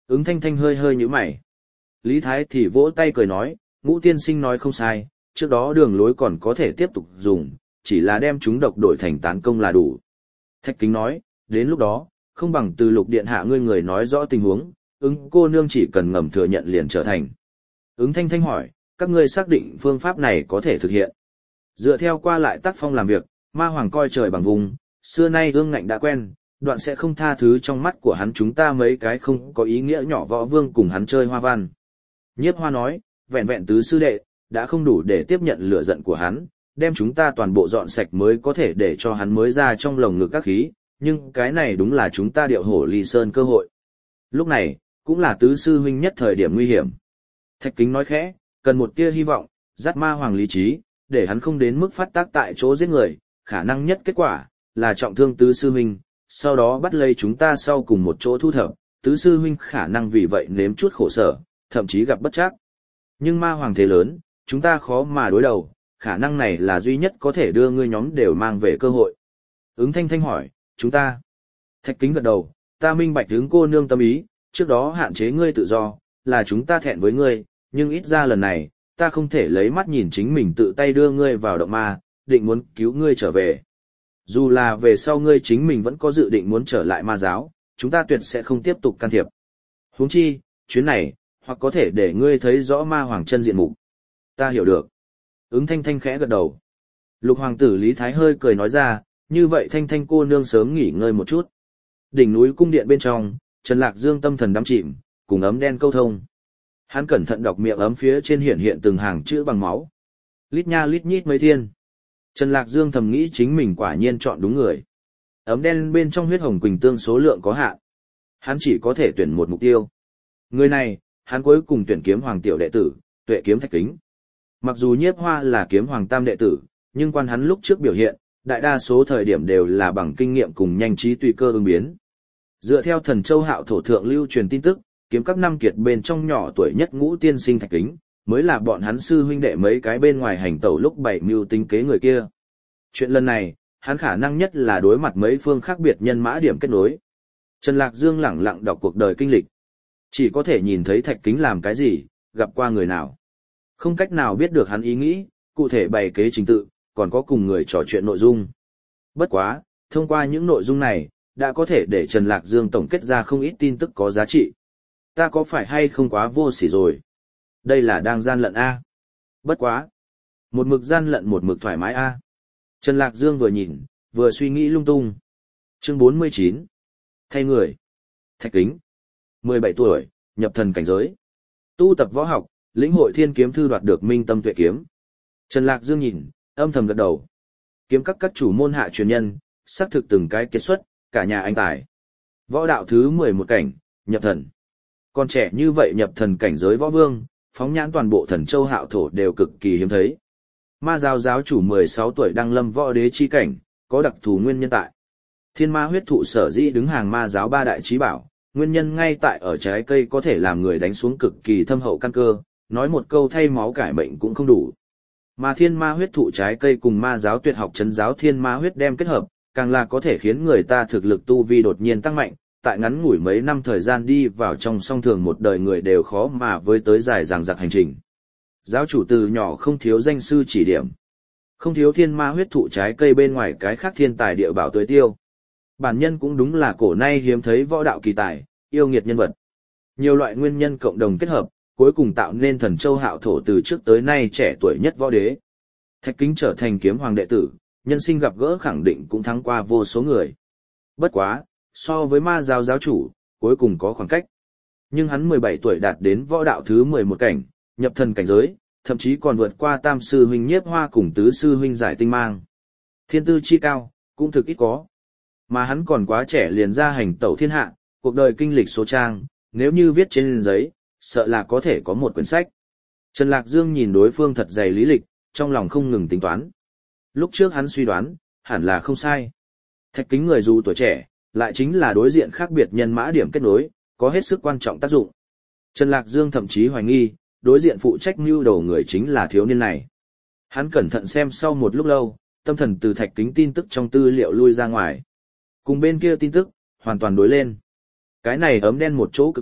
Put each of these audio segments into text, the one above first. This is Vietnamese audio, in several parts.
Ứng Thanh Thanh hơi hơi nhíu mày. Lý Thái thì vỗ tay cười nói, Ngũ tiên sinh nói không sai, trước đó đường lối còn có thể tiếp tục dùng, chỉ là đem chúng độc đổi thành tán công là đủ. Thạch Kính nói, đến lúc đó, không bằng từ Lục điện hạ ngươi người nói rõ tình huống, Ứng cô nương chỉ cần ngầm thừa nhận liền trở thành. Ứng Thanh Thanh hỏi, các ngươi xác định phương pháp này có thể thực hiện. Dựa theo qua lại tác phong làm việc, ma hoàng coi trời bằng vùng, xưa nay ương ngạnh đã quen, đoạn sẽ không tha thứ trong mắt của hắn chúng ta mấy cái không có ý nghĩa nhỏ võ vương cùng hắn chơi hoa văn. Nhiếp Hoa nói, vẹn vẹn tứ sư đệ, đã không đủ để tiếp nhận lửa giận của hắn, đem chúng ta toàn bộ dọn sạch mới có thể để cho hắn mới ra trong lồng ngực các khí, nhưng cái này đúng là chúng ta điệu hổ ly sơn cơ hội. Lúc này, cũng là tứ sư huynh nhất thời điểm nguy hiểm. Thạch Kính nói khẽ, cần một tia hy vọng, dắt ma hoàng lý trí, để hắn không đến mức phát tác tại chỗ giết người, khả năng nhất kết quả là trọng thương tứ sư huynh, sau đó bắt lấy chúng ta sau cùng một chỗ thu thập, tứ sư huynh khả năng vì vậy nếm chút khổ sở, thậm chí gặp bất trắc. Nhưng ma hoàng thế lớn, chúng ta khó mà đối đầu, khả năng này là duy nhất có thể đưa ngươi nhóm đều mang về cơ hội. Ứng Thanh Thanh hỏi, chúng ta? Thạch Kính gật đầu, ta minh bạch hướng cô nương tâm ý, trước đó hạn chế ngươi tự do, là chúng ta thẹn với ngươi, nhưng ít ra lần này, ta không thể lấy mắt nhìn chính mình tự tay đưa ngươi vào động ma, định muốn cứu ngươi trở về. Dù là về sau ngươi chính mình vẫn có dự định muốn trở lại ma giáo, chúng ta tuyệt sẽ không tiếp tục can thiệp. Huống chi, chuyến này, hoặc có thể để ngươi thấy rõ ma hoàng chân diện mục. Ta hiểu được. Ứng Thanh Thanh khẽ gật đầu. Lục hoàng tử Lý Thái hơi cười nói ra, như vậy Thanh Thanh cô nương sớm nghỉ ngơi một chút. Đỉnh núi cung điện bên trong, Trần Lạc Dương tâm thần đắm chìm, cùng ấm đen câu thông. Hắn cẩn thận đọc miệng ấm phía trên hiện từng hàng chữ bằng máu. Lít nha lít nhít mấy thiên. Trần Lạc Dương thầm nghĩ chính mình quả nhiên chọn đúng người. Ấm đen bên trong huyết hồng quỳnh tương số lượng có hạn. Hắn chỉ có thể tuyển một mục tiêu. Người này, hắn cuối cùng tuyển kiếm hoàng tiểu đệ tử, Tuệ kiếm Thạch Kính. Mặc dù Nhiếp Hoa là kiếm hoàng tam đệ tử, nhưng quan hắn lúc trước biểu hiện, đại đa số thời điểm đều là bằng kinh nghiệm cùng nhanh trí tùy cơ ứng biến. Dựa theo Thần Châu Hạo thổ thượng lưu truyền tin tức, kiếm các năm kiệt bên trong nhỏ tuổi nhất Ngũ tiên sinh Thạch Kính, mới là bọn hắn sư huynh đệ mấy cái bên ngoài hành tẩu lúc bảy mưu tính kế người kia. Chuyện lần này, hắn khả năng nhất là đối mặt mấy phương khác biệt nhân mã điểm kết nối. Trần Lạc Dương lẳng lặng đọc cuộc đời kinh lịch. Chỉ có thể nhìn thấy Thạch Kính làm cái gì, gặp qua người nào. Không cách nào biết được hắn ý nghĩ, cụ thể bày kế trình tự, còn có cùng người trò chuyện nội dung. Bất quá, thông qua những nội dung này, đã có thể để Trần Lạc Dương tổng kết ra không ít tin tức có giá trị. Ta có phải hay không quá vô sỉ rồi? Đây là đang gian lận A. Bất quá. Một mực gian lận một mực thoải mái A. Trần Lạc Dương vừa nhìn, vừa suy nghĩ lung tung. Chương 49. Thay người. Thạch Kính. 17 tuổi, nhập thần cảnh giới. Tu tập võ học, lĩnh hội thiên kiếm thư đoạt được minh tâm tuệ kiếm. Trần Lạc Dương nhìn, âm thầm gật đầu. Kiếm các chủ môn hạ truyền nhân, xác thực từng cái kết xuất, cả nhà anh tài. Võ đạo thứ 11 cảnh, nhập thần. Còn trẻ như vậy nhập thần cảnh giới võ vương, phóng nhãn toàn bộ Thần Châu Hạo thổ đều cực kỳ hiếm thấy. Ma giáo giáo chủ 16 tuổi đăng lâm võ đế chi cảnh, có đặc thù nguyên nhân tại. Thiên ma huyết thụ sở dĩ đứng hàng ma giáo ba đại chí bảo, nguyên nhân ngay tại ở trái cây có thể làm người đánh xuống cực kỳ thâm hậu căn cơ, nói một câu thay máu cải mệnh cũng không đủ. Mà thiên ma huyết thụ trái cây cùng ma giáo tuyệt học trấn giáo thiên ma huyết đem kết hợp, càng là có thể khiến người ta thực lực tu vi đột nhiên tăng mạnh, tại ngắn ngủi mấy năm thời gian đi vào trong song thường một đời người đều khó mà với tới dài dằng dặc hành trình. Giáo chủ từ nhỏ không thiếu danh sư chỉ điểm, không thiếu thiên ma huyết thụ trái cây bên ngoài cái khác thiên tài địa bảo tới tiêu. Bản nhân cũng đúng là cổ nay hiếm thấy võ đạo kỳ tài, yêu nghiệt nhân vật. Nhiều loại nguyên nhân cộng đồng kết hợp, cuối cùng tạo nên Thần Châu Hạo thổ từ trước tới nay trẻ tuổi nhất võ đế. Thạch Kính trở thành kiếm hoàng đệ tử, nhân sinh gặp gỡ khẳng định cũng thắng qua vô số người. Bất quá, so với ma giáo giáo chủ, cuối cùng có khoảng cách. Nhưng hắn 17 tuổi đạt đến võ đạo thứ 11 cảnh, nhập thần cảnh giới, thậm chí còn vượt qua tam sư huynh Nhiếp Hoa cùng tứ sư huynh Giải Tinh Mang. Thiên tư chi cao, cũng thực ít có. Mà hắn còn quá trẻ liền ra hành tẩu thiên hạ, cuộc đời kinh lịch số trang, nếu như viết trên giấy, sợ là có thể có một quyển sách. Trần Lạc Dương nhìn đối phương thật dày lý lịch, trong lòng không ngừng tính toán. Lúc trước hắn suy đoán, hẳn là không sai. Thạch Kính người dù tuổi trẻ, lại chính là đối diện khác biệt nhân mã điểm kết nối, có hết sức quan trọng tác dụng. Trần Lạc Dương thậm chí hoài nghi, đối diện phụ trách mưu đầu người chính là thiếu niên này. Hắn cẩn thận xem sau một lúc lâu, tâm thần từ Thạch Kính tin tức trong tư liệu lui ra ngoài. Cùng bên kia tin tức, hoàn toàn đối lên. Cái này ấm đen một chỗ cực tốt,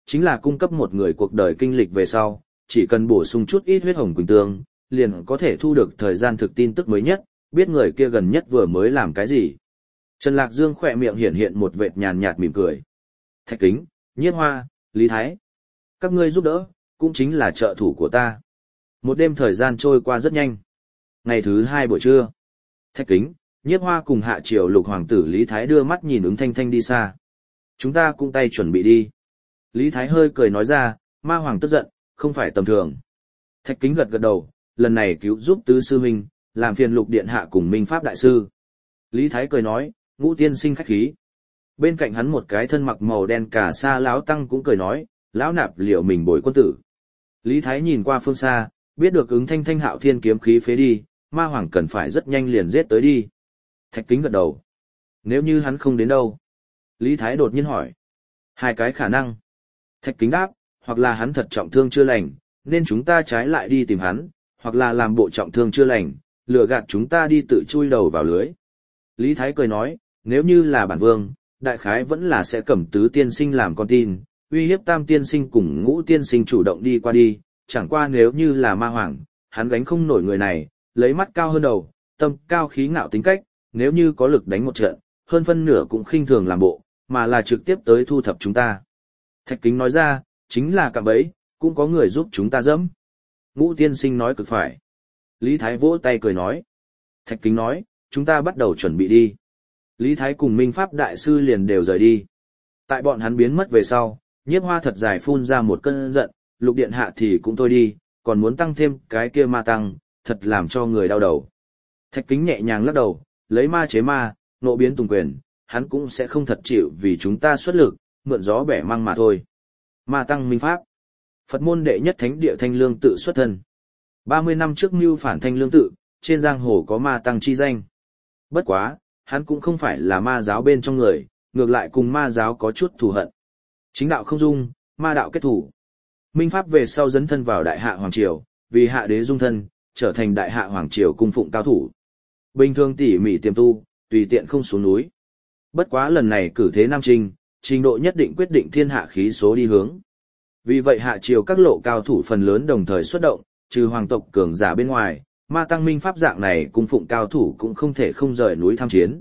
chính là cung cấp một người cuộc đời kinh lịch về sau, chỉ cần bổ sung chút ít huyết hồng quỳnh tương, liền có thể thu được thời gian thực tin tức mới nhất, biết người kia gần nhất vừa mới làm cái gì. Trần Lạc Dương khỏe miệng hiện hiện một vệt nhàn nhạt mỉm cười. Thạch Kính, Nhiếp Hoa, Lý Thái. Các ngươi giúp đỡ, cũng chính là trợ thủ của ta. Một đêm thời gian trôi qua rất nhanh. Ngày thứ 2 buổi trưa, Thạch Kính, Nhiếp Hoa cùng hạ triều lục hoàng tử Lý Thái đưa mắt nhìn ứng thanh thanh đi xa. Chúng ta cũng tay chuẩn bị đi. Lý Thái hơi cười nói ra, ma hoàng tức giận, không phải tầm thường. Thạch Kính gật gật đầu, lần này cứu giúp tứ sư huynh, làm phiền lục điện hạ cùng minh pháp đại sư. Lý Thái cười nói, Ngũ tiên sinh khách khí. Bên cạnh hắn một cái thân mặc màu đen cả sa lão tăng cũng cười nói, lão nạp liệu mình bồi quân tử. Lý Thái nhìn qua phương xa, biết được ứng thanh thanh hạo thiên kiếm khí phế đi, ma hoàng cần phải rất nhanh liền giết tới đi. Thạch Kính gật đầu. Nếu như hắn không đến đâu? Lý Thái đột nhiên hỏi. Hai cái khả năng. Thạch Kính đáp, hoặc là hắn thật trọng thương chưa lành, nên chúng ta trái lại đi tìm hắn, hoặc là làm bộ trọng thương chưa lành, lừa gạt chúng ta đi tự chui đầu vào lưới. Lý Thái cười nói, nếu như là bản vương, đại khái vẫn là sẽ cầm tứ tiên sinh làm con tin, uy hiếp tam tiên sinh cùng ngũ tiên sinh chủ động đi qua đi, chẳng qua nếu như là ma hoàng, hắn gánh không nổi người này, lấy mắt cao hơn đầu, tâm cao khí ngạo tính cách, nếu như có lực đánh một trận, hơn phân nửa cũng khinh thường làm bộ, mà là trực tiếp tới thu thập chúng ta. Thạch Kính nói ra, chính là cạm bẫy, cũng có người giúp chúng ta dẫm. Ngũ tiên sinh nói cực phải. Lý Thái vỗ tay cười nói. Thạch Kính nói, chúng ta bắt đầu chuẩn bị đi. Lý Thái cùng Minh Pháp Đại Sư liền đều rời đi. Tại bọn hắn biến mất về sau, Nhiếp Hoa thật dài phun ra một cơn giận, lục điện hạ thì cũng thôi đi, còn muốn tăng thêm cái kia ma tăng, thật làm cho người đau đầu. Thạch Kính nhẹ nhàng lắc đầu, lấy ma chế ma, nộ biến tùng quyền, hắn cũng sẽ không thật chịu vì chúng ta xuất lực, mượn gió bẻ măng mà thôi. Ma tăng Minh Pháp. Phật môn đệ nhất thánh địa Thanh Lương tự xuất thân. 30 năm trước mưu phản Thanh Lương tự, trên giang hồ có ma tăng chi danh. Bất quá, hắn cũng không phải là ma giáo bên trong người, ngược lại cùng ma giáo có chút thù hận. Chính đạo không dung, ma đạo kết thủ. Minh Pháp về sau dấn thân vào Đại Hạ Hoàng Triều, vì hạ đế dung thân, trở thành Đại Hạ Hoàng Triều cung phụng cao thủ. Bình thường tỉ mỉ tiềm tu, tùy tiện không xuống núi. Bất quá lần này cử thế Nam Trinh, trình độ nhất định quyết định thiên hạ khí số đi hướng. Vì vậy hạ triều các lộ cao thủ phần lớn đồng thời xuất động, trừ hoàng tộc cường giả bên ngoài, ma tăng Minh Pháp dạng này cung phụng cao thủ cũng không thể không rời núi tham chiến.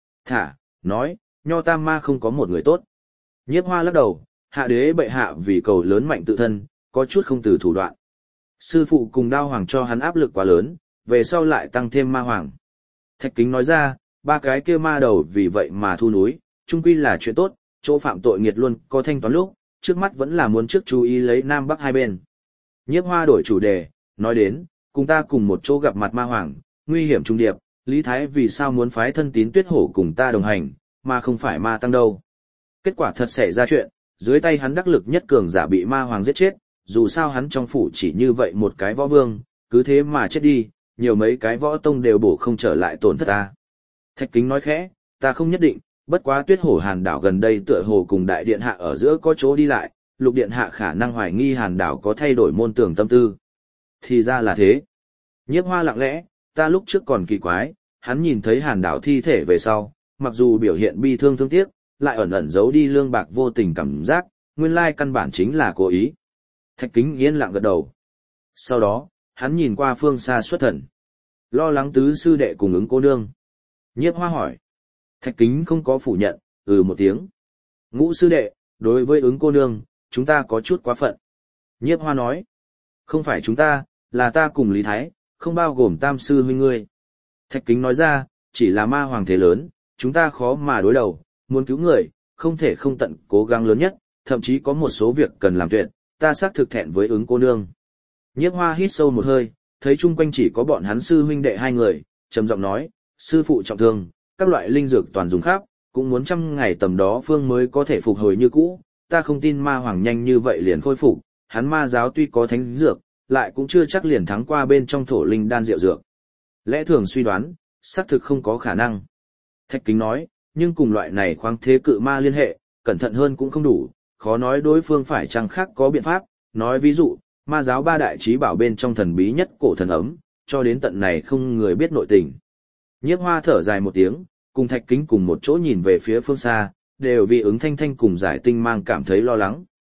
Nói, nho tam ma không có một người tốt. Nhiếp Hoa lắc đầu, hạ đế bệ hạ vì cầu lớn mạnh tự thân, có chút không từ thủ đoạn. Sư phụ cùng đao hoàng cho hắn áp lực quá lớn, về sau lại tăng thêm ma hoàng. Thạch Kính nói ra, ba cái kia ma đầu vì vậy mà thu núi, chung quy là chuyện tốt, chỗ phạm tội nghiệt luôn có thanh toán lúc, trước mắt vẫn là muốn trước chú ý lấy Nam Bắc hai bên. Nhiếp Hoa đổi chủ đề, nói đến, cùng ta cùng một chỗ gặp mặt ma hoàng, nguy hiểm trung điệp, Lý Thái vì sao muốn phái thân tín Tuyết Hổ cùng ta đồng hành, mà không phải ma tăng đâu. Kết quả thật xảy ra chuyện, dưới tay hắn đắc lực nhất cường giả bị ma hoàng giết chết, dù sao hắn trong phủ chỉ như vậy một cái võ vương, cứ thế mà chết đi, nhiều mấy cái võ tông đều bổ không trở lại tổn thất ta. Thạch Kính nói khẽ, ta không nhất định, bất quá Tuyết Hổ Hàn đảo gần đây tựa hồ cùng đại điện hạ ở giữa có chỗ đi lại, lục điện hạ khả năng hoài nghi Hàn đảo có thay đổi môn tưởng tâm tư. Thì ra là thế. Nhiếp Hoa lặng lẽ, ta lúc trước còn kỳ quái, hắn nhìn thấy Hàn đảo thi thể về sau, mặc dù biểu hiện bi thương thương tiếc, lại ẩn ẩn giấu đi lương bạc vô tình cảm giác, nguyên lai căn bản chính là cố ý. Thạch Kính yên lặng gật đầu. Sau đó, hắn nhìn qua phương xa xuất thần. Lo lắng tứ sư đệ cùng ứng cô nương. Nhiếp Hoa hỏi. Thạch Kính không có phủ nhận, một tiếng. Ngũ sư đệ, đối với ứng cô nương, chúng ta có chút quá phận. Nhiếp Hoa nói. Không phải chúng ta, là ta cùng Lý Thái, không bao gồm tam sư huynh ngươi. Thạch Kính nói ra, chỉ là ma hoàng thế lớn, chúng ta khó mà đối đầu, muốn cứu người, không thể không tận cố gắng lớn nhất, thậm chí có một số việc cần làm tuyệt, ta xác thực thẹn với ứng cô nương. Nhiếp Hoa hít sâu một hơi, thấy chung quanh chỉ có bọn hắn sư huynh đệ hai người, trầm giọng nói, sư phụ trọng thương, các loại linh dược toàn dùng khắp, cũng muốn 100 ngày tầm đó phương mới có thể phục hồi như cũ, ta không tin ma hoàng nhanh như vậy liền khôi phục, hắn ma giáo tuy có thánh dược, lại cũng chưa chắc liền thắng qua bên trong thổ linh đan rượu dược. Lẽ thường suy đoán, xác thực không có khả năng. Thạch Kính nói, nhưng cùng loại này khoáng thế cự ma liên hệ, cẩn thận hơn cũng không đủ, khó nói đối phương phải chăng khác có biện pháp, nói ví dụ, ma giáo ba đại trí bảo bên trong thần bí nhất cổ thần ấm, cho đến tận này không người biết nội tình. Nhiếp Hoa thở dài một tiếng, cùng Thạch Kính cùng một chỗ nhìn về phía phương xa, đều vì ứng thanh thanh cùng giải tinh mang cảm thấy lo lắng.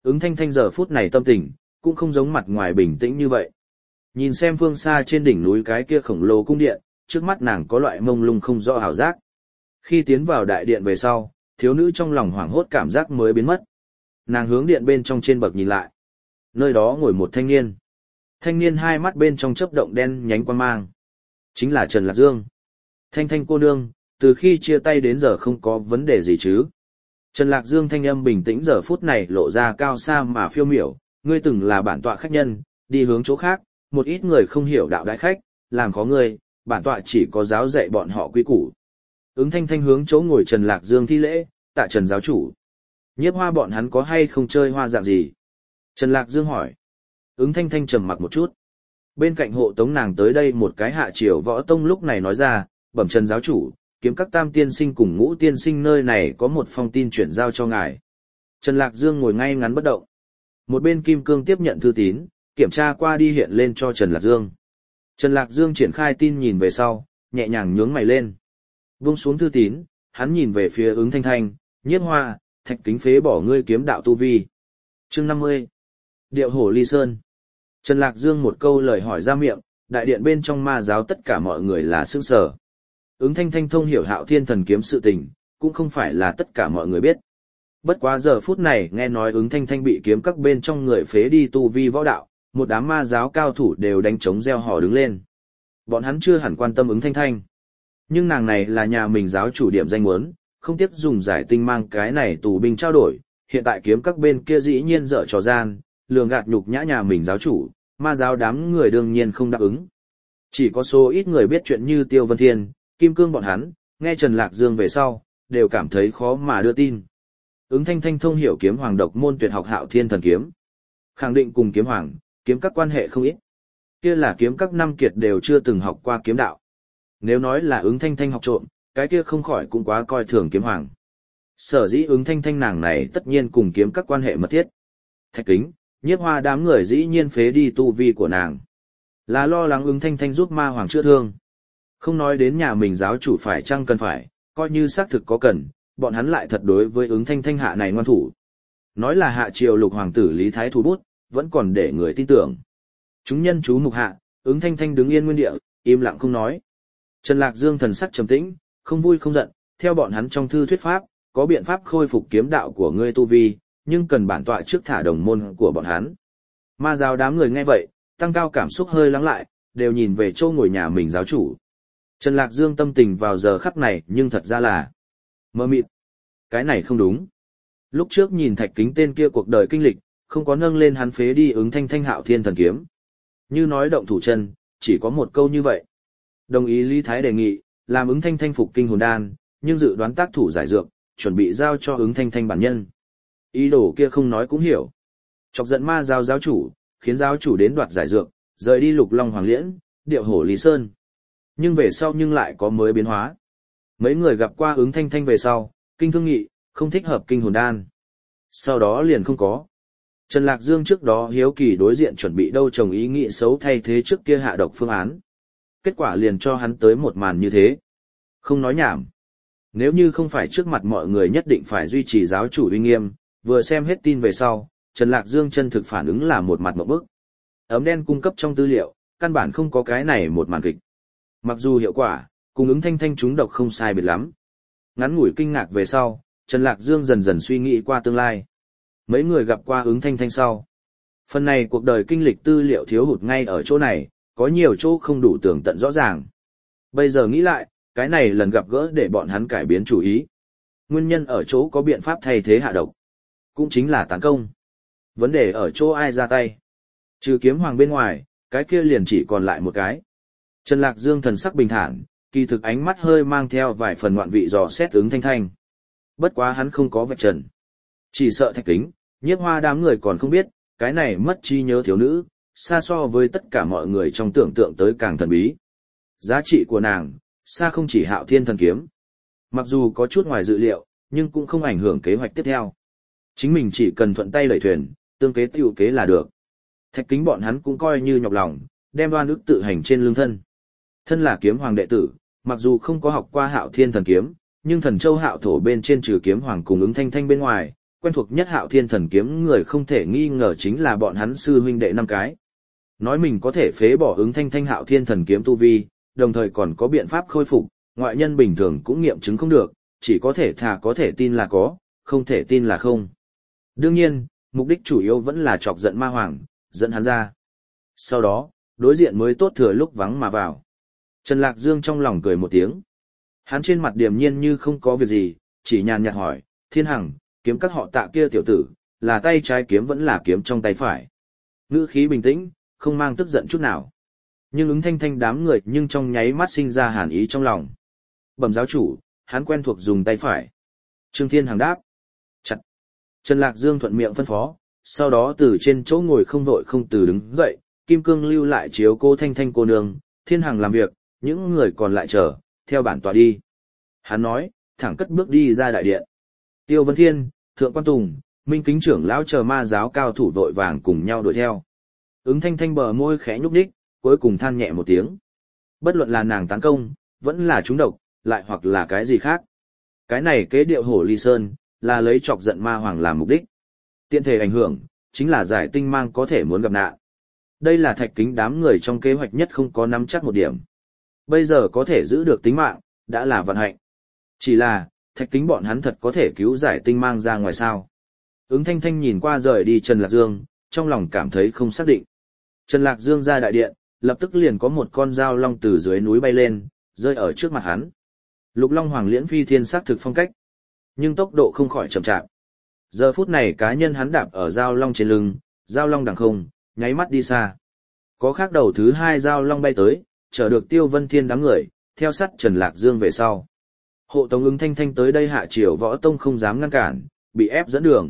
Ứng Thanh Thanh giờ phút này tâm tình, cũng không giống mặt ngoài bình tĩnh như vậy. Nhìn xem phương xa trên đỉnh núi cái kia khổng lồ cung điện, trước mắt nàng có loại mông lung không rõ ảo giác. Khi tiến vào đại điện về sau, thiếu nữ trong lòng hoảng hốt cảm giác mới biến mất. Nàng hướng điện bên trong trên bậc nhìn lại. Nơi đó ngồi một thanh niên. Thanh niên hai mắt bên trong chớp động đen nhánh quang mang. Chính là Trần Lạc Dương. Thanh Thanh cô nương, từ khi chia tay đến giờ không có vấn đề gì chứ? Trần Lạc Dương thanh âm bình tĩnh giờ phút này lộ ra cao xa mà phiêu miểu, ngươi từng là bản tọa khách nhân, đi hướng chỗ khác, một ít người không hiểu đạo đại khách, làm khó ngươi, bản tọa chỉ có giáo dạy bọn họ quy củ. Ứng Thanh Thanh hướng chỗ ngồi Trần Lạc Dương thi lễ, tạ Trần giáo chủ. Nhiếp Hoa bọn hắn có hay không chơi hoa dạng gì? Trần Lạc Dương hỏi. Ứng Thanh Thanh trầm mặc một chút. Bên cạnh hộ tống nàng tới đây một cái hạ triều võ tông lúc này nói ra, bẩm Trần giáo chủ, kiếm các tam tiên sinh cùng ngũ tiên sinh nơi này có một phong tin chuyển giao cho ngài. Trần Lạc Dương ngồi ngay ngắn bất động. Một bên Kim Cương tiếp nhận thư tín, kiểm tra qua đi hiện lên cho Trần Lạc Dương. Trần Lạc Dương triển khai tin nhìn về sau, nhẹ nhàng nhướng mày lên. Vung xuống thư tín, hắn nhìn về phía Ứng Thanh Thanh, Nhiếp Hoa, Thạch Kính phế bỏ ngươi kiếm đạo tu vi. Chương 50. Điệu hổ ly sơn. Trần Lạc Dương một câu lời hỏi ra miệng, đại điện bên trong ma giáo tất cả mọi người là sững sờ. Ứng Thanh Thanh thông hiểu Hạo Thiên thần kiếm sự tình, cũng không phải là tất cả mọi người biết. Bất quá giờ phút này nghe nói Ứng Thanh Thanh bị kiếm các bên trong người phế đi tu vi võ đạo, một đám ma giáo cao thủ đều đánh trống reo hò đứng lên. Bọn hắn chưa hẳn quan tâm Ứng Thanh Thanh. Nhưng nàng này là nhà mình giáo chủ điểm danh muốn, không tiếc dùng giải tinh mang cái này tù binh trao đổi, hiện tại kiếm các bên kia dĩ nhiên dở trò gian, lường gạt nhục nhã nhà mình giáo chủ, ma giáo đám người đương nhiên không đáp ứng. Chỉ có số ít người biết chuyện như Tiêu Vân Thiên, Kim Cương bọn hắn, nghe Trần Lạc Dương về sau, đều cảm thấy khó mà đưa tin. Ứng Thanh Thanh thông hiểu kiếm hoàng độc môn tuyệt học Hạo Thiên thần kiếm, khẳng định cùng kiếm hoàng, kiếm các quan hệ không ít. Kia là kiếm các năm kiệt đều chưa từng học qua kiếm đạo. Nếu nói là Ứng Thanh Thanh học trộm, cái kia không khỏi cũng quá coi thường kiếm hoàng. Sở dĩ Ứng Thanh Thanh nàng này tất nhiên cùng kiếm các quan hệ mật thiết. Thạch Kính, Nhiếp Hoa đám người dĩ nhiên phế đi tu vi của nàng. Là lo lắng Ứng Thanh Thanh giúp ma hoàng chữa thương. Không nói đến nhà mình giáo chủ phải chăng cần phải, coi như xác thực có cần, bọn hắn lại thật đối với Ứng Thanh Thanh hạ này ngoan thủ. Nói là hạ triều lục hoàng tử Lý Thái thủ bút, vẫn còn để người tin tưởng. Chúng nhân chú mục hạ, Ứng Thanh Thanh đứng yên nguyên địa, im lặng không nói. Trần Lạc Dương thần sắc trầm tĩnh, không vui không giận, theo bọn hắn trong thư thuyết pháp, có biện pháp khôi phục kiếm đạo của ngươi tu vi, nhưng cần bản tọa trước thả đồng môn của bọn hắn. Ma giáo đám người nghe vậy, tăng cao cảm xúc hơi lắng lại, đều nhìn về chỗ ngồi nhà mình giáo chủ. Trần Lạc Dương tâm tình vào giờ khắc này nhưng thật ra là mơ mịt. Cái này không đúng. Lúc trước nhìn Thạch Kính tên kia cuộc đời kinh lịch, không có nâng lên hắn phế đi Ứng Thanh Thanh Hạo Thiên thần kiếm. Như nói động thủ chân, chỉ có một câu như vậy. Đồng ý Lý Thái đề nghị, làm Ứng Thanh Thanh phục kinh hồn đan, nhưng dự đoán tác thủ giải dược, chuẩn bị giao cho Ứng Thanh Thanh bản nhân. Ý đồ kia không nói cũng hiểu. Chọc giận ma giáo giáo chủ, khiến giáo chủ đến đoạt giải dược, rời đi Lục Long Hoàng Liễn, điệu hổ Lý Sơn. Nhưng về sau nhưng lại có mới biến hóa. Mấy người gặp qua Ứng Thanh Thanh về sau, kinh thương nghị, không thích hợp kinh hồn đan. Sau đó liền không có. Trần Lạc Dương trước đó hiếu kỳ đối diện chuẩn bị đâu trồng ý nghĩ xấu thay thế trước kia hạ độc phương án. Kết quả liền cho hắn tới một màn như thế. Không nói nhảm. Nếu như không phải trước mặt mọi người nhất định phải duy trì giáo chủ uy nghiêm, vừa xem hết tin về sau, Trần Lạc Dương chân thực phản ứng là một mặt mộng bức. Ấm đen cung cấp trong tư liệu, căn bản không có cái này một màn kịch. Mặc dù hiệu quả, cùng Ứng Thanh Thanh trúng độc không sai biệt lắm. Ngắn ngủi kinh ngạc về sau, Trần Lạc Dương dần dần suy nghĩ qua tương lai. Mấy người gặp qua Ứng Thanh Thanh sau. Phần này cuộc đời kinh lịch tư liệu thiếu hụt ngay ở chỗ này, có nhiều chỗ không đủ tường tận rõ ràng. Bây giờ nghĩ lại, cái này lần gặp gỡ để bọn hắn cải biến chủ ý. Nguyên nhân ở chỗ có biện pháp thay thế hạ độc. Cũng chính là tấn công. Vấn đề ở chỗ ai ra tay. Trừ kiếm hoàng bên ngoài, cái kia liền chỉ còn lại một cái. Trần Lạc Dương thần sắc bình thản, kỳ thực ánh mắt hơi mang theo vài phần ngoạn vị dò xét Ứng Thanh Thanh. Bất quá hắn không có vạch trần. Chỉ sợ Thạch Kính, Nhiếp Hoa đám người còn không biết, cái này mất trí nhớ thiếu nữ, xa so với tất cả mọi người trong tưởng tượng tới càng thần bí. Giá trị của nàng, xa không chỉ Hạo Thiên thần kiếm. Mặc dù có chút ngoài dự liệu, nhưng cũng không ảnh hưởng kế hoạch tiếp theo. Chính mình chỉ cần thuận tay đẩy thuyền, tương kế tiêu kế là được. Thạch Kính bọn hắn cũng coi như nhọc lòng, đem đoan ức tự hành trên lưng thân. Thân là kiếm hoàng đệ tử, mặc dù không có học qua Hạo Thiên thần kiếm, nhưng Thần Châu Hạo thổ bên trên trừ kiếm hoàng cùng Ứng Thanh Thanh bên ngoài, quen thuộc nhất Hạo Thiên Thần Kiếm người không thể nghi ngờ chính là bọn hắn sư huynh đệ 5 cái. Nói mình có thể phế bỏ Ứng Thanh Thanh Hạo Thiên Thần Kiếm tu vi, đồng thời còn có biện pháp khôi phục, ngoại nhân bình thường cũng nghiệm chứng không được, chỉ có thể thà có thể tin là có, không thể tin là không. Đương nhiên, mục đích chủ yếu vẫn là chọc giận Ma Hoàng, dẫn hắn ra. Sau đó, đối diện mới tốt thừa lúc vắng mà vào. Trần Lạc Dương trong lòng cười một tiếng. Hắn trên mặt điềm nhiên như không có việc gì, chỉ nhàn nhạt hỏi, Thiên Hằng, kiếm các họ Tạ kia tiểu tử, là tay trái kiếm vẫn là kiếm trong tay phải. Ngữ khí bình tĩnh, không mang tức giận chút nào. Nhưng Ứng Thanh Thanh đám người nhưng trong nháy mắt sinh ra hàn ý trong lòng. Bẩm giáo chủ, hắn quen thuộc dùng tay phải. Trương Thiên Hằng đáp. Chặt. Trần Lạc Dương thuận miệng phân phó, sau đó từ trên chỗ ngồi không vội không từ đứng dậy, kim cương lưu lại chiếu cô Thanh Thanh cô nương, Thiên Hằng làm việc, những người còn lại chờ, theo bản tọa đi. Hắn nói, thẳng cất bước đi ra đại điện. Tiêu Vân Thiên, Thượng Quan Tùng, Minh Kính trưởng lão chờ ma giáo cao thủ vội vàng cùng nhau đuổi theo. Ứng Thanh Thanh bờ môi khẽ nhúc nhích, cuối cùng than nhẹ một tiếng. Bất luận là nàng tấn công, vẫn là trúng độc, lại hoặc là cái gì khác. Cái này kế điệu hổ ly sơn, là lấy chọc giận Ma Hoàng làm mục đích. Tiện thể ảnh hưởng, chính là giải tinh mang có thể muốn gặp nạn. Đây là Thạch Kính đám người trong kế hoạch nhất không có nắm chắc một điểm. Bây giờ có thể giữ được tính mạng, đã là vận hạnh. Chỉ là, Thạch Kính bọn hắn thật có thể cứu giải tinh mang ra ngoài sao. Ứng Thanh Thanh nhìn qua rời đi Trần Lạc Dương, trong lòng cảm thấy không xác định. Trần Lạc Dương ra đại điện, lập tức liền có một con dao long từ dưới núi bay lên, rơi ở trước mặt hắn. Lục Long Hoàng Liễn phi thiên sắc thực phong cách, nhưng tốc độ không khỏi chậm chạp. Giờ phút này cá nhân hắn đạp ở dao long trên lưng, dao long đằng không, nháy mắt đi xa. Có khác đầu thứ 2 dao long bay tới, chở được Tiêu Vân Thiên đám người, theo sát Trần Lạc Dương về sau. Hộ tống Ứng Thanh Thanh tới đây hạ triều võ tông không dám ngăn cản, bị ép dẫn đường.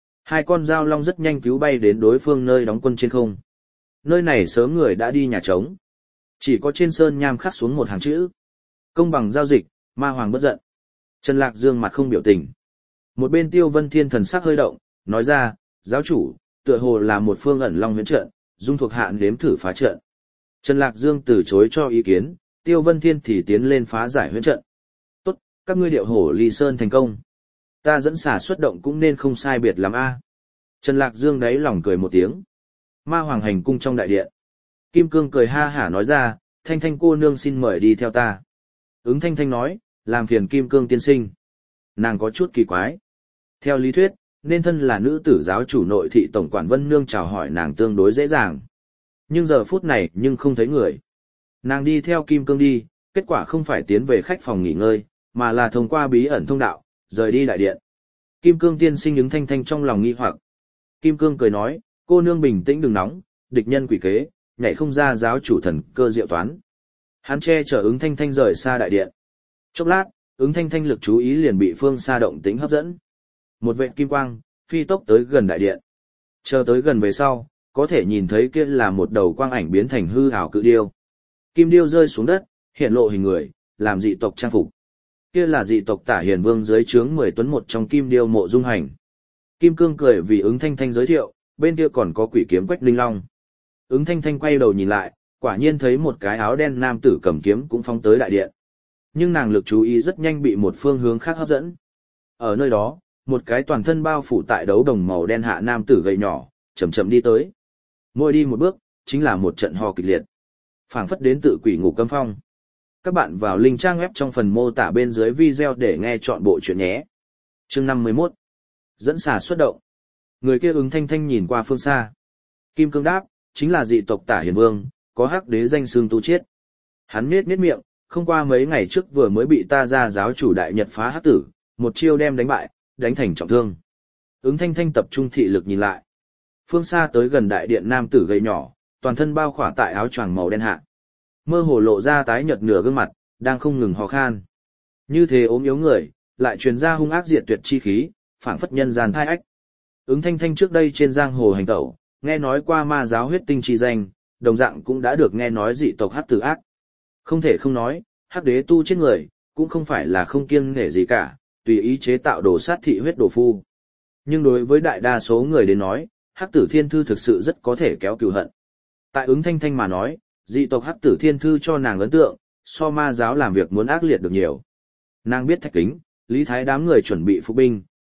2 con dao long rất nhanh cứu bay đến đối phương nơi đóng quân trên không. Nơi này sớm người đã đi nhà trống. Chỉ có trên sơn nham khắc xuống một hàng chữ. Công bằng giao dịch, Ma Hoàng bất giận. Trần Lạc Dương mặt không biểu tình. Một bên Tiêu Vân Thiên thần sắc hơi động, nói ra, giáo chủ, tựa hồ là một phương ẩn long huyễn trận, dung thuộc hạ nếm thử phá trận. Trần Lạc Dương từ chối cho ý kiến, Tiêu Vân Thiên thì tiến lên phá giải huyễn trận. Tốt, các ngươi điệu hổ ly sơn thành công. Ta dẫn xả xuất động cũng nên không sai biệt lắm a. Trần Lạc Dương đáy lòng cười một tiếng. Ma Hoàng hành cung trong đại điện. Kim Cương cười ha hả nói ra, Thanh Thanh cô nương xin mời đi theo ta. Ứng Thanh Thanh nói, làm phiền Kim Cương tiên sinh. Nàng có chút kỳ quái. Theo lý thuyết, nên thân là nữ tử giáo chủ nội thị tổng quản Vân Nương chào hỏi nàng tương đối dễ dàng. Nhưng giờ phút này nhưng không thấy người. Nàng đi theo Kim Cương đi, kết quả không phải tiến về khách phòng nghỉ ngơi, mà là thông qua bí ẩn thông đạo, rời đi đại điện. Kim Cương tiên sinh Ứng Thanh Thanh trong lòng nghi hoặc. Kim Cương cười nói, cô nương bình tĩnh đừng nóng, địch nhân quỷ kế, nhảy không ra giáo chủ thần cơ diệu toán. Hắn che chở Ứng Thanh Thanh rời xa đại điện. Chốc lát, Ứng Thanh Thanh lực chú ý liền bị phương xa động tĩnh hấp dẫn. Một vệt kim quang, phi tốc tới gần đại điện. Chờ tới gần về sau, có thể nhìn thấy kia là một đầu quang ảnh biến thành hư ảo cự điêu. Kim điêu rơi xuống đất, hiện lộ hình người, làm dị tộc trang phục. Kia là dị tộc Tả Hiền Vương dưới trướng 10 tuấn một trong Kim điêu Mộ Dung Hành. Kim Cương cười vì Ứng Thanh Thanh giới thiệu, bên kia còn có quỷ kiếm Quách Linh Long. Ứng Thanh Thanh quay đầu nhìn lại, quả nhiên thấy một cái áo đen nam tử cầm kiếm cũng phóng tới đại điện. Nhưng nàng lực chú ý rất nhanh bị một phương hướng khác hấp dẫn. Ở nơi đó, một cái toàn thân bao phủ tại đấu đồng màu đen hạ nam tử gầy nhỏ, chậm chậm đi tới. Mỗi đi một bước, chính là một trận ho kịch liệt. Phảng phất đến tự quỷ ngục cấm phong. Các bạn vào link trang web trong phần mô tả bên dưới video để nghe chọn bộ chuyện nhé. Chương 51. Dẫn xà xuất động. Người kia Ứng Thanh Thanh nhìn qua phương xa. Kim Cương đáp, chính là dị tộc Tả Hiền Vương, có hắc đế danh xương tu chiết. Hắn nhếch miệng, không qua mấy ngày trước vừa mới bị ta ra giáo chủ đại nhật phá hắc tử, một chiêu đem đánh bại, đánh thành trọng thương. Ứng Thanh Thanh tập trung thị lực nhìn lại. Phương xa tới gần đại điện nam tử gầy nhỏ, toàn thân bao khỏa tại áo choàng màu đen hạ. Mơ hồ lộ ra tái nhợt nửa gương mặt, đang không ngừng ho khan. Như thế ốm yếu người, lại truyền ra hung ác diệt tuyệt chi khí, phảng phất nhân gian thai ách. Ứng Thanh Thanh trước đây trên giang hồ hành tẩu, nghe nói qua ma giáo huyết tinh chi danh, đồng dạng cũng đã được nghe nói dị tộc hắc tử ác. Không thể không nói, hắc đế tu chết người, cũng không phải là không kiêng nể gì cả, tùy ý chế tạo đồ sát thị huyết đồ phu. Nhưng đối với đại đa số người đến nói, hắc tử thiên thư thực sự rất có thể kéo cừu hận. Tại Ứng Thanh Thanh mà nói, dị tộc hắc tử thiên thư cho nàng ấn tượng, so ma giáo làm việc muốn ác liệt được nhiều. Nàng biết Thạch Kính, Lý Thái đám người chuẩn bị phục binh,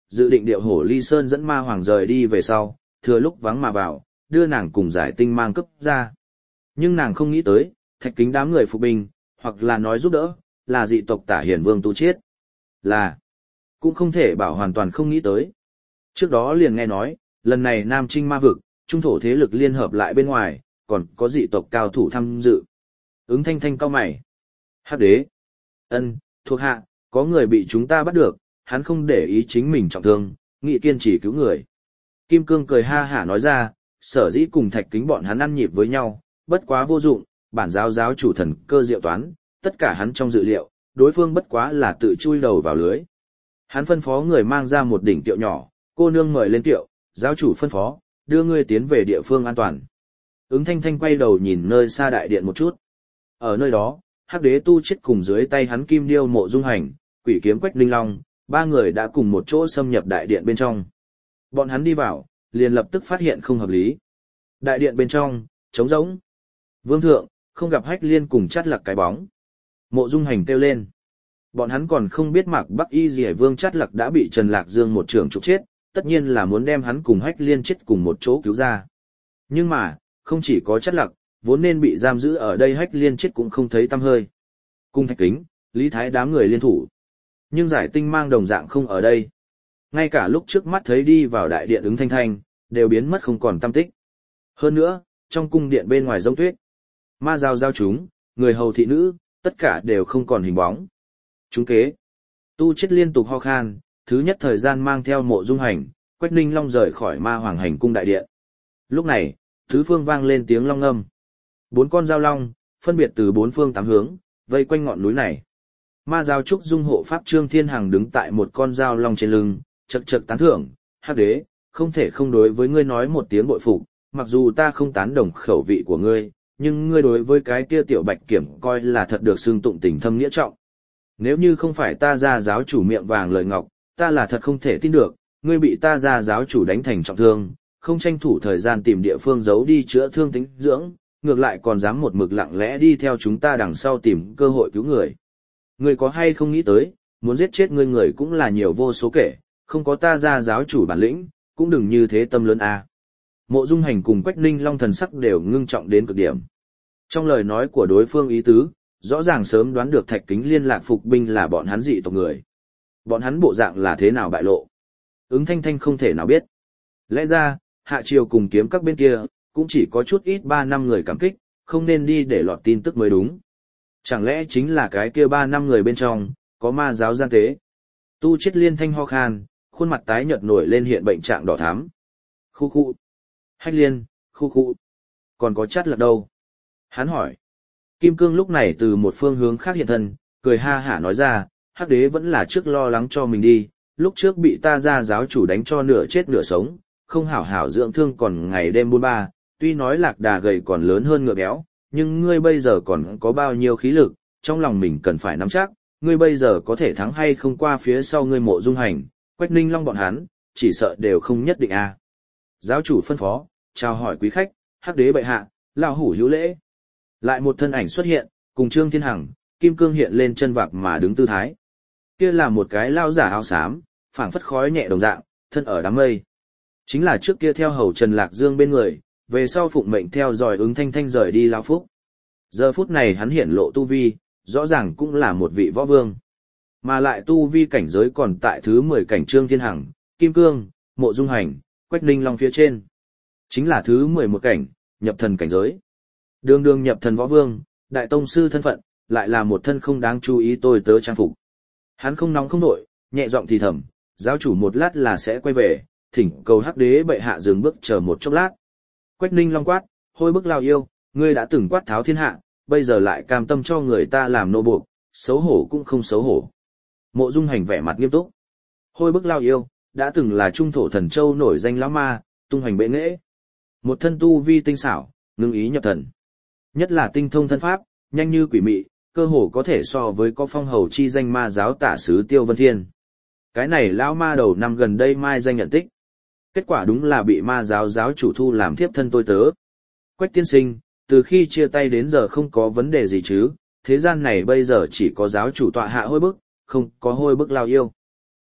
dự định điệu hổ ly sơn dẫn ma hoàng rời đi về sau, thừa lúc vắng mà vào, đưa nàng cùng giải tinh mang cấp ra. Nhưng nàng không nghĩ tới, Thạch Kính đám người phục binh, hoặc là nói giúp đỡ, là dị tộc Tả Hiền Vương Tu Chiết. Là, cũng không thể bảo hoàn toàn không nghĩ tới. Trước đó liền nghe nói, lần này Nam Trinh ma vực, trung thổ thế lực liên hợp lại bên ngoài, còn có dị tộc cao thủ tham dự. Ứng Thanh Thanh cau mày. Hắc đế. Ân, thuộc hạ, có người bị chúng ta bắt được, hắn không để ý chính mình trọng thương, nghị kiên trì cứu người. Kim Cương cười ha hả nói ra, sở dĩ cùng Thạch Kính bọn hắn ăn nhịp với nhau, bất quá vô dụng, bản giáo chủ thần cơ diệu toán, tất cả hắn trong dự liệu, đối phương bất quá là tự chui đầu vào lưới. Hắn phân phó người mang ra một đỉnh tiệu nhỏ, cô nương mời lên tiệu, giáo chủ phân phó, đưa ngươi tiến về địa phương an toàn. Ứng Thanh Thanh quay đầu nhìn nơi xa đại điện một chút. Ở nơi đó, Hắc đế Tu Chiết cùng dưới tay hắn Kim Điêu Mộ Dung Hành, Quỷ Kiếm Quách Linh Long, ba người đã cùng một chỗ xâm nhập đại điện bên trong. Bọn hắn đi vào, liền lập tức phát hiện không hợp lý. Đại điện bên trong, trống rỗng. Vương thượng, không gặp Hách Liên cùng Chát Lặc cái bóng. Mộ Dung Hành kêu lên. Bọn hắn còn không biết Mạc Bắc Y Dì Vương Chát Lặc đã bị Trần Lạc Dương một trường trục chết, tất nhiên là muốn đem hắn cùng Hách Liên chết cùng một chỗ cứu ra. Nhưng mà, không chỉ có Chát Lặc, vốn nên bị giam giữ ở đây Hách Liên chết cũng không thấy tăm hơi. Cung Thạch Kính, Lý Thái đám người liên thủ. Nhưng giải tinh mang đồng dạng không ở đây. Ngay cả lúc trước mắt thấy đi vào đại điện Ứng Thanh Thanh, đều biến mất không còn tăm tích. Hơn nữa, trong cung điện bên ngoài giống tuyết, ma giao chúng, người hầu thị nữ, tất cả đều không còn hình bóng. Chúng kế. Tu Chiết liên tục ho khan, thứ nhất thời gian mang theo Mộ Dung Hành, Quách Ninh Long rời khỏi ma hoàng hành cung đại điện. Lúc này, tứ phương vang lên tiếng long ngâm. 4 con dao long, phân biệt từ 4 phương 8 hướng, vây quanh ngọn núi này. Ma giáo trúc dung hộ pháp Trương Thiên Hằng đứng tại một con dao long trên lưng, chậc chậc tán thưởng, Hắc đế, không thể không đối với ngươi nói một tiếng bội phục, mặc dù ta không tán đồng khẩu vị của ngươi, nhưng ngươi đối với cái kia tiểu bạch kiểm coi là thật được xưng tụng tình thâm nghĩa trọng. Nếu như không phải ta ra giáo chủ miệng vàng lời ngọc, ta là thật không thể tin được, ngươi bị ta ra giáo chủ đánh thành trọng thương, không tranh thủ thời gian tìm địa phương giấu đi chữa thương tính dưỡng, ngược lại còn dám một mực lặng lẽ đi theo chúng ta đằng sau tìm cơ hội cứu người. Ngươi có hay không nghĩ tới, muốn giết chết ngươi người cũng là nhiều vô số kể, không có ta ra giáo chủ bản lĩnh, cũng đừng như thế tâm lớn a. Mộ Dung Hành cùng Quách Ninh Long thần sắc đều ngưng trọng đến cực điểm. Trong lời nói của đối phương ý tứ, rõ ràng sớm đoán được Thạch Kính liên lạc phục binh là bọn hắn dị tộc người. Bọn hắn bộ dạng là thế nào bại lộ? Ứng Thanh Thanh không thể nào biết. Lẽ ra, hạ triều cùng kiếm các bên kia, cũng chỉ có chút ít 3 năm người cảm kích, không nên đi để lọt tin tức mới đúng. Chẳng lẽ chính là cái kia 3 năm người bên trong, có ma giáo gian tế? Tu Chiết liên thanh ho khan, khuôn mặt tái nhợt nổi lên hiện bệnh trạng đỏ thắm. Khu khu. Hách Liên, khu khu. Còn có Chát Lặc đâu? Hắn hỏi. Kim Cương lúc này từ một phương hướng khác hiện thân, cười ha hả nói ra, Hắc đế vẫn là trước lo lắng cho mình đi, lúc trước bị ta ra giáo chủ đánh cho nửa chết nửa sống, không hảo hảo dưỡng thương còn ngày đêm buôn ba, tuy nói lạc đà gầy còn lớn hơn ngựa béo, nhưng ngươi bây giờ còn có bao nhiêu khí lực, trong lòng mình cần phải nắm chắc, ngươi bây giờ có thể thắng hay không qua phía sau ngươi Mộ Dung Hành, Quách Ninh Long bọn hắn, chỉ sợ đều không nhất định a. Giáo chủ phân phó, chào hỏi quý khách, Hắc đế bệ hạ, lão hủ hữu lễ. Lại một thân ảnh xuất hiện, cùng Trương Thiên Hằng, Kim Cương hiện lên chân vạc mà đứng tư thái. Kia là một cái lao giả áo xám, phảng phất khói nhẹ đồng dạng, thân ở đám mây. Chính là trước kia theo hầu Trần Lạc Dương bên người, về sau phụng mệnh theo dõi Ứng Thanh Thanh rời đi lao phúc. Giờ phút này hắn hiển lộ tu vi, rõ ràng cũng là một vị võ vương. Mà lại tu vi cảnh giới còn tại thứ 10 cảnh Trương Thiên Hằng, Kim Cương, Mộ Dung Hành, Quách Ninh Long phía trên. Chính là thứ 11 cảnh, nhập thần cảnh giới. Đường đường nhập thần võ vương, đại tông sư thân phận, lại là một thân không đáng chú ý tôi tớ trang phục. Hắn không nóng không nổi, nhẹ giọng thì thầm, giáo chủ một lát là sẽ quay về, thỉnh cầu Hắc đế bệ hạ dừng bước chờ một chốc lát. Quách Ninh Long quát, hôi bức lao yêu, ngươi đã từng quát tháo thiên hạ, bây giờ lại cam tâm cho người ta làm nô buộc, xấu hổ cũng không xấu hổ. Mộ Dung Hành vẻ mặt nghiêm túc. Hôi bức lao yêu, đã từng là trung thổ thần châu nổi danh lão ma, tung hoành bệ nghệ. Một thân tu vi tinh xảo, ngưng ý nhập thần. Nhất là tinh thông thân pháp, nhanh như quỷ mị, cơ hồ có thể so với có phong hầu chi danh ma giáo tả sứ Tiêu Vân Thiên. Cái này lão ma đầu năm gần đây mai danh nhận tích. Kết quả đúng là bị ma giáo giáo chủ thu làm thiếp thân tôi tớ. Quách tiên sinh, từ khi chia tay đến giờ không có vấn đề gì chứ, thế gian này bây giờ chỉ có giáo chủ tọa hạ hôi bức, không có hôi bức lao yêu.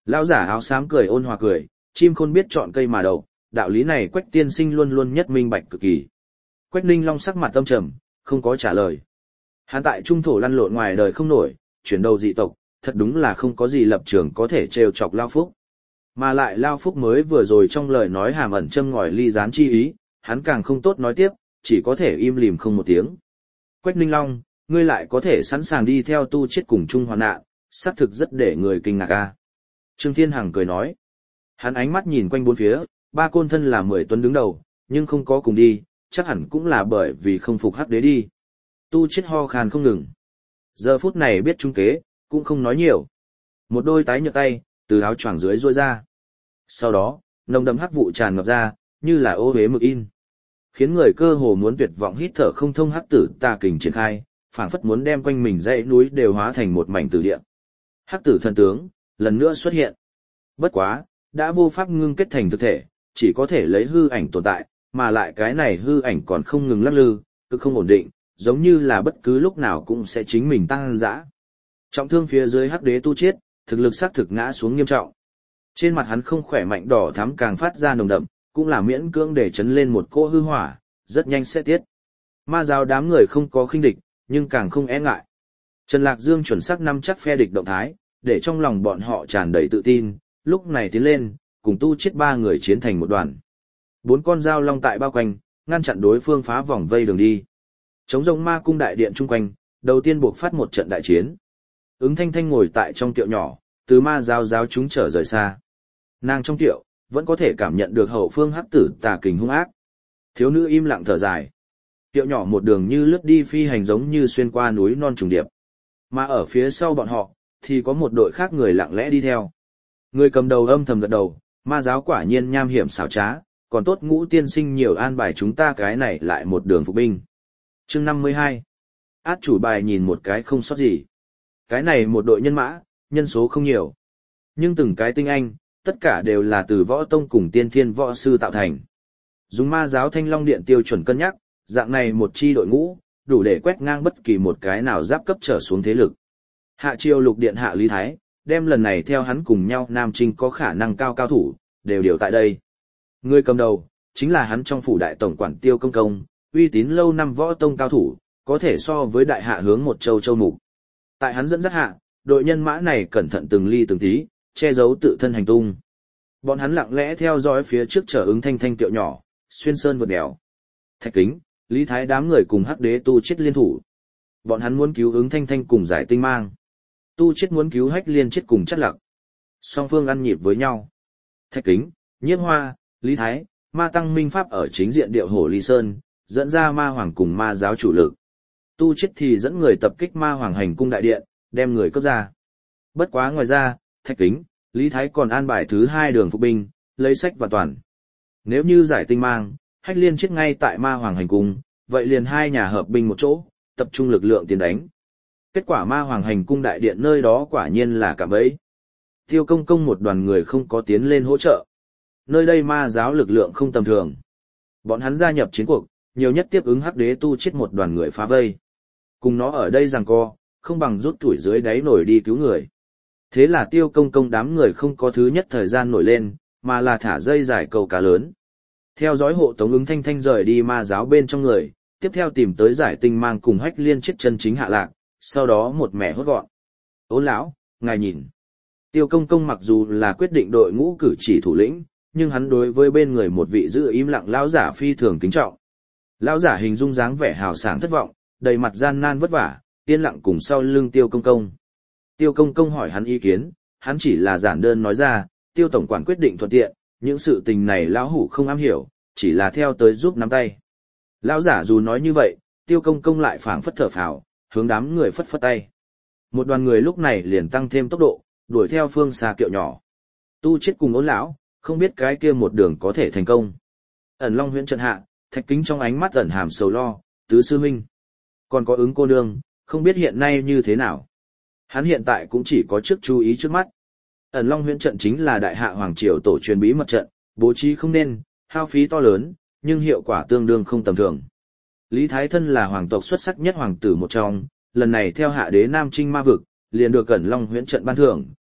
Lão giả áo xám cười ôn hòa cười, chim khôn biết chọn cây mà đậu, đạo lý này Quách tiên sinh luôn luôn nhất minh bạch cực kỳ. Quách Ninh Long sắc mặt tâm trầm, không có trả lời. Hắn tại trung thổ lăn lộn ngoài đời không nổi, chuyển đầu dị tộc, thật đúng là không có gì lập trường có thể trêu chọc Lao Phúc. Mà lại Lao Phúc mới vừa rồi trong lời nói hàm ẩn châm ngòi ly gián chi ý, hắn càng không tốt nói tiếp, chỉ có thể im lìm không một tiếng. Quách Ninh Long, ngươi lại có thể sẵn sàng đi theo tu chết cùng chung hoạn nạn, xác thực rất để người kinh ngạc a. Trương Thiên Hằng cười nói. Hắn ánh mắt nhìn quanh bốn phía, ba côn thân là 10 tuấn đứng đầu, nhưng không có cùng đi, chắc hẳn cũng là bởi vì không phục hắc đế đi. Tu chết ho khan không ngừng. Giờ phút này biết trung kế, cũng không nói nhiều. Một đôi tái nhợt tay, từ áo choàng dưới rôi ra. Sau đó, nồng đậm hắc vụ tràn ngập ra, như là ô huế mực in. Khiến người cơ hồ muốn tuyệt vọng hít thở không thông hắc tử tà kình triển khai, phảng phất muốn đem quanh mình dãy núi đều hóa thành một mảnh tử địa. Hắc tử thần tướng, lần nữa xuất hiện. Bất quá, đã vô pháp ngưng kết thành thực thể, chỉ có thể lấy hư ảnh tồn tại, mà lại cái này hư ảnh còn không ngừng lắc lư, cực không ổn định, giống như là bất cứ lúc nào cũng sẽ chính mình tăng dã. Trọng thương phía dưới hắc đế tu chết, thực lực xác thực ngã xuống nghiêm trọng. Trên mặt hắn không khỏe mạnh đỏ thắm càng phát ra nồng đậm, cũng là miễn cưỡng để chấn lên một cỗ hư hỏa, rất nhanh sẽ tiết. Ma giáo đám người không có khinh địch, nhưng càng không e ngại. Trần Lạc Dương chuẩn xác nắm chắc phe địch động thái, để trong lòng bọn họ tràn đầy tự tin, lúc này tiến lên, cùng tu chết 3 người chiến thành một đoàn. 4 con dao long tại bao quanh, ngăn chặn đối phương phá vòng vây đường đi. Chống rồng ma cung đại điện chung quanh, đầu tiên buộc phát một trận đại chiến. Ứng Thanh Thanh ngồi tại trong tiệu nhỏ, từ ma giáo chúng trở rời xa. Nàng trong tiệu, vẫn có thể cảm nhận được hậu phương hắc tử tà kình hung ác. Thiếu nữ im lặng thở dài. Tiệu nhỏ một đường như lướt đi phi hành giống như xuyên qua núi non trùng điệp. Mà ở phía sau bọn họ, thì có một đội khác người lặng lẽ đi theo. Người cầm đầu âm thầm gật đầu, ma giáo quả nhiên nham hiểm xảo trá, còn tốt Ngũ tiên sinh nhiều an bài chúng ta cái này lại một đường phục binh. Chương 52. Át chủ bài nhìn một cái không sót gì. Cái này một đội nhân mã, nhân số không nhiều. Nhưng từng cái tinh anh, tất cả đều là từ võ tông cùng tiên thiên võ sư tạo thành. Dùng ma giáo Thanh Long Điện tiêu chuẩn cân nhắc, dạng này một chi đội ngũ, đủ để quét ngang bất kỳ một cái nào giáp cấp trở xuống thế lực. Hạ triều lục điện hạ Lý Thái, đem lần này theo hắn cùng nhau Nam Trinh có khả năng cao thủ, đều điều tại đây. Người cầm đầu, chính là hắn trong phủ đại tổng quản Tiêu Công Công, uy tín lâu năm võ tông cao thủ, có thể so với đại hạ hướng một châu mục. Tại hắn dẫn dắt hạ, đội nhân mã này cẩn thận từng ly từng tí, che giấu tự thân hành tung. Bọn hắn lặng lẽ theo dõi phía trước chở Ứng Thanh Thanh tiệu nhỏ, xuyên sơn vượt đèo. Thạch Kính, Lý Thái đám người cùng hắc đế tu chết liên thủ. Bọn hắn muốn cứu Ứng Thanh Thanh cùng giải tinh mang. Tu chết muốn cứu Hách Liên chết cùng Chất Lặc. Song phương ăn nhịp với nhau. Thạch Kính, Nhiếp Hoa, Lý Thái, Ma Tăng Minh Pháp ở chính diện điệu Hổ Ly Sơn, dẫn ra ma hoàng cùng ma giáo chủ lực. Tu chết thì dẫn người tập kích ma hoàng hành cung đại điện, đem người cướp ra. Bất quá ngoài ra, Thạch Kính, Lý Thái còn an bài thứ 2 đường phục binh, lấy sách và toàn. Nếu như giải tinh mang, Hách Liên chết ngay tại ma hoàng hành cung, vậy liền 2 nhà hợp binh một chỗ, tập trung lực lượng tiến đánh. Kết quả ma hoàng hành cung đại điện nơi đó quả nhiên là cạm bẫy. Tiêu Công Công một đoàn người không có tiến lên hỗ trợ. Nơi đây ma giáo lực lượng không tầm thường. Bọn hắn gia nhập chiến cuộc, nhiều nhất tiếp ứng hắc đế tu chết một đoàn người phá vây. Cùng nó ở đây giằng co, không bằng rút tuổi dưới đáy nổi đi cứu người. Thế là Tiêu Công Công đám người không có thứ nhất thời gian nổi lên, mà là thả dây giải câu cá lớn. Theo dõi hộ tống Ứng Thanh Thanh rời đi ma giáo bên trong người, tiếp theo tìm tới giải tinh mang cùng Hách Liên chết chân chính hạ lạc, sau đó một mẻ hốt gọn. Ôn lão, ngài nhìn. Tiêu Công Công mặc dù là quyết định đội ngũ cử chỉ thủ lĩnh, nhưng hắn đối với bên người một vị giữ im lặng lão giả phi thường kính trọng. Lão giả hình dung dáng vẻ hào sảng thất vọng, đầy mặt gian nan vất vả, yên lặng cùng sau lưng Tiêu Công Công. Tiêu Công Công hỏi hắn ý kiến, hắn chỉ là giản đơn nói ra, Tiêu tổng quản quyết định thuận tiện, những sự tình này lão hủ không am hiểu, chỉ là theo tới giúp nắm tay. Lão giả dù nói như vậy, Tiêu Công Công lại phảng phất thở phào, hướng đám người phất phất tay. Một đoàn người lúc này liền tăng thêm tốc độ, đuổi theo phương xa kiệu nhỏ. Tu chết cùng Ôn lão, không biết cái kia một đường có thể thành công. Ẩn Long Huyễn trận hạ, Thạch Kính trong ánh mắt ẩn hàm sầu lo, tứ sư huynh. Còn có Ứng cô nương, không biết hiện nay như thế nào. Hắn hiện tại cũng chỉ có trước chú ý trước mắt. Ẩn Long Huyễn trận chính là đại hạ hoàng triều tổ truyền bí mật trận, bố trí không nên, hao phí to lớn, nhưng hiệu quả tương đương không tầm thường. Lý Thái Thân là hoàng tộc xuất sắc nhất hoàng tử một trong, lần này theo hạ đế Nam Trinh ma vực, liền được Ẩn Long Huyễn trận ban thưởng,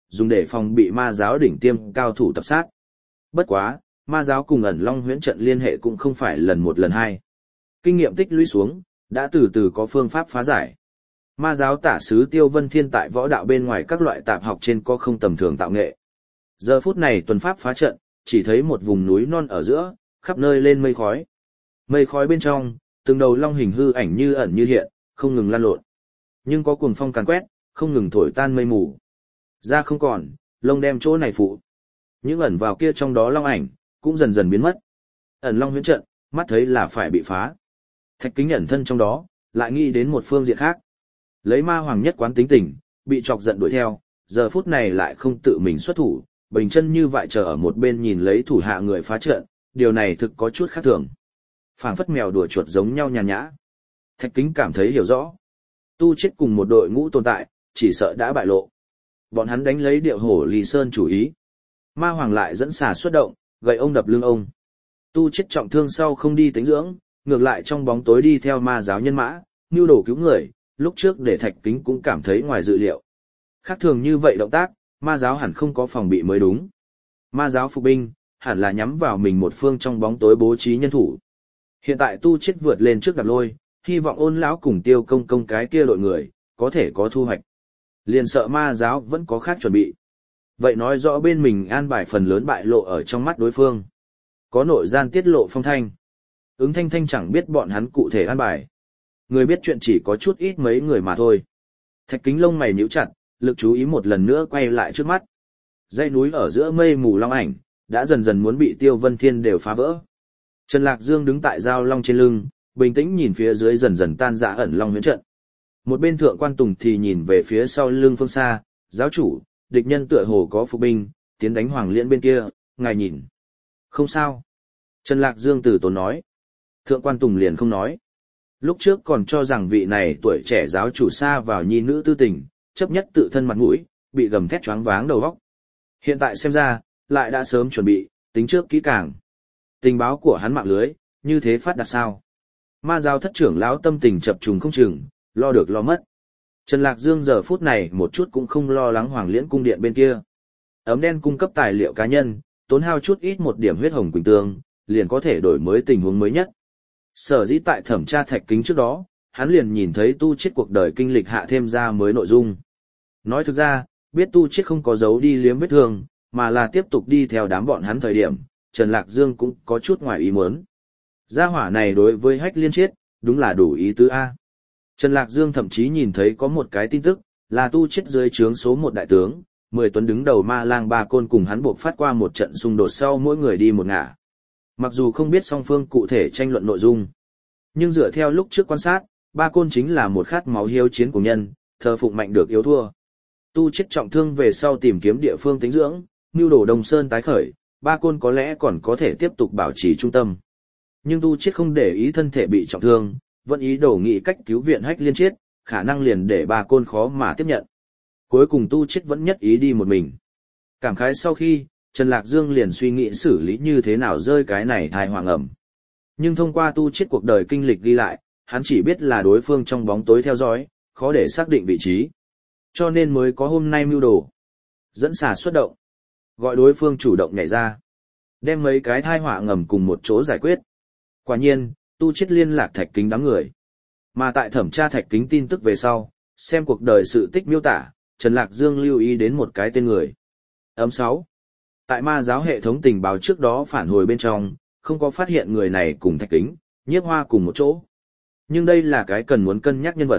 dùng để phòng bị ma giáo đỉnh tiêm cao thủ tập sát. Bất quá, ma giáo cùng ẩn long huyễn trận liên hệ cũng không phải lần một lần hai. Kinh nghiệm tích lũy xuống, đã từ từ có phương pháp phá giải. Ma giáo tả sứ Tiêu Vân Thiên tại võ đạo bên ngoài các loại tạp học trên có không tầm thường tạo nghệ. Giờ phút này tuần pháp phá trận, chỉ thấy một vùng núi non ở giữa, khắp nơi lên mây khói. Mây khói bên trong, từng đầu long hình hư ảnh như ẩn như hiện, không ngừng lan lộn. Nhưng có cuồng phong càn quét, không ngừng thổi tan mây mù. Da không còn, lông đem chỗ này phụ. Những ẩn vào kia trong đó long ảnh, cũng dần dần biến mất. Ẩn long huyễn trận, mắt thấy là phải bị phá. Thạch Kính ẩn thân trong đó, lại nghĩ đến một phương diện khác. Lấy ma hoàng nhất quán tính tình, bị chọc giận đuổi theo, giờ phút này lại không tự mình xuất thủ, bình chân như vậy chờ ở một bên nhìn lấy thủ hạ người phá trận, điều này thực có chút khác thường. Phảng phất mèo đùa chuột giống nhau nhàn nhã. Thạch Kính cảm thấy hiểu rõ. Tu chết cùng một đội ngũ tồn tại, chỉ sợ đã bại lộ. Bọn hắn đánh lấy điệu hổ Lý Sơn chủ ý. Ma hoàng lại dẫn xà xuất động, gậy ông đập lưng ông. Tu chết trọng thương sau không đi tính dưỡng, ngược lại trong bóng tối đi theo ma giáo nhân mã, nưu đổ cứu người, lúc trước để Thạch Kính cũng cảm thấy ngoài dự liệu. Khác thường như vậy động tác, ma giáo hẳn không có phòng bị mới đúng. Ma giáo phục binh, hẳn là nhắm vào mình một phương trong bóng tối bố trí nhân thủ. Hiện tại tu chết vượt lên trước đạp lôi, hy vọng Ôn lão cùng Tiêu Công Công cái kia đội người, có thể có thu hoạch. Liền sợ ma giáo vẫn có khác chuẩn bị. Vậy nói rõ bên mình an bài phần lớn bại lộ ở trong mắt đối phương. Có nội gian tiết lộ phong thanh. Ứng Thanh Thanh chẳng biết bọn hắn cụ thể an bài. Người biết chuyện chỉ có chút ít mấy người mà thôi. Thạch Kính lông mày nhíu chặt, lực chú ý một lần nữa quay lại trước mắt. Dãy núi ở giữa mây mù long ảnh, đã dần dần muốn bị Tiêu Vân Thiên đều phá vỡ. Trần Lạc Dương đứng tại giao long trên lưng, bình tĩnh nhìn phía dưới dần dần tan rã ẩn long huyễn trận. Một bên thượng quan Tùng thì nhìn về phía sau lưng phương xa, giáo chủ, địch nhân tựa hồ có phục binh, tiến đánh Hoàng Liễn bên kia, ngài nhìn. Không sao. Trần Lạc Dương từ tốn nói. Thượng quan Tùng liền không nói. Lúc trước còn cho rằng vị này tuổi trẻ giáo chủ xa vào nhi nữ tư tình, chấp nhất tự thân mặt mũi, bị gầm thét choáng váng đầu óc. Hiện tại xem ra, lại đã sớm chuẩn bị, tính trước kỹ càng. Tình báo của hắn mạng lưới, như thế phát đạt sao? Ma giáo thất trưởng lão tâm tình chập trùng không chừng, lo được lo mất. Trần Lạc Dương giờ phút này một chút cũng không lo lắng Hoàng Liễn cung điện bên kia. Ấm đen cung cấp tài liệu cá nhân, tốn hao chút ít một điểm huyết hồng quỳnh tương, liền có thể đổi mới tình huống mới nhất. Sở dĩ tại thẩm tra Thạch Kính trước đó, hắn liền nhìn thấy tu chết cuộc đời kinh lịch hạ thêm ra mới nội dung. Nói thực ra, biết tu chết không có dấu đi liếm vết thương, mà là tiếp tục đi theo đám bọn hắn thời điểm, Trần Lạc Dương cũng có chút ngoài ý muốn. Gia hỏa này đối với Hách Liên Chiết, đúng là đủ ý tứ A. Trần Lạc Dương thậm chí nhìn thấy có một cái tin tức, là tu chết dưới trướng số 1 đại tướng, 10 tuấn đứng đầu ma lang ba côn cùng hắn buộc phát qua một trận xung đột sau mỗi người đi một ngả. Mặc dù không biết song phương cụ thể tranh luận nội dung, nhưng dựa theo lúc trước quan sát, ba côn chính là một khát máu hiếu chiến của nhân, thờ phụng mạnh được yếu thua. Tu chết trọng thương về sau tìm kiếm địa phương tính dưỡng, nưu đổ Đông Sơn tái khởi, ba côn có lẽ còn có thể tiếp tục bảo trì trung tâm. Nhưng tu chết không để ý thân thể bị trọng thương, vẫn ý đồ nghĩ cách cứu viện Hách Liên Chiết, khả năng liền để ba côn khó mà tiếp nhận. Cuối cùng tu chết vẫn nhất ý đi một mình. Cảm khái sau khi, Trần Lạc Dương liền suy nghĩ xử lý như thế nào rơi cái này thai hoàng ẩm. Nhưng thông qua tu chết cuộc đời kinh lịch ghi lại, hắn chỉ biết là đối phương trong bóng tối theo dõi, khó để xác định vị trí. Cho nên mới có hôm nay mưu đồ. Dẫn xà xuất động. Gọi đối phương chủ động nhảy ra. Đem mấy cái thai họa ngầm cùng một chỗ giải quyết. Quả nhiên, tu chết liên lạc Thạch Kính đám người. Mà tại thẩm tra Thạch Kính tin tức về sau, xem cuộc đời sự tích miêu tả, Trần Lạc Dương lưu ý đến một cái tên người. Ấm 6. Tại ma giáo hệ thống tình báo trước đó phản hồi bên trong, không có phát hiện người này cùng Thạch Kính, Nhiếp Hoa cùng một chỗ. Nhưng đây là cái cần muốn cân nhắc nhân vật.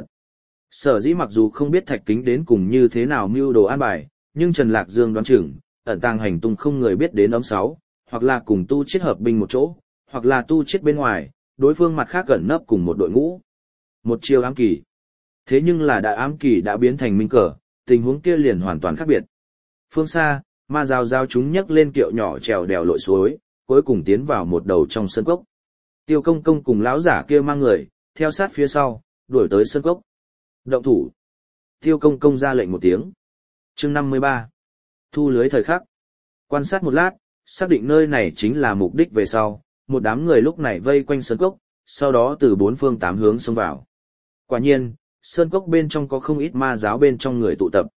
Sở dĩ mặc dù không biết Thạch Kính đến cùng như thế nào mưu đồ an bài, nhưng Trần Lạc Dương đoán chừng, ẩn tàng hành tung không người biết đến ấm 6, hoặc là cùng tu chết hợp binh một chỗ, hoặc là tu chết bên ngoài, đối phương mặt khác gần nấp cùng một đội ngũ. Một chiêu ám kỳ. Thế nhưng là đại ám kỳ đã biến thành minh cờ, tình huống kia liền hoàn toàn khác biệt. Phương xa, ma giáo giao chúng nhấc lên kiệu nhỏ trèo đèo lội suối, cuối cùng tiến vào một đầu trong sân cốc. Tiêu Công Công cùng lão giả kia mang người, theo sát phía sau, đuổi tới sân cốc. Động thủ. Tiêu Công Công ra lệnh một tiếng. Chương 53. Thu lưới thời khắc. Quan sát một lát, xác định nơi này chính là mục đích về sau, một đám người lúc này vây quanh sơn cốc, sau đó từ 4 phương 8 hướng xông vào. Quả nhiên, sơn cốc bên trong có không ít ma giáo bên trong người tụ tập.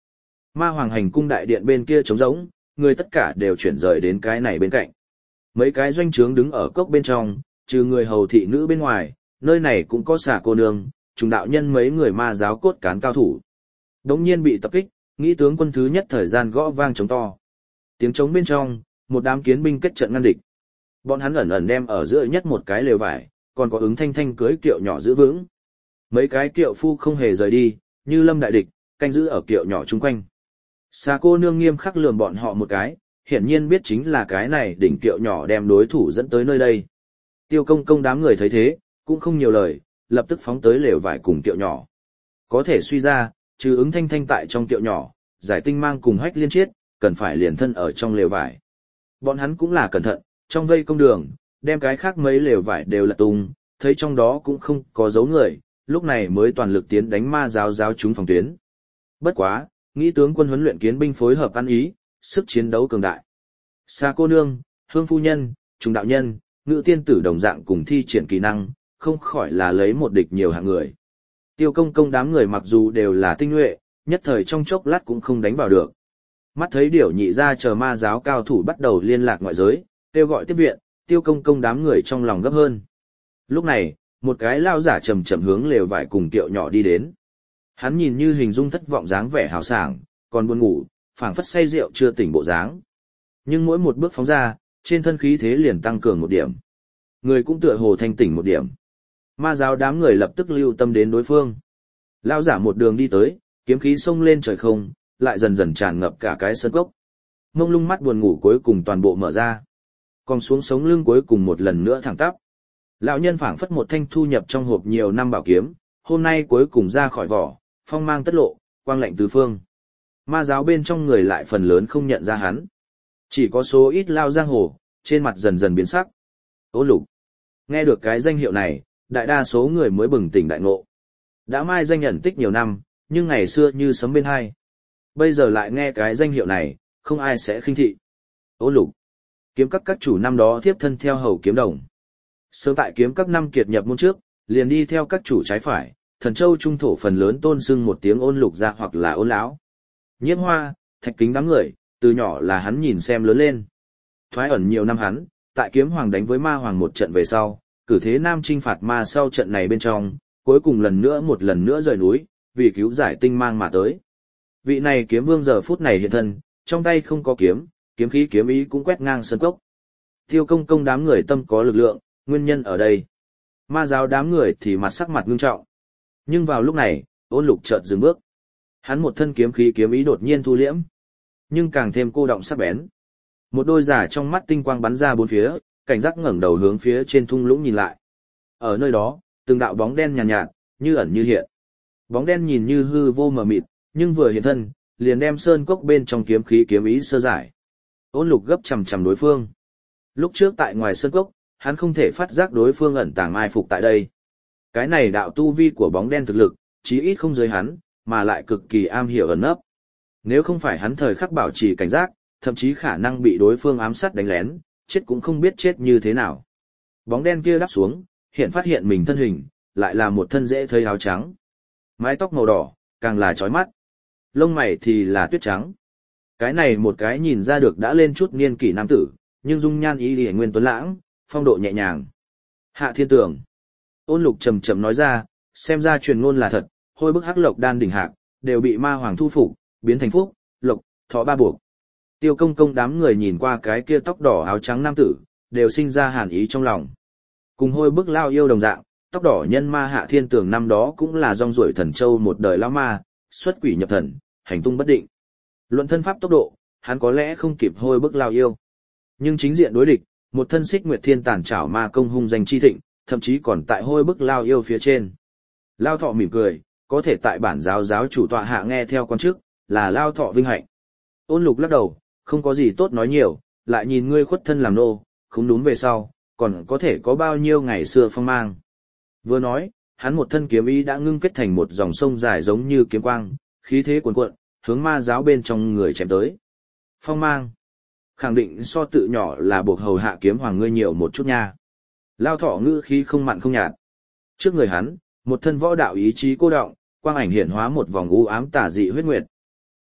Ma Hoàng hành cung đại điện bên kia trống rỗng, người tất cả đều chuyển rời đến cái này bên cạnh. Mấy cái doanh trướng đứng ở cốc bên trong, trừ người hầu thị nữ bên ngoài, nơi này cũng có Xà cô nương, trùng đạo nhân mấy người ma giáo cốt cán cao thủ. Đống nhiên bị tập kích, nghĩ tướng quân thứ nhất thời gian gõ vang trống to. Tiếng trống bên trong, một đám kiến binh kết trận ngăn địch. Bọn hắn ẩn ẩn đem ở giữa nhất một cái lều vải, còn có ứng thanh thanh cưới kiệu nhỏ giữ vững. Mấy cái kiệu phu không hề rời đi, như lâm đại địch, canh giữ ở kiệu nhỏ chung quanh. Xà cô nương nghiêm khắc lườm bọn họ một cái, hiển nhiên biết chính là cái này đỉnh kiệu nhỏ đem đối thủ dẫn tới nơi đây. Tiêu công công đám người thấy thế, cũng không nhiều lời, lập tức phóng tới lều vải cùng kiệu nhỏ. Có thể suy ra, trừ ứng thanh thanh tại trong kiệu nhỏ, giải tinh mang cùng hách liên chiết, cần phải liền thân ở trong lều vải. Bọn hắn cũng là cẩn thận, trong vây công đường, đem cái khác mấy lều vải đều lật tung, thấy trong đó cũng không có dấu người, lúc này mới toàn lực tiến đánh ma giáo giáo chúng phòng tuyến. Bất quá, nghĩ tướng quân huấn luyện kiến binh phối hợp ăn ý, sức chiến đấu cường đại. Xà cô nương, hương phu nhân, trùng đạo nhân, ngự tiên tử đồng dạng cùng thi triển kỹ năng, không khỏi là lấy một địch nhiều hạng người. Tiêu công công đám người mặc dù đều là tinh nhuệ, nhất thời trong chốc lát cũng không đánh vào được. Mắt thấy điểu nhị ra chờ ma giáo cao thủ bắt đầu liên lạc ngoại giới, kêu gọi tiếp viện, tiêu công công đám người trong lòng gấp hơn. Lúc này, một cái lao giả chậm chậm hướng lều vải cùng kiệu nhỏ đi đến. Hắn nhìn như hình dung thất vọng dáng vẻ hào sảng, còn buồn ngủ, phảng phất say rượu chưa tỉnh bộ dáng. Nhưng mỗi một bước phóng ra, trên thân khí thế liền tăng cường một điểm. Người cũng tựa hồ thanh tỉnh một điểm. Ma giáo đám người lập tức lưu tâm đến đối phương. Lao giả một đường đi tới, kiếm khí xông lên trời không, lại dần dần tràn ngập cả cái sân cốc. Mông lung mắt buồn ngủ cuối cùng toàn bộ mở ra. Còn xuống sống lưng cuối cùng một lần nữa thẳng tắp. Lão nhân phảng phất một thanh thu nhập trong hộp nhiều năm bảo kiếm, hôm nay cuối cùng ra khỏi vỏ, phong mang tất lộ, quang lạnh tứ phương. Ma giáo bên trong người lại phần lớn không nhận ra hắn. Chỉ có số ít lao giang hồ, trên mặt dần dần biến sắc. Ô Lục. Nghe được cái danh hiệu này, đại đa số người mới bừng tỉnh đại ngộ. Đã mai danh nhận tích nhiều năm, nhưng ngày xưa như sấm bên hai. Bây giờ lại nghe cái danh hiệu này, không ai sẽ khinh thị. Ô Lục. Kiếm các chủ năm đó tiếp thân theo hầu kiếm đồng. Sớm tại kiếm các năm kiệt nhập môn trước, liền đi theo các chủ trái phải, Thần Châu trung thổ phần lớn tôn xưng một tiếng Ôn Lục ra hoặc là Ôn lão. Nhiễm Hoa, Thạch Kính đám người, từ nhỏ là hắn nhìn xem lớn lên. Thoái ẩn nhiều năm hắn, tại kiếm hoàng đánh với ma hoàng một trận về sau, cử thế nam chinh phạt ma sau trận này bên trong, cuối cùng một lần nữa rời núi, vì cứu giải tinh mang mà tới. Vị này kiếm vương giờ phút này hiện thân, trong tay không có kiếm, kiếm khí kiếm ý cũng quét ngang sân cốc. Tiêu công công đám người tâm có lực lượng, nguyên nhân ở đây. Ma giáo đám người thì mặt sắc mặt ngưng trọng. Nhưng vào lúc này, Ôn Lục chợt dừng bước. Hắn một thân kiếm khí kiếm ý đột nhiên thu liễm, nhưng càng thêm cô động sắc bén. Một đôi giả trong mắt tinh quang bắn ra bốn phía, cảnh giác ngẩng đầu hướng phía trên thung lũng nhìn lại. Ở nơi đó, từng đạo bóng đen nhàn nhạt, như ẩn như hiện. Bóng đen nhìn như hư vô mờ mịt, nhưng vừa hiện thân, liền đem sơn cốc bên trong kiếm khí kiếm ý sơ giải. Ôn Lục gấp chằm chằm đối phương. Lúc trước tại ngoài sơn cốc, hắn không thể phát giác đối phương ẩn tàng mai phục tại đây. Cái này đạo tu vi của bóng đen thực lực, chí ít không dưới hắn, mà lại cực kỳ am hiểu ẩn nấp. Nếu không phải hắn thời khắc bảo trì cảnh giác, thậm chí khả năng bị đối phương ám sát đánh lén, chết cũng không biết chết như thế nào. Bóng đen kia đáp xuống, hiện phát hiện mình thân hình, lại là một thân dễ thấy áo trắng. Mái tóc màu đỏ, càng là chói mắt. Lông mày thì là tuyết trắng. Cái này một cái nhìn ra được đã lên chút niên kỷ nam tử, nhưng dung nhan ý liễu nguyên tuấn lãng, phong độ nhẹ nhàng. Hạ Thiên Tường. Ôn Lục trầm trầm nói ra, xem ra truyền ngôn là thật, hôi bức hắc lộc đan đỉnh hạc, đều bị ma hoàng thu phục, biến thành phúc, lộc, thọ ba buộc. Tiêu công công đám người nhìn qua cái kia tóc đỏ áo trắng nam tử, đều sinh ra hàn ý trong lòng. Cùng hôi bức lao yêu đồng dạng, tóc đỏ nhân ma Hạ Thiên Tường năm đó cũng là rong ruổi thần châu một đời lao ma, xuất quỷ nhập thần, hành tung bất định. Luận thân pháp tốc độ, hắn có lẽ không kịp hôi bức lao yêu. Nhưng chính diện đối địch, một thân xích nguyệt thiên tàn trảo ma công hung danh chi thịnh, thậm chí còn tại hôi bức lao yêu phía trên. Lao Thọ mỉm cười, có thể tại bản giáo giáo chủ tọa hạ nghe theo quan chức, là Lao Thọ vinh hạnh. Ôn Lục lắc đầu, không có gì tốt nói nhiều, lại nhìn ngươi khuất thân làm nô, không đúng về sau, còn có thể có bao nhiêu ngày xưa phong mang. Vừa nói, hắn một thân kiếm ý đã ngưng kết thành một dòng sông dài giống như kiếm quang, khí thế cuồn cuộn, hướng ma giáo bên trong người chém tới. Phong mang, khẳng định so tự nhỏ là buộc hầu hạ kiếm hoàng ngươi nhiều một chút nha. Lao Thọ ngữ khí không mặn không nhạt. Trước người hắn, một thân võ đạo ý chí cô động, quang ảnh hiển hóa một vòng u ám tà dị huyết nguyệt.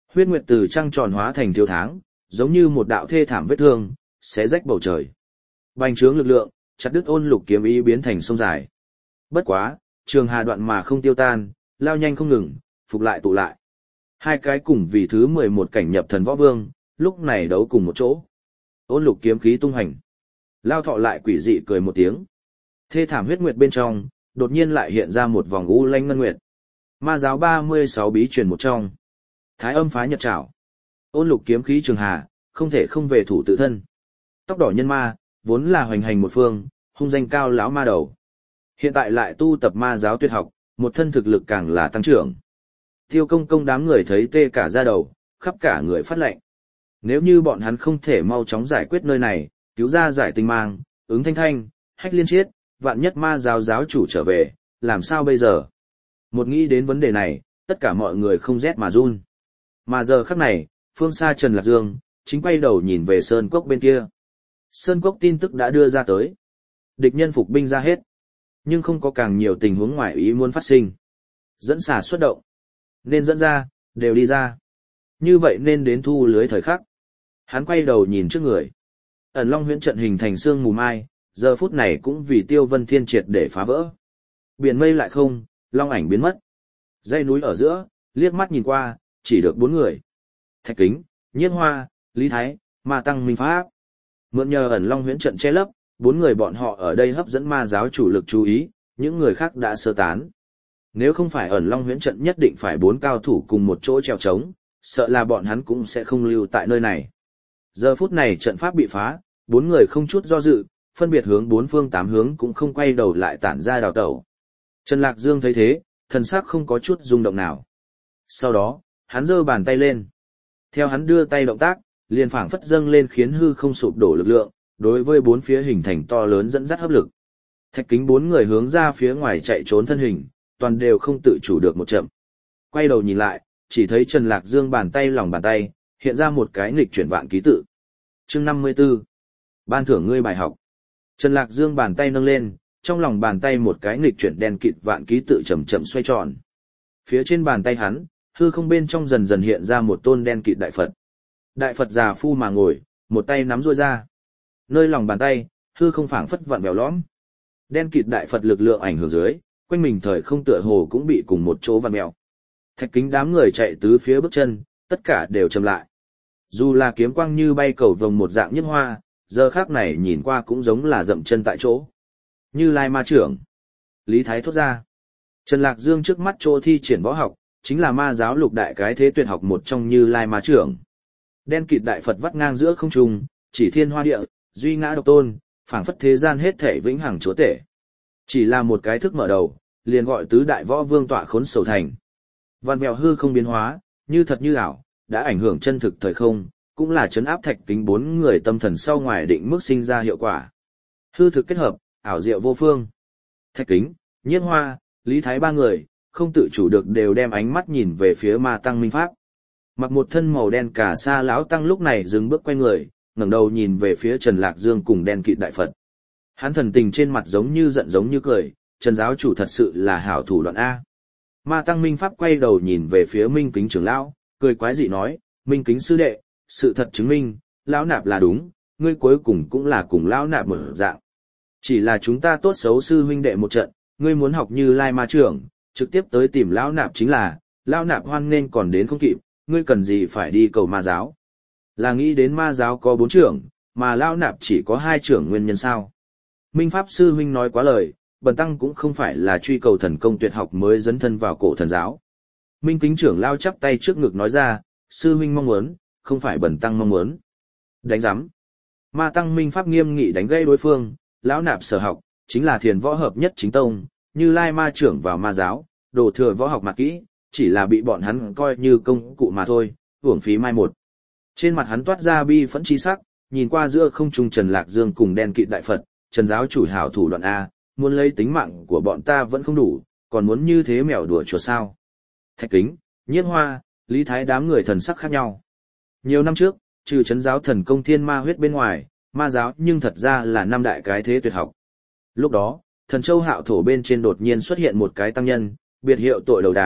Huyết nguyệt từ trăng tròn hóa thành thiếu tháng, giống như một đạo thê thảm vết thương, xé rách bầu trời. Bành trướng lực lượng, chặt đứt ôn lục kiếm ý biến thành sông dài. Bất quá, trường hà đoạn mà không tiêu tan, lao nhanh không ngừng, phục lại tụ lại. Hai cái cùng vì thứ 11 cảnh nhập thần võ vương, lúc này đấu cùng một chỗ. Ôn lục kiếm khí tung hành. Lao thọ lại quỷ dị cười một tiếng. Thê thảm huyết nguyệt bên trong, đột nhiên lại hiện ra một vòng u lanh ngân nguyệt. Ma giáo 36 bí truyền một trong. Thái âm phá nhật trảo. Ôn lục kiếm khí trường hà, không thể không về thủ tự thân. Tóc đỏ nhân ma, vốn là hoành hành một phương, hung danh cao lão ma đầu. Hiện tại lại tu tập ma giáo tuyệt học, một thân thực lực càng là tăng trưởng. Tiêu công công đám người thấy tê cả da đầu, khắp cả người phát lệnh. Nếu như bọn hắn không thể mau chóng giải quyết nơi này, cứu ra giải tinh mang, ứng thanh thanh, hách liên chiết, vạn nhất ma giáo giáo chủ trở về, làm sao bây giờ? Một nghĩ đến vấn đề này, tất cả mọi người không rét mà run. Mà giờ khắc này, phương xa Trần Lạc Dương, chính quay đầu nhìn về Sơn Cốc bên kia. Sơn Cốc tin tức đã đưa ra tới. Địch nhân phục binh ra hết. Nhưng không có càng nhiều tình huống ngoài ý muốn phát sinh. Dẫn xà xuất động. Nên dẫn ra, đều đi ra. Như vậy nên đến thu lưới thời khắc. Hắn quay đầu nhìn trước người. Ẩn Long huyễn trận hình thành xương mù mai, giờ phút này cũng vì Tiêu Vân Thiên triệt để phá vỡ. Biển mây lại không, long ảnh biến mất. Dãy núi ở giữa, liếc mắt nhìn qua, chỉ được 4 người. Thạch Kính, Nhiếp Hoa, Lý Thái, Ma Tăng Minh Pháp. Mượn nhờ Ẩn Long huyễn trận che lấp, 4 người bọn họ ở đây hấp dẫn ma giáo chủ lực chú ý, những người khác đã sơ tán. Nếu không phải Ẩn Long huyễn trận nhất định phải 4 cao thủ cùng một chỗ treo trống, sợ là bọn hắn cũng sẽ không lưu tại nơi này. Giờ phút này trận pháp bị phá, 4 người không chút do dự, phân biệt hướng 4 phương 8 hướng cũng không quay đầu lại tản ra đào tẩu. Trần Lạc Dương thấy thế, thần sắc không có chút rung động nào. Sau đó, hắn giơ bàn tay lên. Theo hắn đưa tay động tác, liền phảng phất dâng lên khiến hư không sụp đổ lực lượng, đối với 4 phía hình thành to lớn dẫn dắt hấp lực. Thạch Kính 4 người hướng ra phía ngoài chạy trốn thân hình, toàn đều không tự chủ được một chậm. Quay đầu nhìn lại, chỉ thấy Trần Lạc Dương bàn tay lòng bàn tay, hiện ra một cái nghịch chuyển vạn ký tự. Chương 54. Ban thưởng ngươi bài học. Trần Lạc Dương bàn tay nâng lên, trong lòng bàn tay một cái nghịch chuyển đen kịt vạn ký tự chậm chậm xoay tròn. Phía trên bàn tay hắn, hư không bên trong dần dần hiện ra một tôn đen kịt đại Phật. Đại Phật già phu mà ngồi, một tay nắm duỗi ra. Nơi lòng bàn tay, hư không phảng phất vặn vẹo lõm. Đen kịt đại Phật lực lượng ảnh hưởng dưới, quanh mình thời không tựa hồ cũng bị cùng một chỗ vặn vẹo. Thạch Kính đám người chạy tứ phía bước chân, tất cả đều chậm lại. Dù là kiếm quang như bay cầu vồng một dạng Nhiếp Hoa, giờ khác này nhìn qua cũng giống là dậm chân tại chỗ. Như Lai ma trưởng. Lý Thái thốt ra. Trần Lạc Dương trước mắt chỗ thi triển võ học, chính là ma giáo lục đại cái thế tuyệt học một trong Như Lai ma trưởng. Đen kịt đại Phật vắt ngang giữa không trung, chỉ thiên hoa địa, duy ngã độc tôn, phảng phất thế gian hết thể vĩnh hằng chúa tể. Chỉ là một cái thức mở đầu, liền gọi tứ đại võ vương tọa khốn sầu thành. Vạn mèo hư không biến hóa, như thật như ảo, đã ảnh hưởng chân thực thời không, cũng là chấn áp Thạch Kính 4 người tâm thần sau ngoài định mức sinh ra hiệu quả. Hư thực kết hợp, ảo diệu vô phương. Thạch Kính, Nhiếp Hoa, Lý Thái 3 người, không tự chủ được đều đem ánh mắt nhìn về phía Ma Tăng Minh Pháp. Mặc một thân màu đen cả sa lão tăng lúc này dừng bước quay người, ngẩng đầu nhìn về phía Trần Lạc Dương cùng đen kịt đại Phật. Hắn thần tình trên mặt giống như giận giống như cười, Trần giáo chủ thật sự là hảo thủ đoạn A. Ma Tăng Minh Pháp quay đầu nhìn về phía Minh Kính trưởng lão, cười quái dị nói, Minh Kính sư đệ, sự thật chứng minh, lão nạp là đúng, ngươi cuối cùng cũng là cùng lão nạp một dạng. Chỉ là chúng ta tốt xấu sư huynh đệ một trận, ngươi muốn học Như Lai ma trưởng, trực tiếp tới tìm lão nạp chính là, lão nạp hoan nghênh còn đến không kịp, ngươi cần gì phải đi cầu ma giáo. Là nghĩ đến ma giáo có 4 trưởng, mà lão nạp chỉ có 2 trưởng nguyên nhân sao. Minh Pháp sư huynh nói quá lời, bần tăng cũng không phải là truy cầu thần công tuyệt học mới dấn thân vào cổ thần giáo. Minh Kính trưởng lao chắp tay trước ngực nói ra, sư huynh mong muốn, không phải bần tăng mong muốn. Đánh giám. Ma Tăng Minh Pháp nghiêm nghị đánh gây đối phương, lão nạp sở học, chính là thiền võ hợp nhất chính tông, Như Lai ma trưởng vào ma giáo, đồ thừa võ học mặc kỹ, chỉ là bị bọn hắn coi như công cụ mà thôi, uổng phí mai một. Trên mặt hắn toát ra bi phẫn chi sắc, nhìn qua giữa không trung Trần Lạc Dương cùng đen kịt đại Phật, Trần giáo chủ hảo thủ đoạn A, muốn lấy tính mạng của bọn ta vẫn không đủ, còn muốn như thế mèo đùa chuột sao. Thạch Kính, Nhiếp Hoa, Lý Thái đám người thần sắc khác nhau. Nhiều năm trước, trừ Trấn giáo thần công thiên ma huyết bên ngoài, ma giáo nhưng thật ra là 5 đại cái thế tuyệt học. Lúc đó, Thần Châu Hạo thổ bên trên đột nhiên xuất hiện một cái tăng nhân, biệt hiệu tội đầu đà,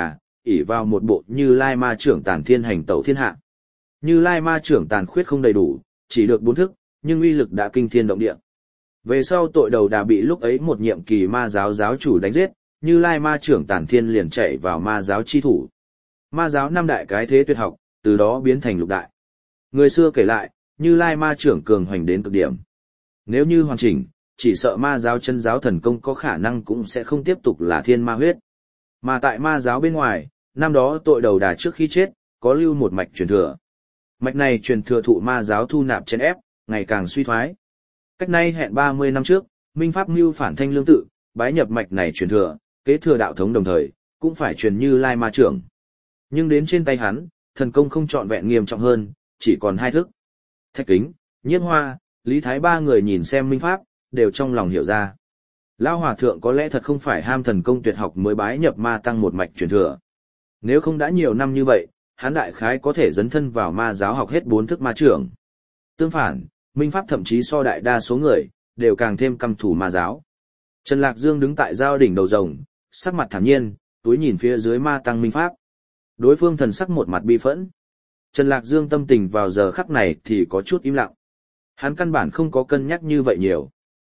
ỷ vào một bộ Như Lai Ma Trưởng Tàn Thiên hành tẩu thiên hạ. Như Lai Ma Trưởng Tàn khuyết không đầy đủ, chỉ được 4 thức, nhưng uy lực đã kinh thiên động địa. Về sau tội đầu đà bị lúc ấy một nhiệm kỳ ma giáo giáo chủ đánh giết, Như Lai Ma Trưởng Tàn Thiên liền chạy vào ma giáo chi thủ. Ma giáo 5 đại cái thế tuyệt học, từ đó biến thành lục đại. Người xưa kể lại, Như Lai Ma Trưởng cường hoành đến cực điểm. Nếu như hoàn chỉnh, chỉ sợ ma giáo chân giáo thần công có khả năng cũng sẽ không tiếp tục là thiên ma huyết. Mà tại ma giáo bên ngoài, năm đó tội đầu đà trước khi chết, có lưu một mạch truyền thừa. Mạch này truyền thừa thụ ma giáo thu nạp chèn ép, ngày càng suy thoái. Cách nay hẹn 30 năm trước, Minh Pháp mưu phản Thanh Lương Tự, bái nhập mạch này truyền thừa, kế thừa đạo thống đồng thời, cũng phải truyền Như Lai Ma Trưởng. Nhưng đến trên tay hắn, thần công không trọn vẹn nghiêm trọng hơn, chỉ còn 2 thức. Thạch Kính, Nhiếp Hoa, Lý Thái 3 người nhìn xem Minh Pháp, đều trong lòng hiểu ra. Lão Hòa Thượng có lẽ thật không phải ham thần công tuyệt học mới bái nhập ma tăng một mạch truyền thừa. Nếu không đã nhiều năm như vậy, hắn đại khái có thể dấn thân vào ma giáo học hết 4 thức ma trưởng. Tương phản, Minh Pháp thậm chí so đại đa số người, đều càng thêm căm thù ma giáo. Trần Lạc Dương đứng tại giao đỉnh đầu rồng, sắc mặt thản nhiên, túi nhìn phía dưới ma tăng Minh Pháp. Đối phương thần sắc một mặt bi phẫn. Trần Lạc Dương tâm tình vào giờ khắc này thì có chút im lặng. Hắn căn bản không có cân nhắc như vậy nhiều.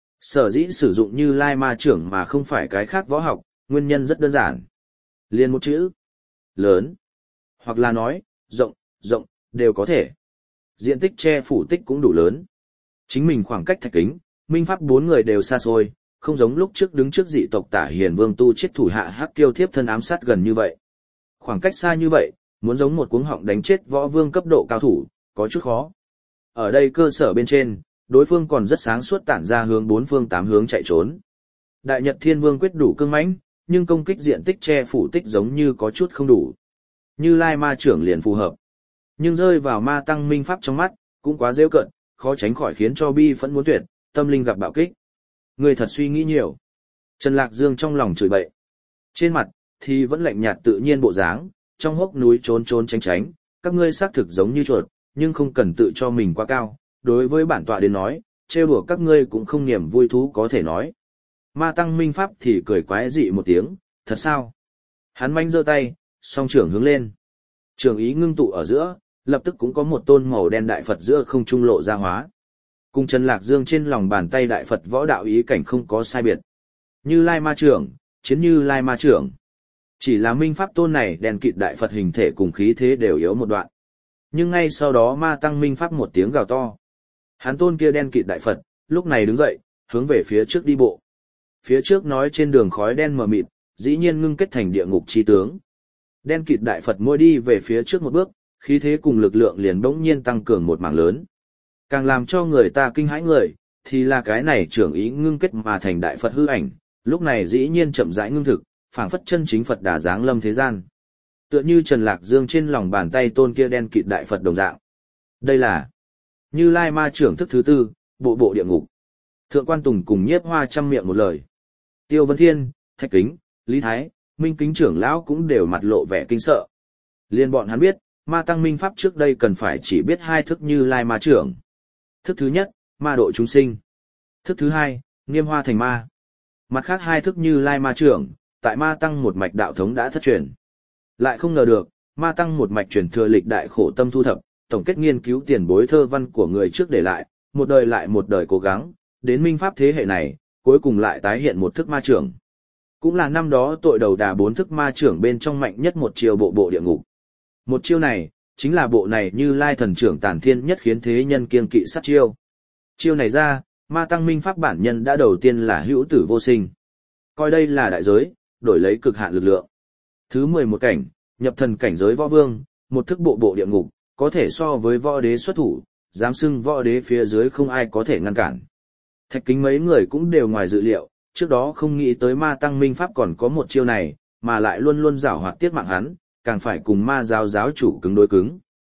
Sở dĩ sử dụng Như Lai Ma Trưởng mà không phải cái khác võ học, nguyên nhân rất đơn giản. Liên một chữ. Lớn. Hoặc là nói, rộng, đều có thể. Diện tích che phủ tích cũng đủ lớn. Chính mình khoảng cách Thạch Kính, Minh Pháp 4 người đều xa xôi, không giống lúc trước đứng trước dị tộc Tả Hiền Vương tu chết thủ hạ Hắc Kiêu thiếp thân ám sát gần như vậy. Khoảng cách xa như vậy, muốn giống một cuống họng đánh chết võ vương cấp độ cao thủ, có chút khó. Ở đây cơ sở bên trên, đối phương còn rất sáng suốt tản ra hướng 4 phương 8 hướng chạy trốn. Đại Nhật Thiên Vương quyết đủ cương mãnh, nhưng công kích diện tích che phủ tích giống như có chút không đủ. Như Lai Ma Trưởng liền phù hợp. Nhưng rơi vào ma tăng Minh Pháp trong mắt, cũng quá rêu cận, khó tránh khỏi khiến cho bi phẫn muốn tuyệt, tâm linh gặp bạo kích. Người thật suy nghĩ nhiều. Trần Lạc Dương trong lòng chửi bậy. Trên mặt, thì vẫn lạnh nhạt tự nhiên bộ dáng, trong hốc núi trốn tránh, các ngươi xác thực giống như chuột, nhưng không cần tự cho mình quá cao. Đối với bản tọa đến nói, trêu đùa các ngươi cũng không niềm vui thú có thể nói. Ma tăng Minh Pháp thì cười quái dị một tiếng, thật sao? Hắn manh giơ tay, song trưởng hướng lên. Trường ý ngưng tụ ở giữa, lập tức cũng có một tôn màu đen đại Phật giữa không trung lộ ra hóa. Cùng Trần Lạc Dương trên lòng bàn tay đại Phật võ đạo ý cảnh không có sai biệt. Như Lai Ma Trưởng, chiến Như Lai Ma Trưởng. Chỉ là Minh Pháp tôn này đèn kịt đại Phật hình thể cùng khí thế đều yếu một đoạn. Nhưng ngay sau đó ma tăng Minh Pháp một tiếng gào to. Hắn tôn kia đen kịt đại Phật, lúc này đứng dậy, hướng về phía trước đi bộ. Phía trước nói trên đường khói đen mờ mịt, dĩ nhiên ngưng kết thành địa ngục chi tướng. Đen kịt đại Phật mỗi đi về phía trước một bước, khí thế cùng lực lượng liền bỗng nhiên tăng cường một mảng lớn. Càng làm cho người ta kinh hãi người, thì là cái này trưởng ý ngưng kết mà thành đại Phật hư ảnh, lúc này dĩ nhiên chậm rãi ngưng thực, phảng phất chân chính Phật Đà giáng lâm thế gian. Tựa như Trần Lạc Dương trên lòng bàn tay tôn kia đen kịt đại Phật đồng dạng. Đây là Như Lai Ma Trưởng thức thứ 4, bộ bộ địa ngục. Thượng Quan Tùng cùng Nhiếp Hoa chăm miệng một lời. Tiêu Vân Thiên, Thạch Kính, Lý Thái, Minh Kính trưởng lão cũng đều mặt lộ vẻ kinh sợ. Liên bọn hắn biết, ma tăng Minh Pháp trước đây cần phải chỉ biết 2 thức Như Lai Ma Trưởng. Thức thứ nhất, ma độ chúng sinh. Thức thứ 2, Nghiêm Hoa thành ma. Mặt khác 2 thức Như Lai Ma Trưởng, tại ma tăng một mạch đạo thống đã thất truyền. Lại không ngờ được, ma tăng một mạch truyền thừa lịch đại khổ tâm thu thập, tổng kết nghiên cứu tiền bối thơ văn của người trước để lại, một đời lại một đời cố gắng, đến Minh Pháp thế hệ này, cuối cùng lại tái hiện một thức ma trưởng. Cũng là năm đó tội đầu đà 4 thức ma trưởng bên trong mạnh nhất một chiêu bộ bộ địa ngục. Một chiêu này, chính là bộ này Như Lai thần trưởng tản thiên nhất khiến thế nhân kiêng kỵ sát chiêu. Chiêu này ra, ma tăng Minh Pháp bản nhân đã đầu tiên là hữu tử vô sinh. Coi đây là đại giới, đổi lấy cực hạn lực lượng. Thứ 11 cảnh, nhập thần cảnh giới võ vương, một thức bộ bộ địa ngục, có thể so với võ đế xuất thủ, dám xưng võ đế phía dưới không ai có thể ngăn cản. Thạch Kính mấy người cũng đều ngoài dự liệu, trước đó không nghĩ tới ma tăng Minh Pháp còn có một chiêu này, mà lại luôn luôn giảo hoạt tiết mạng hắn, càng phải cùng ma giáo giáo chủ cứng đối cứng.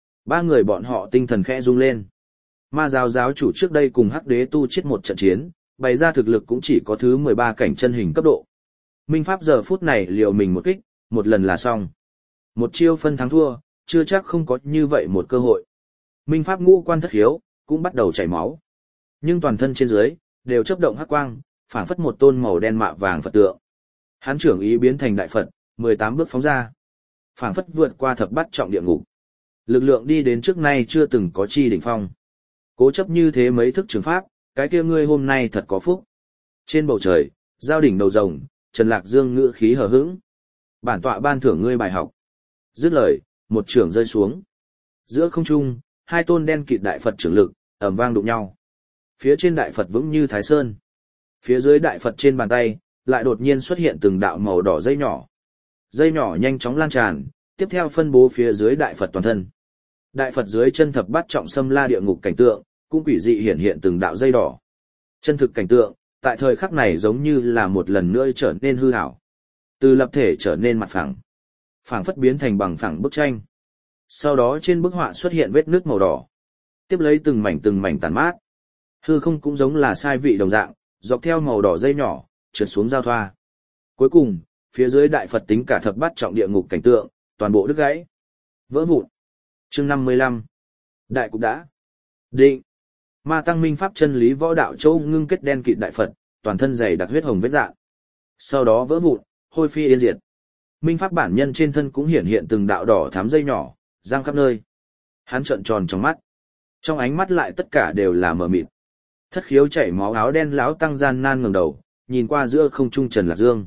3 người bọn họ tinh thần khẽ rung lên. Ma giáo giáo chủ trước đây cùng Hắc Đế tu chết một trận chiến, bày ra thực lực cũng chỉ có thứ 13 cảnh chân hình cấp độ. Minh Pháp giờ phút này liều mình một kích, một lần là xong. Một chiêu phân thắng thua, chưa chắc không có như vậy một cơ hội. Minh Pháp ngũ quan thất khiếu, cũng bắt đầu chảy máu. Nhưng toàn thân trên dưới, đều chớp động hắc quang, phảng phất một tôn màu đen mạ vàng Phật tượng. Hắn trưởng ý biến thành đại Phật, 18 bước phóng ra. Phảng phất vượt qua thập bát trọng địa ngục. Lực lượng đi đến trước nay chưa từng có chi đỉnh phong. Cố chấp như thế mấy thức trường pháp, cái kia ngươi hôm nay thật có phúc. Trên bầu trời, giao đỉnh đầu rồng, Trần Lạc Dương ngữ khí hờ hững. Bản tọa ban thưởng ngươi bài học. Dứt lời, một trường rơi xuống. Giữa không trung, hai tôn đen kịt đại Phật trưởng lực, ầm vang đụng nhau. Phía trên đại Phật vững như Thái Sơn. Phía dưới đại Phật trên bàn tay, lại đột nhiên xuất hiện từng đạo màu đỏ dây nhỏ. Dây nhỏ nhanh chóng lan tràn, tiếp theo phân bố phía dưới đại Phật toàn thân. Đại Phật dưới chân thập bát trọng xâm la địa ngục cảnh tượng, cũng quỷ dị hiện hiện từng đạo dây đỏ. Chân thực cảnh tượng, tại thời khắc này giống như là một lần nữa trở nên hư ảo. Từ lập thể trở nên mặt phẳng. Phẳng phất biến thành bằng phẳng bức tranh. Sau đó trên bức họa xuất hiện vết nước màu đỏ. Tiếp lấy từng mảnh tàn mát. Hư không cũng giống là sai vị đồng dạng, dọc theo màu đỏ dây nhỏ, trượt xuống giao thoa. Cuối cùng, phía dưới đại Phật tính cả thập bát trọng địa ngục cảnh tượng, toàn bộ đứt gãy. Vỡ vụn. Chương 55. Đại cục đã. Định. Ma tăng minh pháp chân lý võ đạo châu ngưng kết đen kịt đại Phật, toàn thân dày đặc huyết hồng vết dạng. Sau đó vỡ vụn, hôi phi yên diệt. Minh pháp bản nhân trên thân cũng hiển hiện từng đạo đỏ thắm dây nhỏ, giang khắp nơi. Hắn trợn tròn trong mắt. Trong ánh mắt lại tất cả đều là mờ mịt. Thất khiếu chảy máu áo đen lão tăng gian nan ngẩng đầu, nhìn qua giữa không trung Trần Lạc Dương.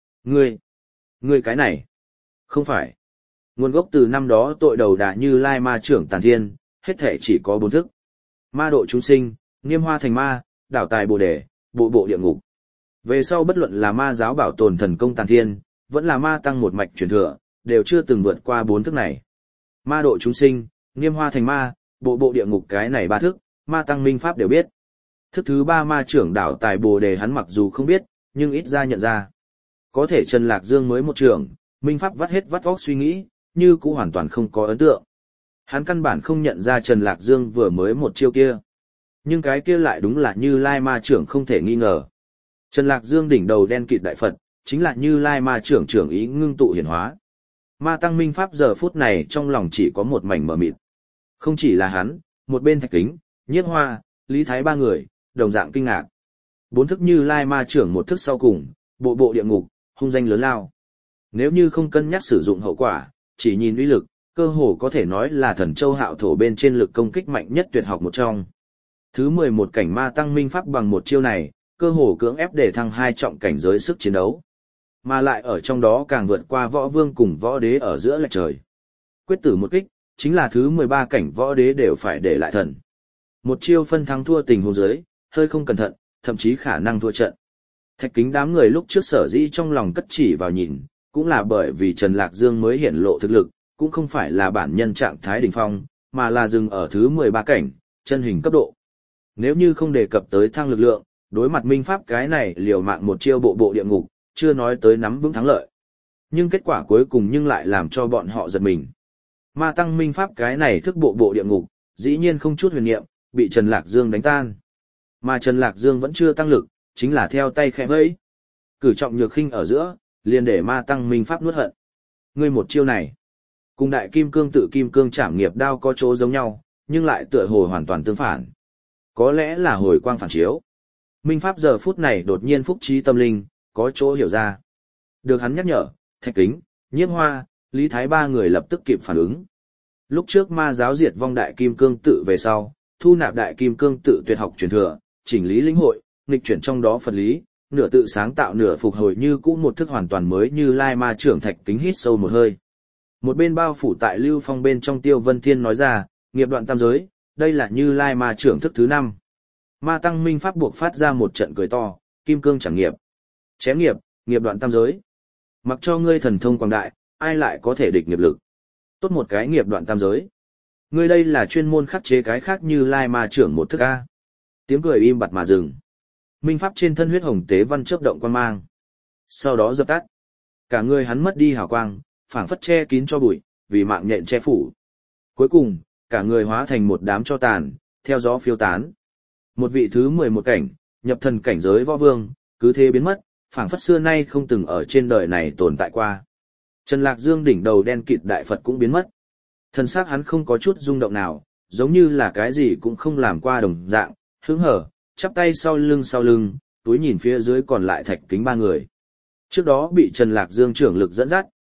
Ngươi cái này, không phải. Nguồn gốc từ năm đó tội đầu đà Như Lai ma trưởng Tàn Thiên, hết thể chỉ có 4 thức. Ma độ chúng sinh, Niêm Hoa thành ma, đảo tài Bồ đề, bộ bộ địa ngục. Về sau bất luận là ma giáo bảo tồn thần công Tàn Thiên, vẫn là ma tăng một mạch truyền thừa, đều chưa từng vượt qua 4 thức này. Ma độ chúng sinh, Niêm Hoa thành ma, bộ bộ địa ngục cái này 3 thức, ma tăng minh pháp đều biết. Thức thứ 3 ma trưởng đảo tài Bồ đề hắn mặc dù không biết, nhưng ít ra nhận ra. Có thể Trần Lạc Dương mới một trưởng, minh pháp vắt hết vắt óc suy nghĩ, như cũng hoàn toàn không có ấn tượng. Hắn căn bản không nhận ra Trần Lạc Dương vừa mới một chiêu kia. Nhưng cái kia lại đúng là Như Lai ma trưởng không thể nghi ngờ. Trần Lạc Dương đỉnh đầu đen kịt đại Phật, chính là Như Lai ma trưởng trưởng ý ngưng tụ hiển hóa. Ma tăng minh pháp giờ phút này trong lòng chỉ có một mảnh mờ mịt. Không chỉ là hắn, một bên Thạch Kính, Nhiếp Hoa, Lý Thái 3 người, đồng dạng kinh ngạc. 4 thức Như Lai ma trưởng một thức sau cùng, bộ bộ địa ngục, hung danh lớn lao. Nếu như không cân nhắc sử dụng hậu quả, chỉ nhìn uy lực, cơ hồ có thể nói là Thần Châu Hạo Thổ bên trên lực công kích mạnh nhất tuyệt học một trong. Thứ 11 cảnh ma tăng minh pháp bằng một chiêu này, cơ hồ cưỡng ép để thăng 2 trọng cảnh giới sức chiến đấu. Mà lại ở trong đó càng vượt qua võ vương cùng võ đế ở giữa lệch trời. Quyết tử một kích, chính là thứ 13 cảnh võ đế đều phải để lại thần. Một chiêu phân thắng thua tình huống dưới, hơi không cẩn thận, thậm chí khả năng thua trận. Thạch Kính đám người lúc trước sở dĩ trong lòng cất chỉ vào nhìn, cũng là bởi vì Trần Lạc Dương mới hiển lộ thực lực, cũng không phải là bản nhân trạng thái đỉnh phong, mà là dừng ở thứ 13 cảnh, chân hình cấp độ. Nếu như không đề cập tới thăng lực lượng, đối mặt minh pháp cái này liều mạng một chiêu bộ bộ địa ngục, chưa nói tới nắm vững thắng lợi. Nhưng kết quả cuối cùng nhưng lại làm cho bọn họ giật mình. Ma tăng minh pháp cái này thức bộ bộ địa ngục, dĩ nhiên không chút huyền niệm, bị Trần Lạc Dương đánh tan. Mà Trần Lạc Dương vẫn chưa tăng lực, chính là theo tay khẽ vẫy. Cử trọng nhược khinh ở giữa, liền để ma tăng minh pháp nuốt hận. Ngươi một chiêu này, cùng đại kim cương tự kim cương trảm nghiệp đao có chỗ giống nhau, nhưng lại tựa hồ hoàn toàn tương phản. Có lẽ là hồi quang phản chiếu. Minh pháp giờ phút này đột nhiên phúc trí tâm linh, có chỗ hiểu ra. Được hắn nhắc nhở, Thạch Kính, Nhiếp Hoa, Lý Thái 3 người lập tức kịp phản ứng. Lúc trước ma giáo diệt vong đại kim cương tự về sau, thu nạp đại kim cương tự tuyệt học truyền thừa, chỉnh lý lĩnh hội, nghịch chuyển trong đó Phật lý, nửa tự sáng tạo nửa phục hồi như cũ một thức hoàn toàn mới. Như Lai ma trưởng Thạch Kính hít sâu một hơi. Một bên bao phủ tại Lưu Phong bên trong Tiêu Vân Thiên nói ra, nghiệp đoạn tam giới, đây là Như Lai ma trưởng thức thứ 5. Ma tăng minh pháp buộc phát ra một trận cười to, kim cương chẳng nghiệp. Chém nghiệp, nghiệp đoạn tam giới. Mặc cho ngươi thần thông quảng đại, ai lại có thể địch nghiệp lực. Tốt một cái nghiệp đoạn tam giới. Ngươi đây là chuyên môn khắc chế cái khác Như Lai ma trưởng một thức A. Tiếng cười im bặt mà dừng. Minh pháp trên thân huyết hồng tế văn chớp động quan mang. Sau đó dập tắt. Cả người hắn mất đi hào quang, phảng phất che kín cho bụi, vì mạng nhện che phủ. Cuối cùng, cả người hóa thành một đám tro tàn, theo gió phiêu tán. Một vị thứ 11 cảnh, nhập thần cảnh giới võ vương, cứ thế biến mất, phảng phất xưa nay không từng ở trên đời này tồn tại qua. Trần Lạc Dương đỉnh đầu đen kịt đại Phật cũng biến mất. Thân xác hắn không có chút rung động nào, giống như là cái gì cũng không làm qua đồng dạng, hứng hở, chắp tay sau lưng, túi nhìn phía dưới còn lại Thạch Kính 3 người. Trước đó bị Trần Lạc Dương trưởng lực dẫn dắt,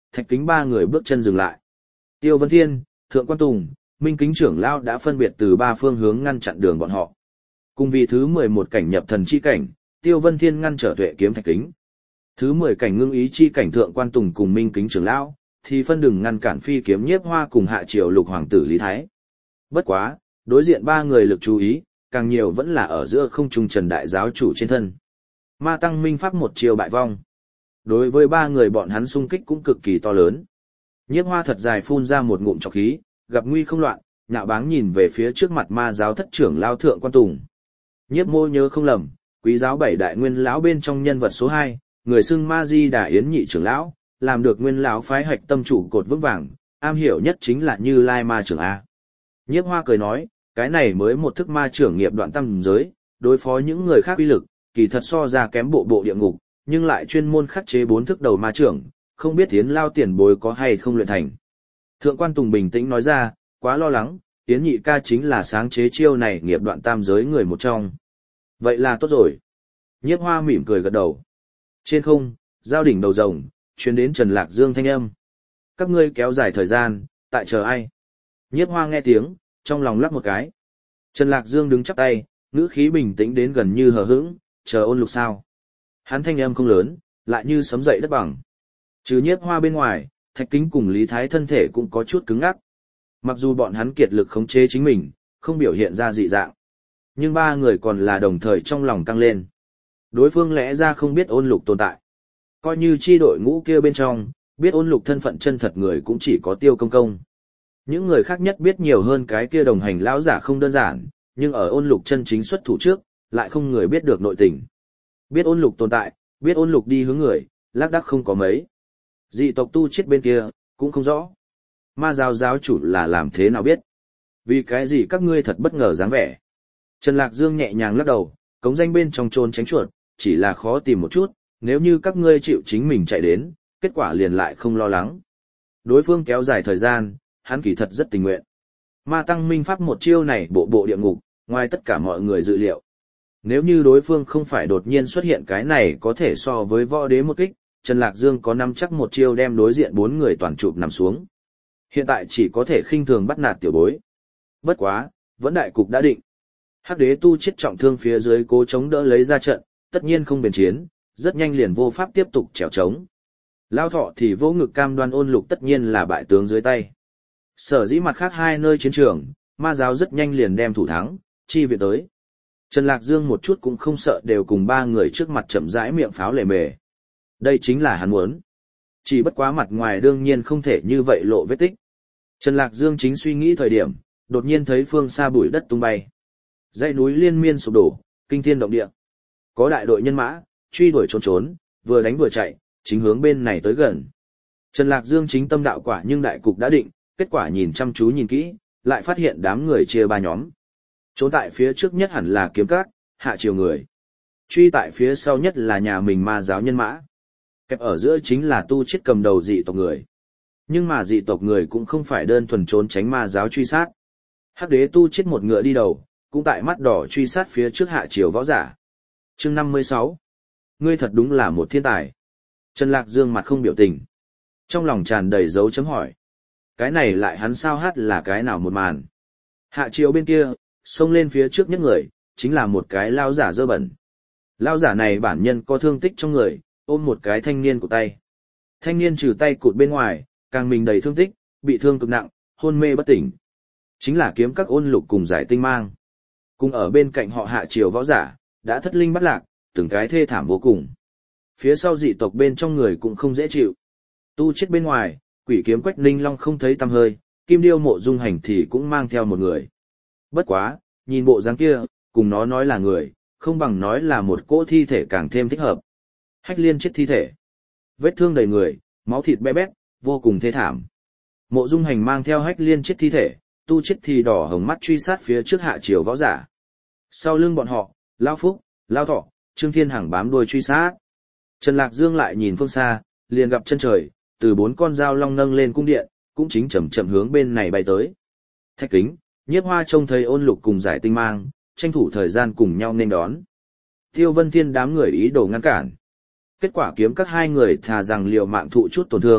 Thạch Kính ba người bước chân dừng lại. Tiêu Vân Thiên, Thượng Quan Tùng, Minh Kính trưởng lão đã phân biệt từ ba phương hướng ngăn chặn đường bọn họ. Cùng vì thứ 11 cảnh nhập thần chi cảnh, Tiêu Vân Thiên ngăn trở Tuệ Kiếm Thạch Kính. Thứ 10 cảnh ngưng ý chi cảnh Thượng Quan Tùng cùng Minh Kính trưởng lão, thì phân đường ngăn cản Phi Kiếm Nhiếp Hoa cùng hạ triều lục hoàng tử Lý Thái. Bất quá, đối diện ba người lực chú ý, càng nhiều vẫn là ở giữa không trung Trần đại giáo chủ trên thân. Ma tăng minh pháp một chiều bại vong. Đối với ba người bọn hắn xung kích cũng cực kỳ to lớn. Nhiếp Hoa thật dài phun ra một ngụm trọc khí, gặp nguy không loạn, nhạo báng nhìn về phía trước mặt ma giáo thất trưởng lao Thượng Quan Tùng. Nhiếp Mô nhớ không lầm, quý giáo 7 đại nguyên lão bên trong nhân vật số 2, người xưng Ma Di Đà Yến nhị trưởng lão, làm được nguyên lão phái hạch tâm trụ cột vững vàng, am hiểu nhất chính là Như Lai ma trưởng a. Nhiếp Hoa cười nói, cái này mới một thức ma trưởng nghiệp đoạn tam giới, đối phó những người khác uy lực, kỳ thật so ra kém bộ bộ địa ngục, nhưng lại chuyên môn khắc chế 4 thức đầu ma trưởng, không biết Yến lao tiền bối có hay không luyện thành. Thượng Quan Tùng bình tĩnh nói ra, quá lo lắng, Yến nhị ca chính là sáng chế chiêu này nghiệp đoạn tam giới người một trong. Vậy là tốt rồi. Nhiếp Hoa mỉm cười gật đầu. Trên không, giao đỉnh đầu rồng, truyền đến Trần Lạc Dương thanh âm. Các ngươi kéo dài thời gian, tại chờ ai? Nhiếp Hoa nghe tiếng, trong lòng lắc một cái. Trần Lạc Dương đứng chắp tay, ngữ khí bình tĩnh đến gần như hờ hững, chờ Ôn Lục sao? Hắn thanh âm không lớn, lại như sấm dậy đất bằng. Trừ Nhiếp Hoa bên ngoài, Thạch Kính cùng Lý Thái thân thể cũng có chút cứng ngắc. Mặc dù bọn hắn kiệt lực khống chế chính mình, không biểu hiện ra dị dạng, nhưng ba người còn là đồng thời trong lòng căng lên. Đối phương lẽ ra không biết Ôn Lục tồn tại. Coi như chi đội ngũ kia bên trong, biết Ôn Lục thân phận chân thật người cũng chỉ có Tiêu Công Công. Những người khác nhất biết nhiều hơn cái kia đồng hành lão giả không đơn giản, nhưng ở Ôn Lục chân chính xuất thủ trước, lại không người biết được nội tình. Biết Ôn Lục tồn tại, biết Ôn Lục đi hướng người, lác đác không có mấy. Dị tộc tu chết bên kia, cũng không rõ. Ma giáo giáo chủ là làm thế nào biết? Vì cái gì các ngươi thật bất ngờ dáng vẻ? Trần Lạc Dương nhẹ nhàng lắc đầu, cống danh bên trong trốn tránh chuột, chỉ là khó tìm một chút, nếu như các ngươi chịu chính mình chạy đến, kết quả liền lại không lo lắng. Đối phương kéo dài thời gian, hắn kỳ thật rất tình nguyện. Ma tăng minh pháp một chiêu này bộ bộ địa ngục, ngoài tất cả mọi người dự liệu. Nếu như đối phương không phải đột nhiên xuất hiện cái này có thể so với võ đế một kích, Trần Lạc Dương có nắm chắc một chiêu đem đối diện 4 người toàn chụp nằm xuống. Hiện tại chỉ có thể khinh thường bắt nạt tiểu bối. Bất quá, vẫn đại cục đã định. Hắc đế tu chết trọng thương phía dưới cố chống đỡ lấy ra trận, tất nhiên không bền chiến, rất nhanh liền vô pháp tiếp tục trèo trống. Lao Thọ thì vỗ ngực cam đoan Ôn Lục tất nhiên là bại tướng dưới tay. Sở dĩ mặt khác hai nơi chiến trường, ma giáo rất nhanh liền đem thủ thắng, chi viện tới. Trần Lạc Dương một chút cũng không sợ đều cùng ba người trước mặt chậm rãi miệng pháo lề mề. Đây chính là hắn muốn. Chỉ bất quá mặt ngoài đương nhiên không thể như vậy lộ vết tích. Trần Lạc Dương chính suy nghĩ thời điểm, đột nhiên thấy phương xa bụi đất tung bay. Dãy núi liên miên sụp đổ, kinh thiên động địa. Có đại đội nhân mã, truy đuổi trốn trốn, vừa đánh vừa chạy, chính hướng bên này tới gần. Trần Lạc Dương chính tâm đạo quả nhưng đại cục đã định, kết quả nhìn chăm chú nhìn kỹ, lại phát hiện đám người chia ba nhóm. Trốn tại phía trước nhất hẳn là Kiếm Các, hạ triều người. Truy tại phía sau nhất là nhà mình ma giáo nhân mã. Kẹp ở giữa chính là tu chết cầm đầu dị tộc người. Nhưng mà dị tộc người cũng không phải đơn thuần trốn tránh ma giáo truy sát. Hắc đế tu chết một ngựa đi đầu, cũng tại mắt đỏ truy sát phía trước hạ triều võ giả. Chương 56. Ngươi thật đúng là một thiên tài. Trần Lạc Dương mặt không biểu tình. Trong lòng tràn đầy dấu chấm hỏi. Cái này lại hắn sao hát là cái nào một màn. Hạ triều bên kia, xông lên phía trước nhất người, chính là một cái lao giả dơ bẩn. Lao giả này bản nhân có thương tích trong người, ôm một cái thanh niên của tay. Thanh niên trừ tay cụt bên ngoài, càng mình đầy thương tích, bị thương cực nặng, hôn mê bất tỉnh. Chính là Kiếm Các Ôn Lục cùng Giải Tinh Mang. Cùng ở bên cạnh họ hạ triều võ giả, đã thất linh bắt lạc, từng cái thê thảm vô cùng. Phía sau dị tộc bên trong người cũng không dễ chịu. Tu chết bên ngoài, Quỷ Kiếm Quách Ninh Long không thấy tăm hơi, Kim Điêu Mộ Dung Hành thì cũng mang theo một người. Bất quá, nhìn bộ dáng kia, cùng nó nói là người, không bằng nói là một cỗ thi thể càng thêm thích hợp. Hách Liên chết thi thể. Vết thương đầy người, máu thịt be bét, vô cùng thê thảm. Mộ Dung Hành mang theo Hách Liên chết thi thể, tu chết thì đỏ hồng mắt truy sát phía trước hạ triều võ giả. Sau lưng bọn họ, Lao Phúc, Lao Thọ, Trương Thiên Hằng bám đuôi truy sát. Trần Lạc Dương lại nhìn phương xa, liền gặp chân trời, từ 4 con dao long nâng lên cung điện, cũng chính chậm chậm hướng bên này bay tới. Thạch Kính, Nhiếp Hoa trông thấy Ôn Lục cùng Giải Tinh Mang, tranh thủ thời gian cùng nhau nên đón. Tiêu Vân Thiên đám người ý đồ ngăn cản. Kết quả Kiếm Các hai người thà rằng liều mạng thụ chút tổn thương,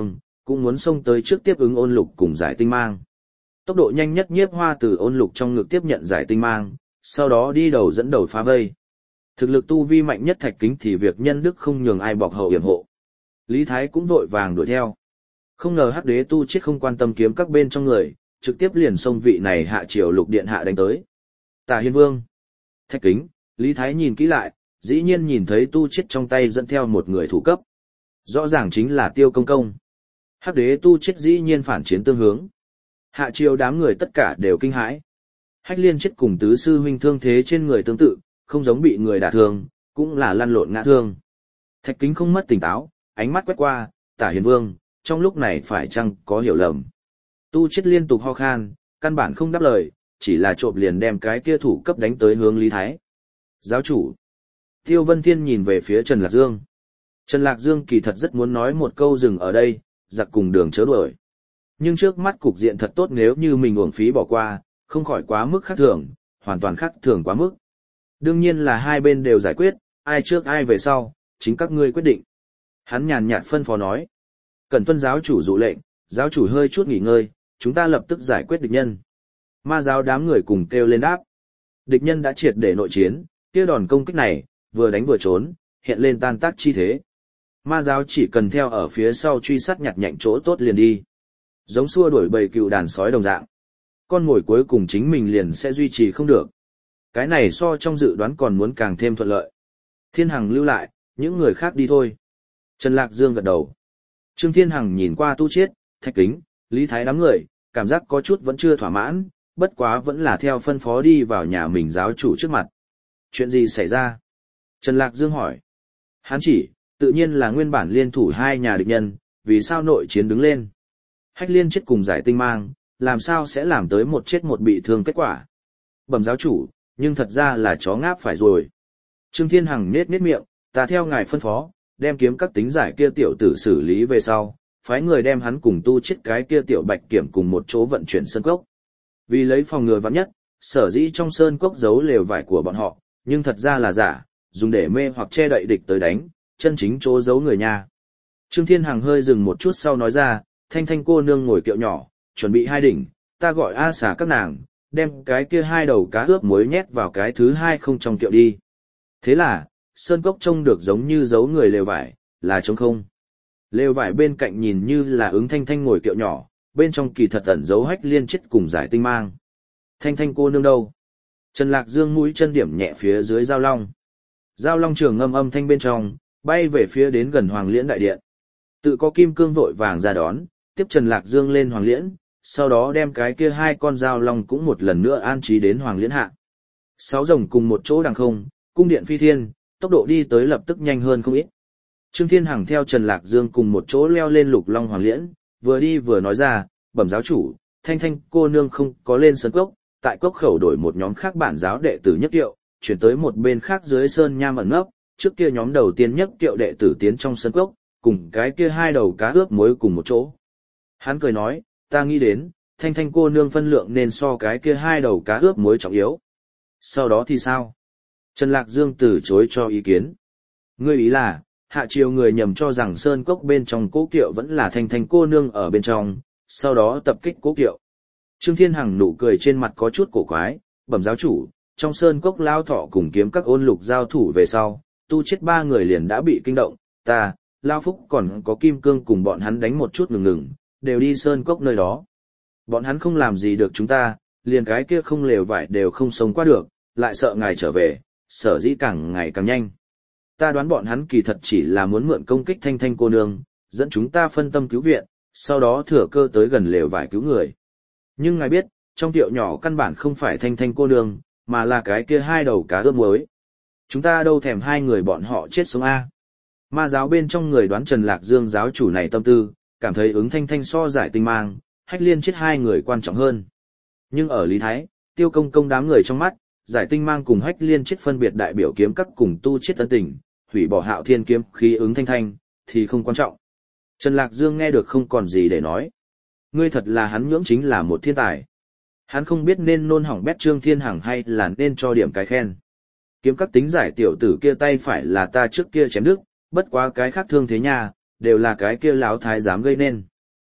cũng muốn xông tới trước tiếp ứng Ôn Lục cùng giải tinh mang. Tốc độ nhanh nhất Nhiếp Hoa từ Ôn Lục trong ngực tiếp nhận giải tinh mang, sau đó đi đầu dẫn đầu phá vây. Thực lực tu vi mạnh nhất Thạch Kính thì việc nhân đức không nhường ai bọc hậu yểm hộ. Lý Thái cũng vội vàng đuổi theo. Không ngờ Hắc Đế Tu Chiết không quan tâm kiếm các bên trong người, trực tiếp liền xông vị này hạ triều Lục điện hạ đánh tới. Tả Hiên Vương, Thạch Kính, Lý Thái nhìn kỹ lại, dĩ nhiên nhìn thấy Tu Chiết trong tay dẫn theo một người thủ cấp. Rõ ràng chính là Tiêu Công Công. Hắc Đế Tu Chiết dĩ nhiên phản chiến tương hướng. Hạ triều đám người tất cả đều kinh hãi. Hách Liên Chiết cùng tứ sư huynh thương thế trên người tương tự, không giống bị người đả thương, cũng là lăn lộn ngã thương. Thạch Kính không mất tỉnh táo, ánh mắt quét qua, Tả Hiền Vương, trong lúc này phải chăng có hiểu lầm. Tu Chiết liên tục ho khan, căn bản không đáp lời, chỉ là trộm liền đem cái kia thủ cấp đánh tới hướng Lý Thái. Giáo chủ. Tiêu Vân Thiên nhìn về phía Trần Lạc Dương. Trần Lạc Dương kỳ thật rất muốn nói một câu dừng ở đây, giặc cùng đường chớ đuổi. Nhưng trước mắt cục diện thật tốt, nếu như mình uổng phí bỏ qua, không khỏi quá mức khác thường, hoàn toàn khác thường quá mức. Đương nhiên là hai bên đều giải quyết, ai trước ai về sau, chính các ngươi quyết định. Hắn nhàn nhạt phân phó nói. Cần tuân giáo chủ dụ lệnh, giáo chủ hơi chút nghỉ ngơi, chúng ta lập tức giải quyết địch nhân. Ma giáo đám người cùng kêu lên đáp. Địch nhân đã triệt để nội chiến, kia đòn công kích này, vừa đánh vừa trốn, hiện lên tan tác chi thế. Ma giáo chỉ cần theo ở phía sau truy sát nhặt nhạnh chỗ tốt liền đi. Giống xua đuổi bầy cừu đàn sói đồng dạng. Con mồi cuối cùng chính mình liền sẽ duy trì không được. Cái này so trong dự đoán còn muốn càng thêm thuận lợi. Thiên Hằng lưu lại, những người khác đi thôi. Trần Lạc Dương gật đầu. Trương Thiên Hằng nhìn qua Tu Chiết, Thạch Kính, Lý Thái đám người, cảm giác có chút vẫn chưa thỏa mãn, bất quá vẫn là theo phân phó đi vào nhà mình giáo chủ trước mặt. Chuyện gì xảy ra? Trần Lạc Dương hỏi. Hắn chỉ, tự nhiên là nguyên bản liên thủ hai nhà địch nhân, vì sao nội chiến đứng lên. Hách Liên Chiết cùng giải tinh mang, làm sao sẽ làm tới một chết một bị thương kết quả. Bẩm giáo chủ, nhưng thật ra là chó ngáp phải rồi. Trương Thiên Hằng nết miệng, ta theo ngài phân phó, đem kiếm các tính giải kia tiểu tử xử lý về sau, phái người đem hắn cùng Tu Chiết cái kia tiểu bạch kiểm cùng một chỗ vận chuyển sơn cốc. Vì lấy phòng ngừa vạn nhất, sở dĩ trong sơn cốc giấu lều vải của bọn họ, nhưng thật ra là giả, dùng để mê hoặc che đậy địch tới đánh, chân chính chỗ giấu người nha. Trương Thiên Hằng hơi dừng một chút sau nói ra, Thanh Thanh cô nương ngồi kiệu nhỏ, chuẩn bị hai đỉnh, ta gọi A xà các nàng, đem cái kia hai đầu cá ướp muối nhét vào cái thứ hai không trong kiệu đi. Thế là, sơn cốc trông được giống như giấu người lều vải, là trống không. Lều vải bên cạnh nhìn như là ứng Thanh Thanh ngồi kiệu nhỏ, bên trong kỳ thật ẩn giấu Hách Liên Chiết cùng giải tinh mang. Thanh Thanh cô nương đâu? Trần Lạc Dương mũi chân điểm nhẹ phía dưới giao long. Giao long trường ngâm âm thanh bên trong, bay về phía đến gần Hoàng Liễn đại điện. Tự có Kim Cương vội vàng ra đón, tiếp Trần Lạc Dương lên Hoàng Liễn, sau đó đem cái kia hai con giao long cũng một lần nữa an trí đến Hoàng Liễn hạ. Sáu rồng cùng một chỗ đằng không, cung điện phi thiên, tốc độ đi tới lập tức nhanh hơn không ít. Trương Thiên Hằng theo Trần Lạc Dương cùng một chỗ leo lên Lục Long Hoàng Liễn, vừa đi vừa nói ra, bẩm giáo chủ, Thanh Thanh cô nương không có lên sơn cốc, tại cốc khẩu đổi một nhóm khác bản giáo đệ tử nhất kiệu, chuyển tới một bên khác dưới sơn nham ẩn nấp, trước kia nhóm đầu tiên nhất kiệu đệ tử tiến trong sơn cốc, cùng cái kia hai đầu cá ướp muối cùng một chỗ. Hắn cười nói, ta nghĩ đến, Thanh Thanh cô nương phân lượng nên so cái kia hai đầu cá ướp muối trọng yếu. Sau đó thì sao? Trần Lạc Dương từ chối cho ý kiến. Ngươi ý là, hạ triều người nhầm cho rằng sơn cốc bên trong cố kiệu vẫn là Thanh Thanh cô nương ở bên trong, sau đó tập kích cố kiệu. Trương Thiên Hằng nụ cười trên mặt có chút cổ quái, bẩm giáo chủ, trong sơn cốc Lao Thọ cùng kiếm các Ôn Lục giao thủ về sau, Tu Chiết ba người liền đã bị kinh động, ta, Lao Phúc còn có Kim Cương cùng bọn hắn đánh một chút ngừng, đều đi sơn cốc nơi đó. Bọn hắn không làm gì được chúng ta, liền cái kia không lều vải đều không sống qua được, lại sợ ngài trở về, sở dĩ càng ngày càng nhanh. Ta đoán bọn hắn kỳ thật chỉ là muốn mượn công kích Thanh Thanh cô nương, dẫn chúng ta phân tâm cứu viện, sau đó thừa cơ tới gần lều vải cứu người. Nhưng ngài biết, trong tiệu nhỏ căn bản không phải Thanh Thanh cô nương, mà là cái kia hai đầu cá ướp muối. Chúng ta đâu thèm hai người bọn họ chết sống A. Ma giáo bên trong người đoán Trần Lạc Dương giáo chủ này tâm tư, cảm thấy ứng Thanh Thanh so giải tinh mang, Hách Liên Chiết hai người quan trọng hơn. Nhưng ở Lý Thái, Tiêu Công Công đám người trong mắt, giải tinh mang cùng Hách Liên Chiết phân biệt đại biểu kiếm các cùng Tu Chiết ân tình, hủy bỏ Hạo Thiên kiếm khí ứng Thanh Thanh, thì không quan trọng. Trần Lạc Dương nghe được không còn gì để nói. Ngươi thật là hắn nhưỡng chính là một thiên tài. Hắn không biết nên nôn hỏng bét Trương Thiên Hằng hay là nên cho điểm cái khen. Kiếm các tính giải tiểu tử kia tay phải là ta trước kia chém đứt, bất quá cái khác thương thế nha, đều là cái kia láo thái dám gây nên.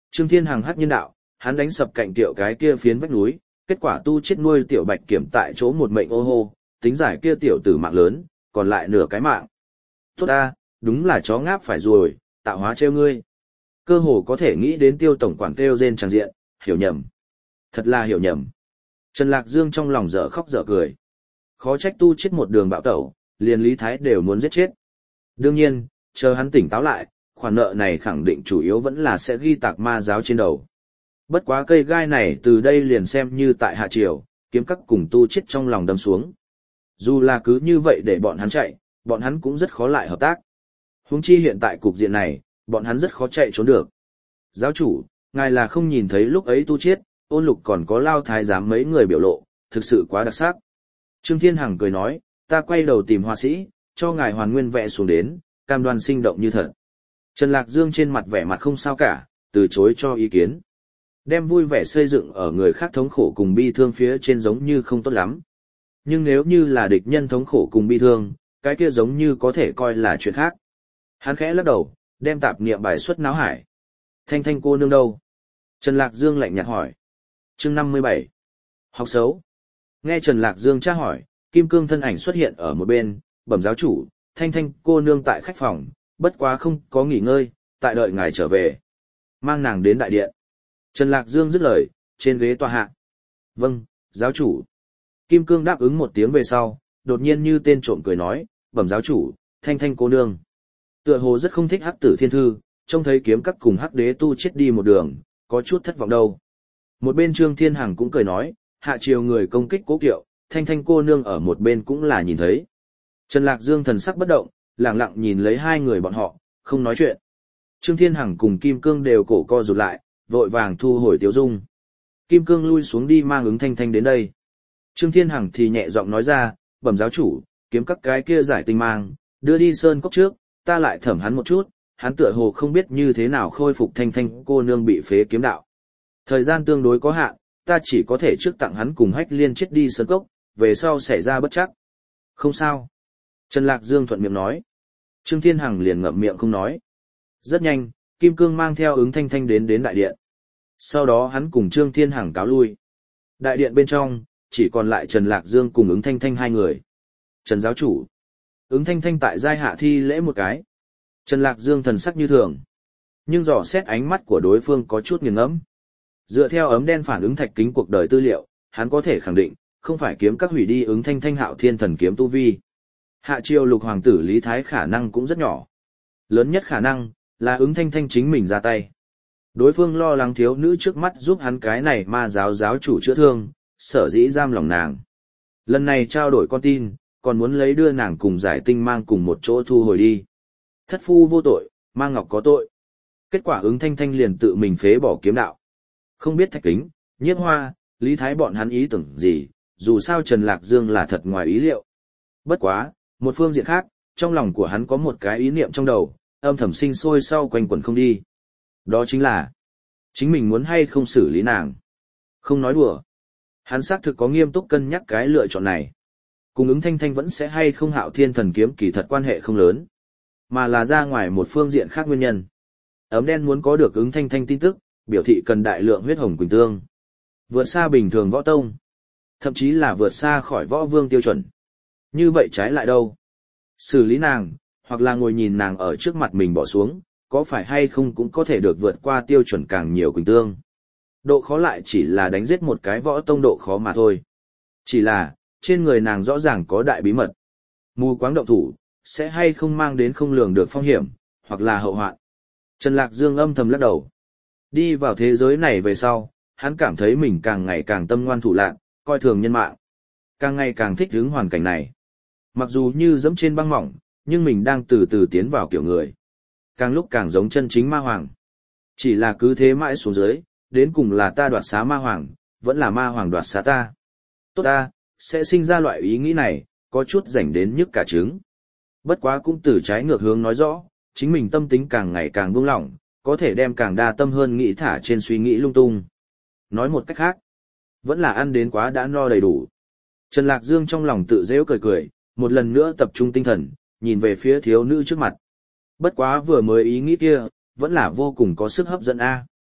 Trương Thiên Hằng hắc nhiên đạo, hắn đánh sập cạnh tiểu cái kia phiến vách núi, kết quả tu chết nuôi tiểu bạch kiểm tại chỗ một mệnh ô hô, tính giải kia tiểu tử mạng lớn, còn lại nửa cái mạng. Tốt ta, đúng là chó ngáp phải rồi, tạo hóa trêu ngươi. Cơ hồ có thể nghĩ đến Tiêu tổng quản kêu rên tràng diện, hiểu nhầm. Thật là hiểu nhầm. Trần Lạc Dương trong lòng dở khóc dở cười. Khó trách tu chết một đường bạo tẩu, liền Lý Thái đều muốn giết chết. Đương nhiên, chờ hắn tỉnh táo lại, khoản nợ này khẳng định chủ yếu vẫn là sẽ ghi tạc ma giáo trên đầu. Bất quá cây gai này từ đây liền xem như tại hạ triều, kiếm các cùng tu chết trong lòng đâm xuống. Dù là cứ như vậy để bọn hắn chạy, bọn hắn cũng rất khó lại hợp tác. Huống chi hiện tại cục diện này, bọn hắn rất khó chạy trốn được. Giáo chủ, ngài là không nhìn thấy lúc ấy tu chết, Ôn Lục còn có Lao Thái giám mấy người biểu lộ, thực sự quá đặc sắc. Trương Thiên Hằng cười nói, ta quay đầu tìm họa sĩ, cho ngài hoàn nguyên vẽ xuống đến, cam đoan sinh động như thật. Trần Lạc Dương trên mặt vẻ mặt không sao cả, từ chối cho ý kiến. Đem vui vẻ xây dựng ở người khác thống khổ cùng bi thương phía trên giống như không tốt lắm. Nhưng nếu như là địch nhân thống khổ cùng bi thương, cái kia giống như có thể coi là chuyện khác. Hắn khẽ lắc đầu, đem tạp niệm bài xuất náo hải. Thanh Thanh cô nương đâu? Trần Lạc Dương lạnh nhạt hỏi. Chương 57. Học xấu. Nghe Trần Lạc Dương tra hỏi, Kim Cương thân ảnh xuất hiện ở một bên, bẩm giáo chủ, Thanh Thanh cô nương tại khách phòng, bất quá không có nghỉ ngơi, tại đợi ngài trở về. Mang nàng đến đại điện. Trần Lạc Dương dứt lời, trên ghế tòa hạ. Vâng, giáo chủ. Kim Cương đáp ứng một tiếng về sau, đột nhiên như tên trộm cười nói, bẩm giáo chủ, Thanh Thanh cô nương. Tựa hồ rất không thích Hắc Tử Thiên Thư, trông thấy kiếm các cùng Hắc Đế tu chết đi một đường, có chút thất vọng đâu. Một bên Trương Thiên Hằng cũng cười nói, hạ triều người công kích Cố Kiệu, Thanh Thanh cô nương ở một bên cũng là nhìn thấy. Trần Lạc Dương thần sắc bất động, lặng lặng nhìn lấy hai người bọn họ, không nói chuyện. Trương Thiên Hằng cùng Kim Cương đều cổ co rụt lại, vội vàng thu hồi tiếu dung. Kim Cương lui xuống đi mang ứng Thanh Thanh đến đây. Trương Thiên Hằng thì nhẹ giọng nói ra, bẩm giáo chủ, kiếm các cái kia giải tinh mang, đưa đi sơn cốc trước, ta lại thẩm hắn một chút, hắn tựa hồ không biết như thế nào khôi phục Thanh Thanh cô nương bị phế kiếm đạo. Thời gian tương đối có hạn, ta chỉ có thể trước tặng hắn cùng Hách Liên chết đi sơn cốc, về sau xảy ra bất chắc. Không sao. Trần Lạc Dương thuận miệng nói. Trương Thiên Hằng liền ngậm miệng không nói. Rất nhanh, Kim Cương mang theo ứng Thanh Thanh đến đại điện. Sau đó hắn cùng Trương Thiên Hằng cáo lui. Đại điện bên trong, chỉ còn lại Trần Lạc Dương cùng ứng Thanh Thanh hai người. Trần giáo chủ. Ứng Thanh Thanh tại giai hạ thi lễ một cái. Trần Lạc Dương thần sắc như thường. Nhưng dò xét ánh mắt của đối phương có chút nghiền ngẫm. Dựa theo ấm đen phản ứng thạch kính cuộc đời tư liệu, hắn có thể khẳng định, không phải kiếm các hủy đi ứng Thanh Thanh Hạo Thiên thần kiếm tu vi. Hạ triều lục hoàng tử Lý Thái khả năng cũng rất nhỏ. Lớn nhất khả năng là ứng Thanh Thanh chính mình ra tay. Đối phương lo lắng thiếu nữ trước mắt giúp hắn cái này ma giáo giáo chủ chữa thương, sở dĩ giam lòng nàng. Lần này trao đổi con tin, còn muốn lấy đưa nàng cùng giải tinh mang cùng một chỗ thu hồi đi. Thất phu vô tội, mang ngọc có tội. Kết quả ứng Thanh Thanh liền tự mình phế bỏ kiếm đạo. Không biết thạch kính, nhiếp hoa, Lý Thái bọn hắn ý tưởng gì, dù sao Trần Lạc Dương là thật ngoài ý liệu. Bất quá, một phương diện khác, trong lòng của hắn có một cái ý niệm trong đầu, âm thầm sinh sôi sau quanh quẩn không đi. Đó chính là, chính mình muốn hay không xử lý nàng. Không nói đùa. Hắn xác thực có nghiêm túc cân nhắc cái lựa chọn này. Cùng ứng Thanh Thanh vẫn sẽ hay không Hạo Thiên thần kiếm kỳ thật quan hệ không lớn, mà là ra ngoài một phương diện khác nguyên nhân. Ấm đen muốn có được ứng Thanh Thanh tin tức, biểu thị cần đại lượng huyết hồng quỳnh tương. Vượt xa bình thường võ tông. Thậm chí là vượt xa khỏi võ vương tiêu chuẩn. Như vậy trái lại đâu? Xử lý nàng, hoặc là ngồi nhìn nàng ở trước mặt mình bỏ xuống, có phải hay không cũng có thể được vượt qua tiêu chuẩn càng nhiều quỳnh tương. Độ khó lại chỉ là đánh giết một cái võ tông độ khó mà thôi. Chỉ là, trên người nàng rõ ràng có đại bí mật. Mù quáng động thủ, sẽ hay không mang đến không lường được phong hiểm, hoặc là hậu hoạn. Trần Lạc Dương âm thầm lắc đầu. Đi vào thế giới này về sau, hắn cảm thấy mình càng ngày càng tâm ngoan thủ lạn, coi thường nhân mạng. Càng ngày càng thích ứng hoàn cảnh này. Mặc dù như dẫm trên băng mỏng, nhưng mình đang từ từ tiến vào kiểu người. Càng lúc càng giống chân chính ma hoàng. Chỉ là cứ thế mãi xuống dưới, đến cùng là ta đoạt xá ma hoàng, vẫn là ma hoàng đoạt xá ta. Tốt ta, sẽ sinh ra loại ý nghĩ này, có chút rảnh đến nhức cả trứng. Bất quá cũng từ trái ngược hướng nói rõ, chính mình tâm tính càng ngày càng buông lỏng, có thể đem càng đa tâm hơn nghĩ thả trên suy nghĩ lung tung. Nói một cách khác, vẫn là ăn đến quá đã no đầy đủ. Trần Lạc Dương trong lòng tự giễu cười cười, một lần nữa tập trung tinh thần, nhìn về phía thiếu nữ trước mặt. Bất quá vừa mới ý nghĩ kia, vẫn là vô cùng có sức hấp dẫn a.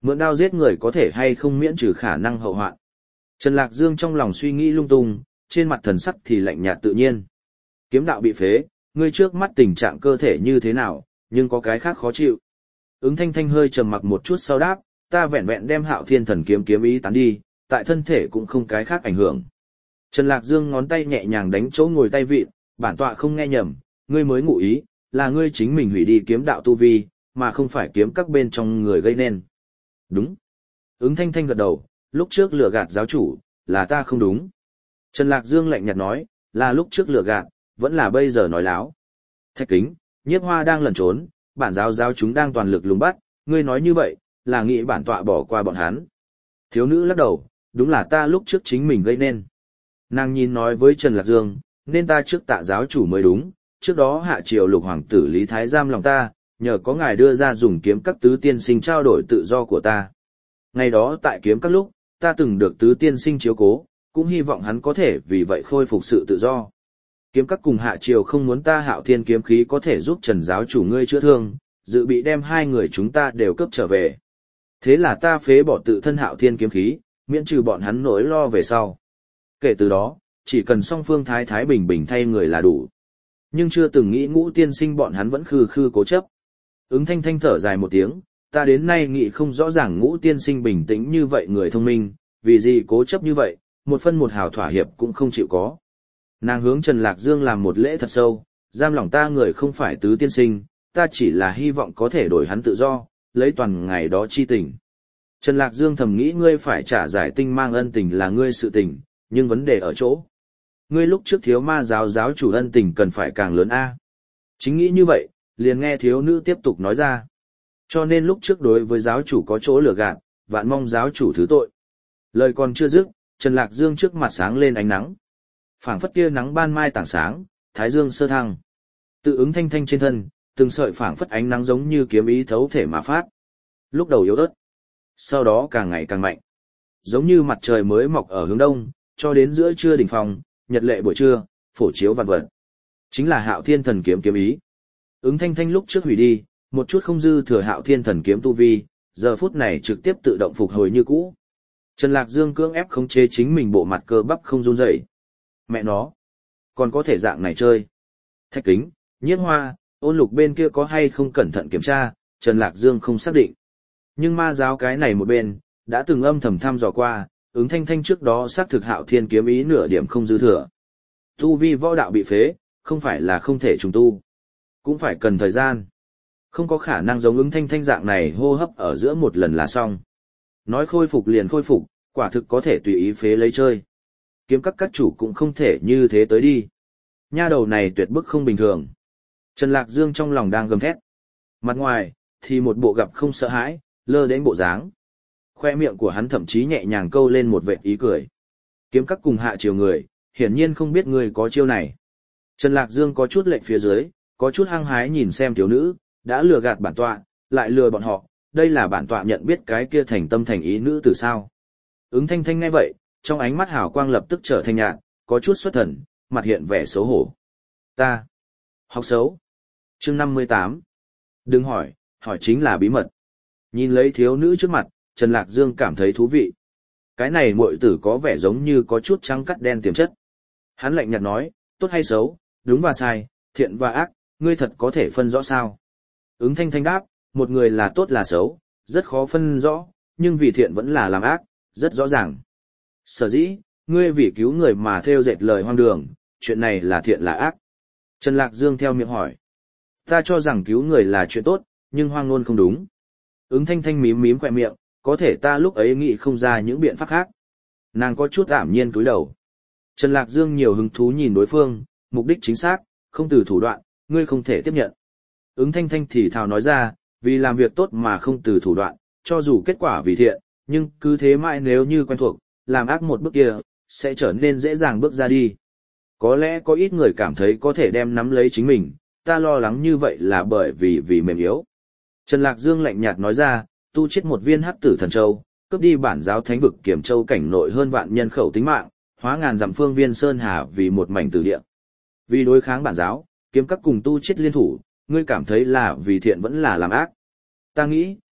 Mượn đao giết người có thể hay không miễn trừ khả năng hậu hoạn. Trần Lạc Dương trong lòng suy nghĩ lung tung, trên mặt thần sắc thì lạnh nhạt tự nhiên. Kiếm đạo bị phế, ngươi trước mắt tình trạng cơ thể như thế nào, nhưng có cái khác khó chịu. Ứng Thanh Thanh hơi trầm mặc một chút sau đáp, ta vẹn vẹn đem Hạo Thiên Thần kiếm kiếm ý tán đi, tại thân thể cũng không cái khác ảnh hưởng. Trần Lạc Dương ngón tay nhẹ nhàng đánh chỗ ngồi tay vịn, bản tọa không nghe nhầm, ngươi mới ngụ ý, là ngươi chính mình hủy đi kiếm đạo tu vi, mà không phải kiếm các bên trong người gây nên. Đúng. Ứng Thanh Thanh gật đầu, lúc trước lừa gạt giáo chủ, là ta không đúng. Trần Lạc Dương lạnh nhạt nói, là lúc trước lừa gạt, vẫn là bây giờ nói láo. Thạch Kính, Nhiếp Hoa đang lẩn trốn, bản giáo chúng đang toàn lực lùng bắt, ngươi nói như vậy, là nghĩ bản tọa bỏ qua bọn hắn. Thiếu nữ lắc đầu, đúng là ta lúc trước chính mình gây nên. Nàng nhìn nói với Trần Lạc Dương, nên ta trước tạ giáo chủ mới đúng, trước đó hạ triều lục hoàng tử Lý Thái giam lòng ta, nhờ có ngài đưa ra dùng kiếm các tứ tiên sinh trao đổi tự do của ta. Ngày đó tại kiếm các lúc, ta từng được tứ tiên sinh chiếu cố, cũng hy vọng hắn có thể vì vậy khôi phục sự tự do. Kiếm các cùng hạ triều không muốn ta Hạo Thiên kiếm khí có thể giúp Trần giáo chủ ngươi chữa thương, dự bị đem hai người chúng ta đều cướp trở về. Thế là ta phế bỏ tự thân Hạo Thiên kiếm khí, miễn trừ bọn hắn nỗi lo về sau. Kể từ đó, chỉ cần song phương thái bình bình thay người là đủ. Nhưng chưa từng nghĩ Ngũ tiên sinh bọn hắn vẫn khư khư cố chấp. Ứng Thanh Thanh thở dài một tiếng, ta đến nay nghĩ không rõ ràng Ngũ tiên sinh bình tĩnh như vậy người thông minh, vì gì cố chấp như vậy, một phân một hào thỏa hiệp cũng không chịu có. Nàng hướng Trần Lạc Dương làm một lễ thật sâu, giam lòng ta người không phải tứ tiên sinh, ta chỉ là hy vọng có thể đổi hắn tự do, lấy toàn ngày đó chi tình. Trần Lạc Dương thầm nghĩ ngươi phải trả giải tinh mang ân tình là ngươi sự tình, nhưng vấn đề ở chỗ. Ngươi lúc trước thiếu ma giáo chủ ân tình cần phải càng lớn a. Chính nghĩ như vậy, liền nghe thiếu nữ tiếp tục nói ra. Cho nên lúc trước đối với giáo chủ có chỗ lừa gạt, vạn mong giáo chủ thứ tội. Lời còn chưa dứt, Trần Lạc Dương trước mặt sáng lên ánh nắng. Phảng phất kia nắng ban mai tảng sáng, thái dương sơ thăng. Tự Ứng Thanh Thanh trên thân, từng sợi phảng phất ánh nắng giống như kiếm ý thấu thể mà phát. Lúc đầu yếu ớt, sau đó càng ngày càng mạnh. Giống như mặt trời mới mọc ở hướng đông, cho đến giữa trưa đỉnh phòng, nhật lệ buổi trưa, phổ chiếu vạn vật. Chính là Hạo Thiên Thần kiếm kiếm ý. Ứng Thanh Thanh lúc trước hủy đi, một chút không dư thừa Hạo Thiên Thần kiếm tu vi, giờ phút này trực tiếp tự động phục hồi như cũ. Trần Lạc Dương cưỡng ép khống chế chính mình bộ mặt cơ bắp không run rẩy. Mẹ nó, còn có thể dạng này chơi. Thạch Kính, Nhiếp Hoa, Ôn Lục bên kia có hay không cẩn thận kiểm tra, Trần Lạc Dương không xác định. Nhưng ma giáo cái này một bên, đã từng âm thầm thăm dò qua, Ứng Thanh Thanh trước đó xác thực Hạo Thiên kiếm ý nửa điểm không dư thừa. Tu vi võ đạo bị phế, không phải là không thể trùng tu, cũng phải cần thời gian. Không có khả năng giống Ứng Thanh Thanh dạng này hô hấp ở giữa một lần là xong. Nói khôi phục liền khôi phục, quả thực có thể tùy ý phế lấy chơi. Kiếm các chủ cũng không thể như thế tới đi. Nha đầu này tuyệt bức không bình thường. Trần Lạc Dương trong lòng đang gầm thét. Mặt ngoài, thì một bộ gặp không sợ hãi, lơ đến bộ dáng. Khoe miệng của hắn thậm chí nhẹ nhàng câu lên một vệt ý cười. Kiếm các cùng hạ chiều người, hiển nhiên không biết người có chiêu này. Trần Lạc Dương có chút lệnh phía dưới, có chút hăng hái nhìn xem thiếu nữ, đã lừa gạt bản tọa, lại lừa bọn họ, đây là bản tọa nhận biết cái kia thành tâm thành ý nữ từ sao. Ứng Thanh Thanh nghe vậy, trong ánh mắt hào quang lập tức trở thành nhạt, có chút xuất thần, mặt hiện vẻ xấu hổ. Ta, học xấu. Chương 58. Đừng hỏi, hỏi chính là bí mật. Nhìn lấy thiếu nữ trước mặt, Trần Lạc Dương cảm thấy thú vị. Cái này muội tử có vẻ giống như có chút trắng cắt đen tiềm chất. Hắn lạnh nhạt nói, tốt hay xấu, đúng và sai, thiện và ác, ngươi thật có thể phân rõ sao. Ứng Thanh Thanh đáp, một người là tốt là xấu, rất khó phân rõ, nhưng vì thiện vẫn là làm ác, rất rõ ràng. Sở dĩ, ngươi vì cứu người mà theo dệt lời hoang đường, chuyện này là thiện là ác. Trần Lạc Dương theo miệng hỏi. Ta cho rằng cứu người là chuyện tốt, nhưng hoang ngôn không đúng. Ứng Thanh Thanh mím mím khỏe miệng, có thể ta lúc ấy nghĩ không ra những biện pháp khác. Nàng có chút ảm nhiên cúi đầu. Trần Lạc Dương nhiều hứng thú nhìn đối phương, mục đích chính xác, không từ thủ đoạn, ngươi không thể tiếp nhận. Ứng Thanh Thanh thì thào nói ra, vì làm việc tốt mà không từ thủ đoạn, cho dù kết quả vì thiện, nhưng cứ thế mãi nếu như quen thuộc, làm ác một bước kia, sẽ trở nên dễ dàng bước ra đi. Có lẽ có ít người cảm thấy có thể đem nắm lấy chính mình, ta lo lắng như vậy là bởi vì mềm yếu. Trần Lạc Dương lạnh nhạt nói ra, tu chết một viên hắc tử thần châu, cướp đi bản giáo thánh vực Kiểm Châu cảnh nội hơn vạn nhân khẩu tính mạng, hóa ngàn dặm phương viên sơn hà vì một mảnh tử địa. Vì đối kháng bản giáo, kiếm các cùng tu chết liên thủ, ngươi cảm thấy là vì thiện vẫn là làm ác. Ta nghĩ,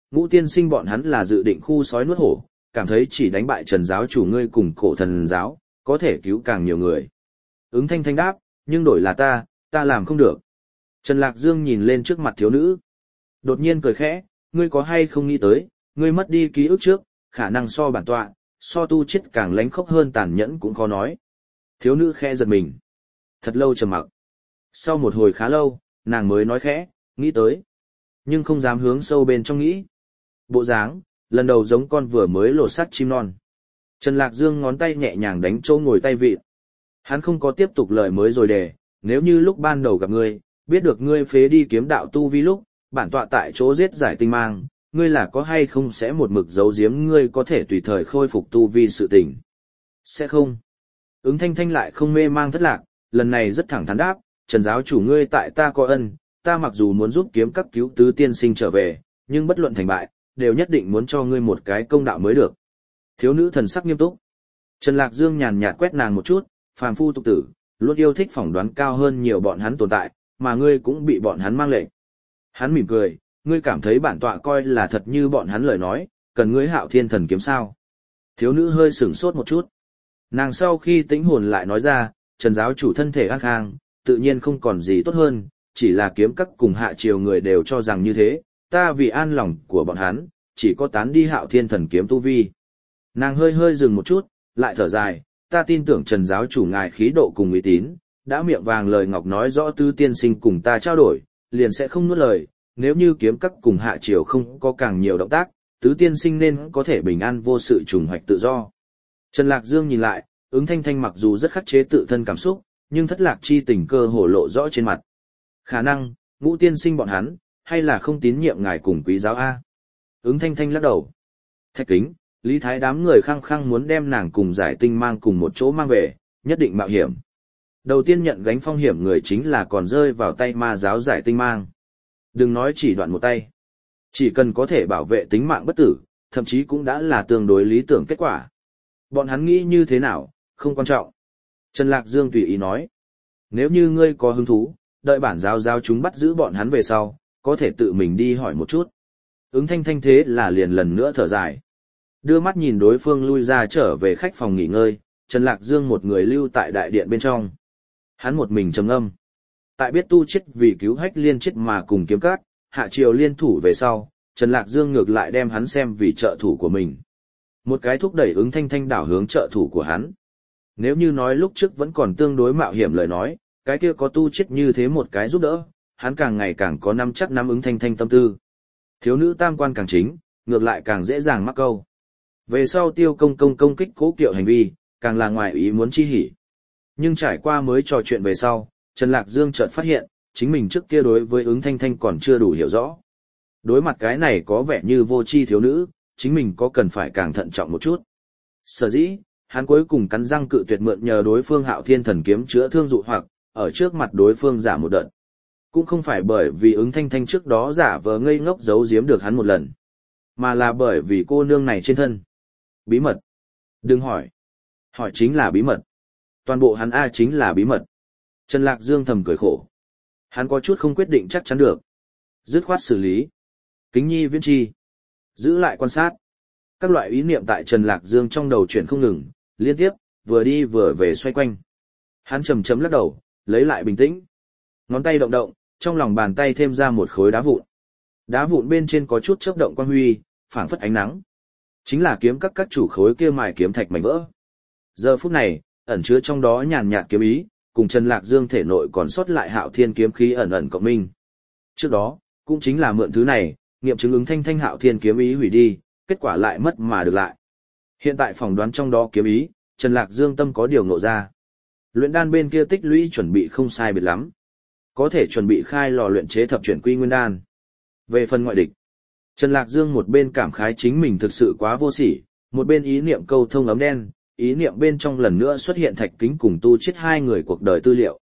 Ngũ tiên sinh bọn hắn là dự định khu sói nuốt hổ, cảm thấy chỉ đánh bại Trần giáo chủ ngươi cùng cổ thần giáo, có thể cứu càng nhiều người. Ứng Thanh Thanh đáp, nhưng đổi là ta làm không được. Trần Lạc Dương nhìn lên trước mặt thiếu nữ. Đột nhiên cười khẽ, ngươi có hay không nghĩ tới, ngươi mất đi ký ức trước, khả năng so bản tọa, so tu chết càng lánh khốc hơn tàn nhẫn cũng khó nói. Thiếu nữ khẽ giật mình. Thật lâu trầm mặc. Sau một hồi khá lâu, nàng mới nói khẽ, nghĩ tới. Nhưng không dám hướng sâu bên trong nghĩ. Bộ dáng, lần đầu giống con vừa mới lột xác chim non. Trần Lạc Dương ngón tay nhẹ nhàng đánh chỗ ngồi tay vịt. Hắn không có tiếp tục lời mới rồi đề, nếu như lúc ban đầu gặp ngươi, biết được ngươi phế đi kiếm đạo tu vi lúc, bản tọa tại chỗ giết giải tinh mang, ngươi là có hay không sẽ một mực giấu giếm ngươi có thể tùy thời khôi phục tu vi sự tình. Sẽ không. Ứng Thanh Thanh lại không mê mang thất lạc, lần này rất thẳng thắn đáp, Trần giáo chủ ngươi tại ta có ân, ta mặc dù muốn giúp kiếm các cứu tứ tiên sinh trở về, nhưng bất luận thành bại, đều nhất định muốn cho ngươi một cái công đạo mới được. Thiếu nữ thần sắc nghiêm túc. Trần Lạc Dương nhàn nhạt quét nàng một chút, phàm phu tục tử, luôn yêu thích phỏng đoán cao hơn nhiều bọn hắn tồn tại, mà ngươi cũng bị bọn hắn mang lệnh. Hắn mỉm cười, ngươi cảm thấy bản tọa coi là thật như bọn hắn lời nói, cần ngươi Hạo Thiên Thần kiếm sao? Thiếu nữ hơi sửng sốt một chút. Nàng sau khi tĩnh hồn lại nói ra, Trần giáo chủ thân thể an khang, tự nhiên không còn gì tốt hơn, chỉ là kiếm các cùng hạ triều người đều cho rằng như thế, ta vì an lòng của bọn hắn, chỉ có tán đi Hạo Thiên Thần kiếm tu vi. Nàng hơi dừng một chút, lại thở dài, ta tin tưởng Trần giáo chủ ngài khí độ cùng uy tín, đã miệng vàng lời ngọc nói rõ tứ tiên sinh cùng ta trao đổi, liền sẽ không nuốt lời, nếu như kiếm các cùng hạ triều không có càng nhiều động tác, tứ tiên sinh nên có thể bình an vô sự trùng hoạch tự do. Trần Lạc Dương nhìn lại, Ứng Thanh Thanh mặc dù rất khắc chế tự thân cảm xúc, nhưng thất lạc chi tình cơ hồ lộ rõ trên mặt. Khả năng, Ngũ tiên sinh bọn hắn, hay là không tín nhiệm ngài cùng quý giáo A. Ứng Thanh Thanh lắc đầu. Thạch Kính, Lý Thái đám người khăng khăng muốn đem nàng cùng giải tinh mang cùng một chỗ mang về, nhất định mạo hiểm. Đầu tiên nhận gánh phong hiểm người chính là còn rơi vào tay ma giáo giải tinh mang. Đừng nói chỉ đoạn một tay. Chỉ cần có thể bảo vệ tính mạng bất tử, thậm chí cũng đã là tương đối lý tưởng kết quả. Bọn hắn nghĩ như thế nào, không quan trọng. Trần Lạc Dương tùy ý nói. Nếu như ngươi có hứng thú, đợi bản giáo chúng bắt giữ bọn hắn về sau, có thể tự mình đi hỏi một chút. Ứng Thanh Thanh thế là liền lần nữa thở dài. Đưa mắt nhìn đối phương lui ra trở về khách phòng nghỉ ngơi, Trần Lạc Dương một người lưu tại đại điện bên trong. Hắn một mình trầm ngâm. Tại biết tu chết vì cứu hách liên chết mà cùng kiếm cát, hạ triều liên thủ về sau, Trần Lạc Dương ngược lại đem hắn xem vì trợ thủ của mình. Một cái thúc đẩy Ứng Thanh Thanh đảo hướng trợ thủ của hắn. Nếu như nói lúc trước vẫn còn tương đối mạo hiểm lời nói, cái kia có tu chết như thế một cái giúp đỡ, hắn càng ngày càng có nắm chắc nắm Ứng Thanh Thanh tâm tư. Thiếu nữ tam quan càng chính, ngược lại càng dễ dàng mắc câu. Về sau Tiêu công kích Cố Kiệu hành vi, càng là ngoài ý muốn chi hỉ. Nhưng trải qua mới trò chuyện về sau, Trần Lạc Dương chợt phát hiện, chính mình trước kia đối với Ứng Thanh Thanh còn chưa đủ hiểu rõ. Đối mặt cái này có vẻ như vô tri thiếu nữ, chính mình có cần phải càng thận trọng một chút. Sở dĩ, hắn cuối cùng cắn răng cự tuyệt mượn nhờ đối phương Hạo Thiên Thần kiếm chữa thương dụ hoặc, ở trước mặt đối phương giả một đợt. Cũng không phải bởi vì Ứng Thanh Thanh trước đó giả vờ ngây ngốc giấu giếm được hắn một lần, mà là bởi vì cô nương này trên thân. Bí mật. Đừng hỏi. Hỏi chính là bí mật. Toàn bộ hắn chính là bí mật. Trần Lạc Dương thầm cười khổ. Hắn có chút không quyết định chắc chắn được. Dứt khoát xử lý. Kính nhi viễn chi. Giữ lại quan sát. Các loại ý niệm tại Trần Lạc Dương trong đầu chuyển không ngừng, liên tiếp, vừa đi vừa về xoay quanh. Hắn chầm chấm lắc đầu, lấy lại bình tĩnh. Ngón tay động động, trong lòng bàn tay thêm ra một khối đá vụn. Đá vụn bên trên có chút chớp động quang huy, phảng phất ánh nắng. Chính là kiếm các chủ khối kia mài kiếm thạch mảnh vỡ. Giờ phút này, ẩn chứa trong đó nhàn nhạt kiếm ý, cùng Trần Lạc Dương thể nội còn sót lại Hạo Thiên kiếm khí ẩn ẩn cộng minh. Trước đó, cũng chính là mượn thứ này, nghiệm chứng Ứng Thanh Thanh Hạo Thiên kiếm ý hủy đi, kết quả lại mất mà được lại. Hiện tại phỏng đoán trong đó kiếm ý, Trần Lạc Dương tâm có điều ngộ ra. Luyện đan bên kia tích lũy chuẩn bị không sai biệt lắm. Có thể chuẩn bị khai lò luyện chế thập chuyển quy nguyên đan. Về phần ngoại địch, Trần Lạc Dương một bên cảm khái chính mình thực sự quá vô sỉ, một bên ý niệm câu thông ấm đen, ý niệm bên trong lần nữa xuất hiện Thạch Kính cùng Tu Chiết hai người cuộc đời tư liệu.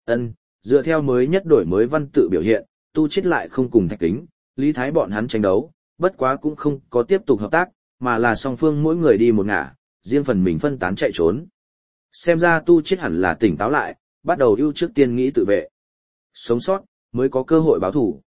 Dựa theo mới nhất đổi mới văn tự biểu hiện, Tu Chiết lại không cùng Thạch Kính, Lý Thái bọn hắn tranh đấu, bất quá cũng không có tiếp tục hợp tác, mà là song phương mỗi người đi một ngả, riêng phần mình phân tán chạy trốn. Xem ra Tu Chiết hẳn là tỉnh táo lại, bắt đầu ưu trước tiên nghĩ tự vệ. Sống sót, mới có cơ hội báo thù.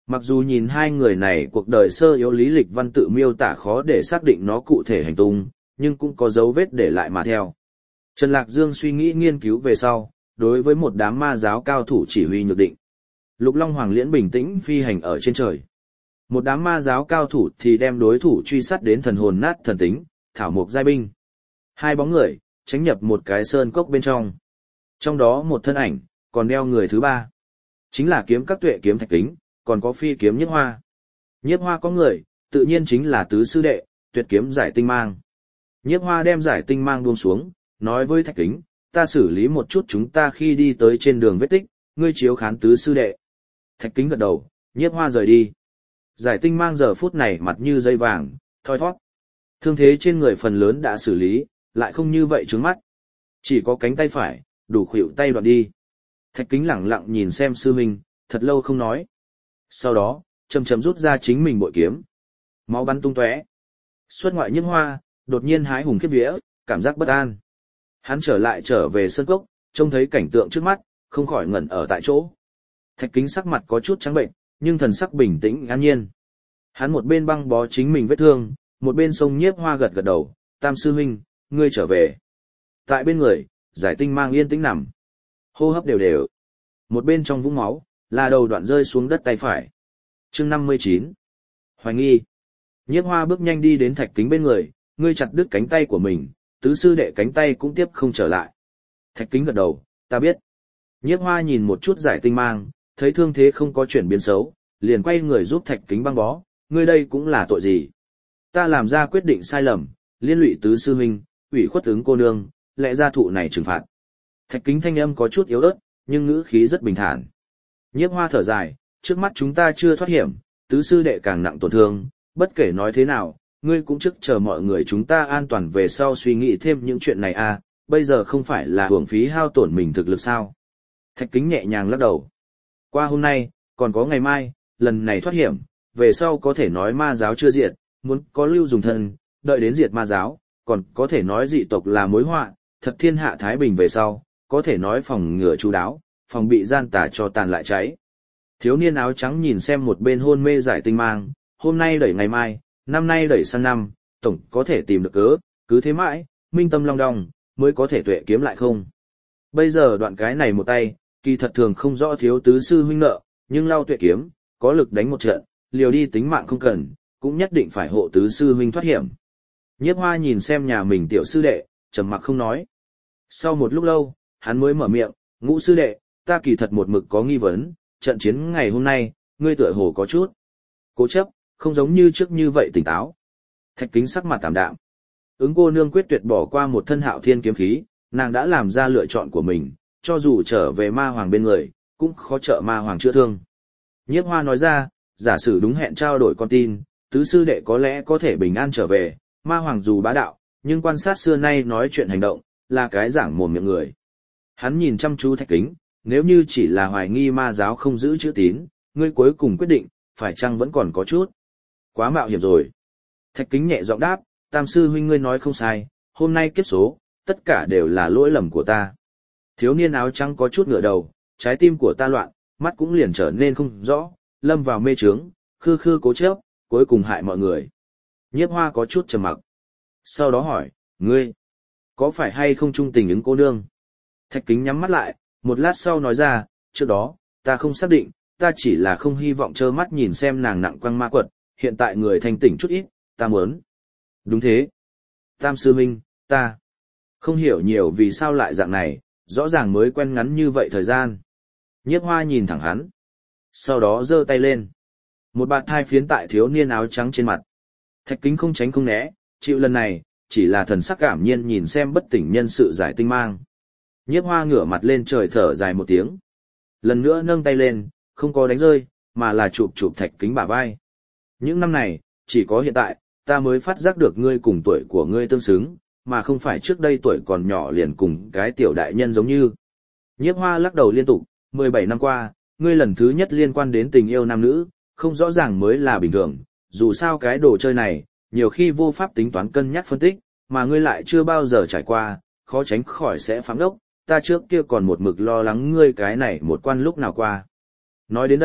Mặc dù nhìn hai người này cuộc đời sơ yếu lý lịch văn tự miêu tả khó để xác định nó cụ thể hành tung, nhưng cũng có dấu vết để lại mà theo. Trần Lạc Dương suy nghĩ nghiên cứu về sau, đối với một đám ma giáo cao thủ chỉ huy nhược định. Lục Long Hoàng Liễn bình tĩnh phi hành ở trên trời. Một đám ma giáo cao thủ thì đem đối thủ truy sát đến thần hồn nát thần tính, thảo mục giai binh. Hai bóng người, tránh nhập một cái sơn cốc bên trong. Trong đó một thân ảnh, còn đeo người thứ ba. Chính là kiếm các tuệ kiếm Thạch Kính, còn có phi kiếm Nhiếp Hoa. Nhiếp Hoa có người, tự nhiên chính là tứ sư đệ, tuyệt kiếm giải tinh mang. Nhiếp Hoa đem giải tinh mang buông xuống, nói với Thạch Kính, ta xử lý một chút chúng ta khi đi tới trên đường vết tích, ngươi chiếu khán tứ sư đệ. Thạch Kính gật đầu, Nhiếp Hoa rời đi. Giải tinh mang giờ phút này mặt như dây vàng, thoi thoát. Thương thế trên người phần lớn đã xử lý, lại không như vậy trướng mắt. Chỉ có cánh tay phải, đủ khuỷu tay đoạn đi. Thạch Kính lẳng lặng nhìn xem sư huynh, thật lâu không nói. Sau đó, chậm chậm rút ra chính mình bội kiếm. Máu bắn tung tóe. Xuất ngoại Nhiếp Hoa, đột nhiên hái hùng khiếp vía, cảm giác bất an. Hắn trở về sân cốc, trông thấy cảnh tượng trước mắt, không khỏi ngẩn ở tại chỗ. Thạch Kính sắc mặt có chút trắng bệnh, nhưng thần sắc bình tĩnh an nhiên. Hắn một bên băng bó chính mình vết thương, một bên sông Nhiếp Hoa gật gật đầu, Tam sư huynh, ngươi trở về. Tại bên người, giải tinh mang yên tĩnh nằm. Hô hấp đều đều. Một bên trong vũng máu, là đầu đoạn rơi xuống đất tay phải. Chương 59. Hoài nghi. Nhiếp Hoa bước nhanh đi đến Thạch Kính bên người, ngươi chặt đứt cánh tay của mình, tứ sư đệ cánh tay cũng tiếp không trở lại. Thạch Kính gật đầu, ta biết. Nhiếp Hoa nhìn một chút giải tinh mang, thấy thương thế không có chuyển biến xấu, liền quay người giúp Thạch Kính băng bó, ngươi đây cũng là tội gì? Ta làm ra quyết định sai lầm, liên lụy tứ sư huynh, ủy khuất ứng cô nương, lẽ ra thụ này trừng phạt. Thạch Kính thanh âm có chút yếu ớt, nhưng ngữ khí rất bình thản. Nhiếp Hoa thở dài, trước mắt chúng ta chưa thoát hiểm, tứ sư đệ càng nặng tổn thương, bất kể nói thế nào, ngươi cũng trước chờ mọi người chúng ta an toàn về sau suy nghĩ thêm những chuyện này à, bây giờ không phải là hưởng phí hao tổn mình thực lực sao. Thạch Kính nhẹ nhàng lắc đầu. Qua hôm nay, còn có ngày mai, lần này thoát hiểm, về sau có thể nói ma giáo chưa diệt, muốn có lưu dùng thân, đợi đến diệt ma giáo, còn có thể nói dị tộc là mối họa, thật thiên hạ thái bình về sau, có thể nói phòng ngừa chu đáo, phòng bị gian tà cho tàn lại cháy. Thiếu niên áo trắng nhìn xem một bên hôn mê giải tinh mang, hôm nay đẩy ngày mai, năm nay đẩy sang năm, tổng có thể tìm được cớ, cứ thế mãi, minh tâm long đong, mới có thể tuệ kiếm lại không. Bây giờ đoạn cái này một tay, kỳ thật thường không rõ thiếu tứ sư huynh nợ, nhưng lao tuệ kiếm, có lực đánh một trận, liều đi tính mạng không cần, cũng nhất định phải hộ tứ sư huynh thoát hiểm. Nhiếp Hoa nhìn xem nhà mình tiểu sư đệ, trầm mặc không nói. Sau một lúc lâu, hắn mới mở miệng, Ngũ sư đệ, ta kỳ thật một mực có nghi vấn, trận chiến ngày hôm nay, ngươi tựa hồ có chút cố chấp, không giống như trước như vậy tỉnh táo. Thạch Kính sắc mặt tạm đạm. Ứng cô nương quyết tuyệt bỏ qua một thân Hạo Thiên kiếm khí, nàng đã làm ra lựa chọn của mình, cho dù trở về ma hoàng bên người, cũng khó trợ ma hoàng chữa thương. Nhiếp Hoa nói ra, giả sử đúng hẹn trao đổi con tin, tứ sư đệ có lẽ có thể bình an trở về, ma hoàng dù bá đạo, nhưng quan sát xưa nay nói chuyện hành động, là cái giảng mồm miệng người. Hắn nhìn chăm chú Thạch Kính, nếu như chỉ là hoài nghi ma giáo không giữ chữ tín, ngươi cuối cùng quyết định, phải chăng vẫn còn có chút quá mạo hiểm rồi. Thạch Kính nhẹ giọng đáp, Tam sư huynh ngươi nói không sai, hôm nay kiếp số, tất cả đều là lỗi lầm của ta. Thiếu niên áo trắng có chút ngửa đầu, trái tim của ta loạn, mắt cũng liền trở nên không rõ, lâm vào mê trướng, khư khư cố chấp, cuối cùng hại mọi người. Nhiếp Hoa có chút trầm mặc. Sau đó hỏi, ngươi, có phải hay không trung tình ứng cô nương? Thạch Kính nhắm mắt lại, một lát sau nói ra, trước đó, ta không xác định, ta chỉ là không hy vọng trơ mắt nhìn xem nàng nặng quăng ma quật, hiện tại người thanh tỉnh chút ít, ta muốn. Đúng thế. Tam sư huynh, ta không hiểu nhiều vì sao lại dạng này, rõ ràng mới quen ngắn như vậy thời gian. Nhiếp Hoa nhìn thẳng hắn. Sau đó giơ tay lên. Một bạt hai phiến tại thiếu niên áo trắng trên mặt. Thạch Kính không tránh không né, chịu lần này, chỉ là thần sắc cảm nhiên nhìn xem bất tỉnh nhân sự giải tinh mang. Nhiếp Hoa ngửa mặt lên trời thở dài một tiếng. Lần nữa nâng tay lên, không có đánh rơi, mà là chụp chụp Thạch Kính bả vai. Những năm này, chỉ có hiện tại, ta mới phát giác được ngươi cùng tuổi của ngươi tương xứng, mà không phải trước đây tuổi còn nhỏ liền cùng cái tiểu đại nhân giống như. Nhiếp Hoa lắc đầu liên tục, 17 năm qua, ngươi lần thứ nhất liên quan đến tình yêu nam nữ, không rõ ràng mới là bình thường, dù sao cái đồ chơi này, nhiều khi vô pháp tính toán cân nhắc phân tích, mà ngươi lại chưa bao giờ trải qua, khó tránh khỏi sẽ phám đốc, ta trước kia còn một mực lo lắng ngươi cái này một quan lúc nào qua. Nói đến đây,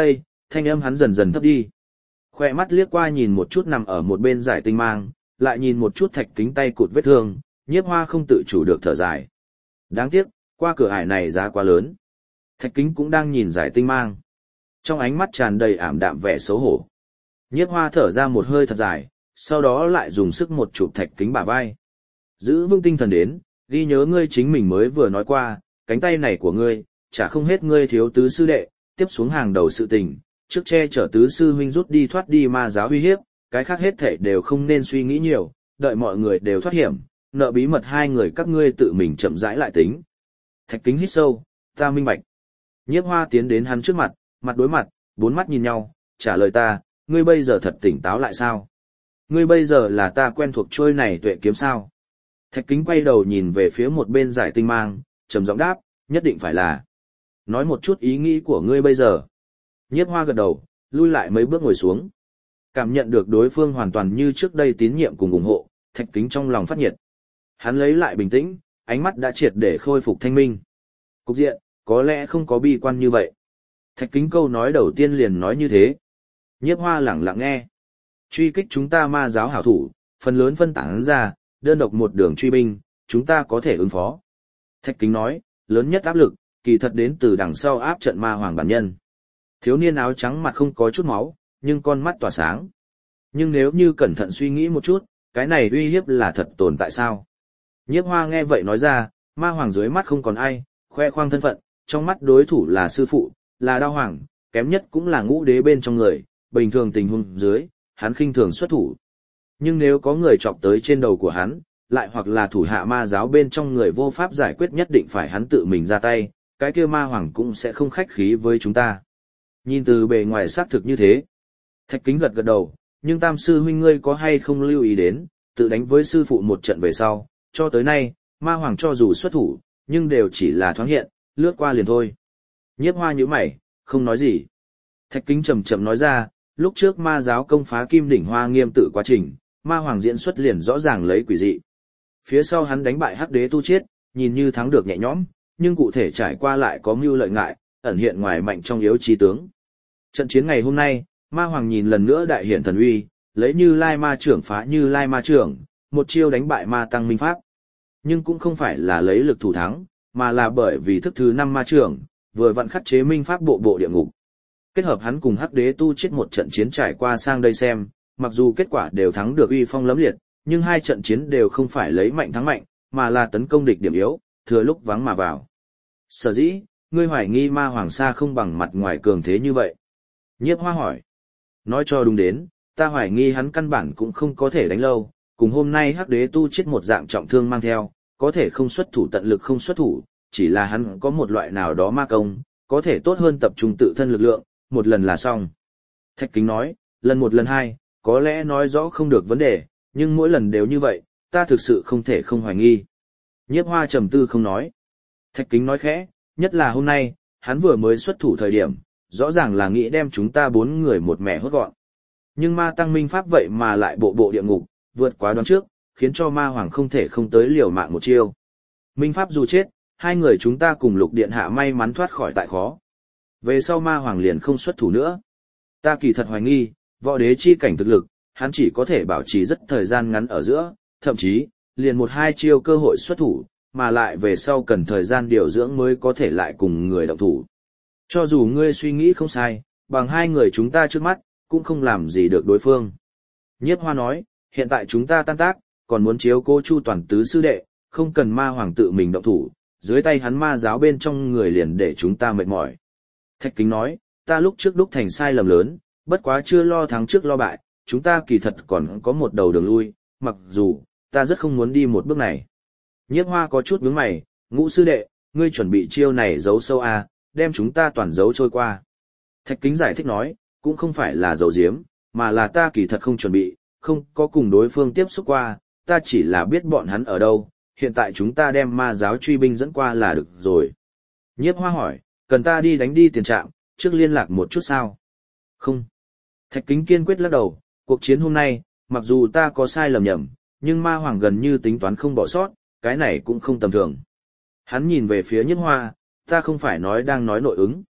thanh âm hắn dần dần thấp đi. Khoe mắt liếc qua nhìn một chút nằm ở một bên Giải Tinh Mang, lại nhìn một chút Thạch Kính tay cụt vết thương, Nhiếp Hoa không tự chủ được thở dài. Đáng tiếc, qua cửa ải này giá quá lớn. Thạch Kính cũng đang nhìn Giải Tinh Mang. Trong ánh mắt tràn đầy ảm đạm vẻ xấu hổ. Nhiếp Hoa thở ra một hơi thật dài, sau đó lại dùng sức một chụp Thạch Kính bả vai. Giữ vững tinh thần đến, ghi nhớ ngươi chính mình mới vừa nói qua, cánh tay này của ngươi, chả không hết ngươi thiếu tứ sư đệ, tiếp xuống hàng đầu sự tình, trước che chở tứ sư huynh rút đi thoát đi ma giáo uy hiếp, cái khác hết thảy đều không nên suy nghĩ nhiều, đợi mọi người đều thoát hiểm, nợ bí mật hai người các ngươi tự mình chậm rãi lại tính. Thạch Kính hít sâu, ta minh bạch. Nhiếp Hoa tiến đến hắn trước mặt, mặt đối mặt, bốn mắt nhìn nhau, trả lời ta, ngươi bây giờ thật tỉnh táo lại sao? Ngươi bây giờ là ta quen thuộc trôi này tuệ kiếm sao? Thạch Kính quay đầu nhìn về phía một bên Giải Tinh Mang, trầm giọng đáp, nhất định phải là. Nói một chút ý nghĩ của ngươi bây giờ. Nhiếp Hoa gật đầu, lui lại mấy bước ngồi xuống. Cảm nhận được đối phương hoàn toàn như trước đây tín nhiệm cùng ủng hộ, Thạch Kính trong lòng phát nhiệt. Hắn lấy lại bình tĩnh, ánh mắt đã triệt để khôi phục thanh minh. Cục diện, có lẽ không có bi quan như vậy. Thạch Kính câu nói đầu tiên liền nói như thế. Nhiếp Hoa lẳng lặng nghe. Truy kích chúng ta ma giáo hảo thủ, phần lớn phân tán ra, đơn độc một đường truy binh, chúng ta có thể ứng phó. Thạch Kính nói, lớn nhất áp lực, kỳ thật đến từ đằng sau áp trận ma hoàng bản nhân. Thiếu niên áo trắng mặt không có chút máu, nhưng con mắt tỏa sáng. Nhưng nếu như cẩn thận suy nghĩ một chút, cái này uy hiếp là thật tồn tại sao? Nhiếp Hoa nghe vậy nói ra, ma hoàng dưới mắt không còn ai, khoe khoang thân phận, trong mắt đối thủ là sư phụ, là đao hoàng, kém nhất cũng là ngũ đế bên trong người, bình thường tình huống dưới, hắn khinh thường xuất thủ. Nhưng nếu có người chọc tới trên đầu của hắn, lại hoặc là thủ hạ ma giáo bên trong người vô pháp giải quyết nhất định phải hắn tự mình ra tay, cái kia ma hoàng cũng sẽ không khách khí với chúng ta. Nhìn từ bề ngoài xác thực như thế. Thạch Kính gật gật đầu, nhưng Tam sư huynh ngươi có hay không lưu ý đến, tự đánh với sư phụ một trận về sau, cho tới nay, ma hoàng cho dù xuất thủ, nhưng đều chỉ là thoáng hiện, lướt qua liền thôi. Nhiếp Hoa nhíu mày, không nói gì. Thạch Kính chậm chậm nói ra, lúc trước ma giáo công phá Kim Đỉnh Hoa Nghiêm tự quá trình, ma hoàng diễn xuất liền rõ ràng lấy quỷ dị. Phía sau hắn đánh bại Hắc Đế Tu Chiết, nhìn như thắng được nhẹ nhõm, nhưng cụ thể trải qua lại có mưu lợi ngại, ẩn hiện ngoài mạnh trong yếu chi tướng. Trận chiến ngày hôm nay, ma hoàng nhìn lần nữa đại hiển thần uy, lấy Như Lai ma trưởng phá Như Lai ma trưởng, một chiêu đánh bại ma tăng minh pháp. Nhưng cũng không phải là lấy lực thủ thắng, mà là bởi vì thức thứ 5 ma trưởng, vừa vặn khắc chế minh pháp bộ bộ địa ngục. Kết hợp hắn cùng Hắc Đế Tu Chiết một trận chiến trải qua sang đây xem, mặc dù kết quả đều thắng được uy phong lẫm liệt, nhưng hai trận chiến đều không phải lấy mạnh thắng mạnh, mà là tấn công địch điểm yếu, thừa lúc vắng mà vào. Sở dĩ, ngươi hoài nghi ma hoàng sa không bằng mặt ngoài cường thế như vậy. Nhiếp Hoa hỏi. Nói cho đúng đến, ta hoài nghi hắn căn bản cũng không có thể đánh lâu, cùng hôm nay Hắc Đế Tu Chiết một dạng trọng thương mang theo, có thể không xuất thủ tận lực không xuất thủ, chỉ là hắn có một loại nào đó ma công, có thể tốt hơn tập trung tự thân lực lượng, một lần là xong. Thạch Kính nói, lần một lần hai, có lẽ nói rõ không được vấn đề, nhưng mỗi lần đều như vậy, ta thực sự không thể không hoài nghi. Nhiếp Hoa trầm tư không nói. Thạch Kính nói khẽ, nhất là hôm nay, hắn vừa mới xuất thủ thời điểm, rõ ràng là nghĩ đem chúng ta 4 người một mẻ hốt gọn. Nhưng ma tăng minh pháp vậy mà lại bộ bộ địa ngục, vượt quá đoán trước, khiến cho ma hoàng không thể không tới liều mạng một chiêu. Minh pháp dù chết, hai người chúng ta cùng Lục Điện Hạ may mắn thoát khỏi tại khó. Về sau ma hoàng liền không xuất thủ nữa. Ta kỳ thật hoài nghi, võ đế chi cảnh thực lực, hắn chỉ có thể bảo trì rất thời gian ngắn ở giữa, thậm chí, liền 1-2 chiêu cơ hội xuất thủ, mà lại về sau cần thời gian điều dưỡng mới có thể lại cùng người động thủ. Cho dù ngươi suy nghĩ không sai, bằng hai người chúng ta trước mắt, cũng không làm gì được đối phương. Nhiếp Hoa nói, hiện tại chúng ta tan tác, còn muốn chiếu cố chu toàn tứ sư đệ, không cần ma hoàng tự mình động thủ, dưới tay hắn ma giáo bên trong người liền để chúng ta mệt mỏi. Thạch Kính nói, ta lúc trước đúc thành sai lầm lớn, bất quá chưa lo thắng trước lo bại, chúng ta kỳ thật còn có một đầu đường lui, mặc dù, ta rất không muốn đi một bước này. Nhiếp Hoa có chút nhướng mày, Ngũ sư đệ, ngươi chuẩn bị chiêu này giấu sâu à, đem chúng ta toàn giấu trôi qua. Thạch Kính giải thích nói, cũng không phải là giấu giếm, mà là ta kỳ thật không chuẩn bị, không có cùng đối phương tiếp xúc qua, ta chỉ là biết bọn hắn ở đâu, hiện tại chúng ta đem ma giáo truy binh dẫn qua là được rồi. Nhiếp Hoa hỏi, cần ta đi đánh đi tiền trạm, trước liên lạc một chút sao? Không. Thạch Kính kiên quyết lắc đầu, cuộc chiến hôm nay, mặc dù ta có sai lầm nhầm, nhưng ma hoàng gần như tính toán không bỏ sót, cái này cũng không tầm thường. Hắn nhìn về phía Nhiếp Hoa, ta không phải đang nói nội ứng.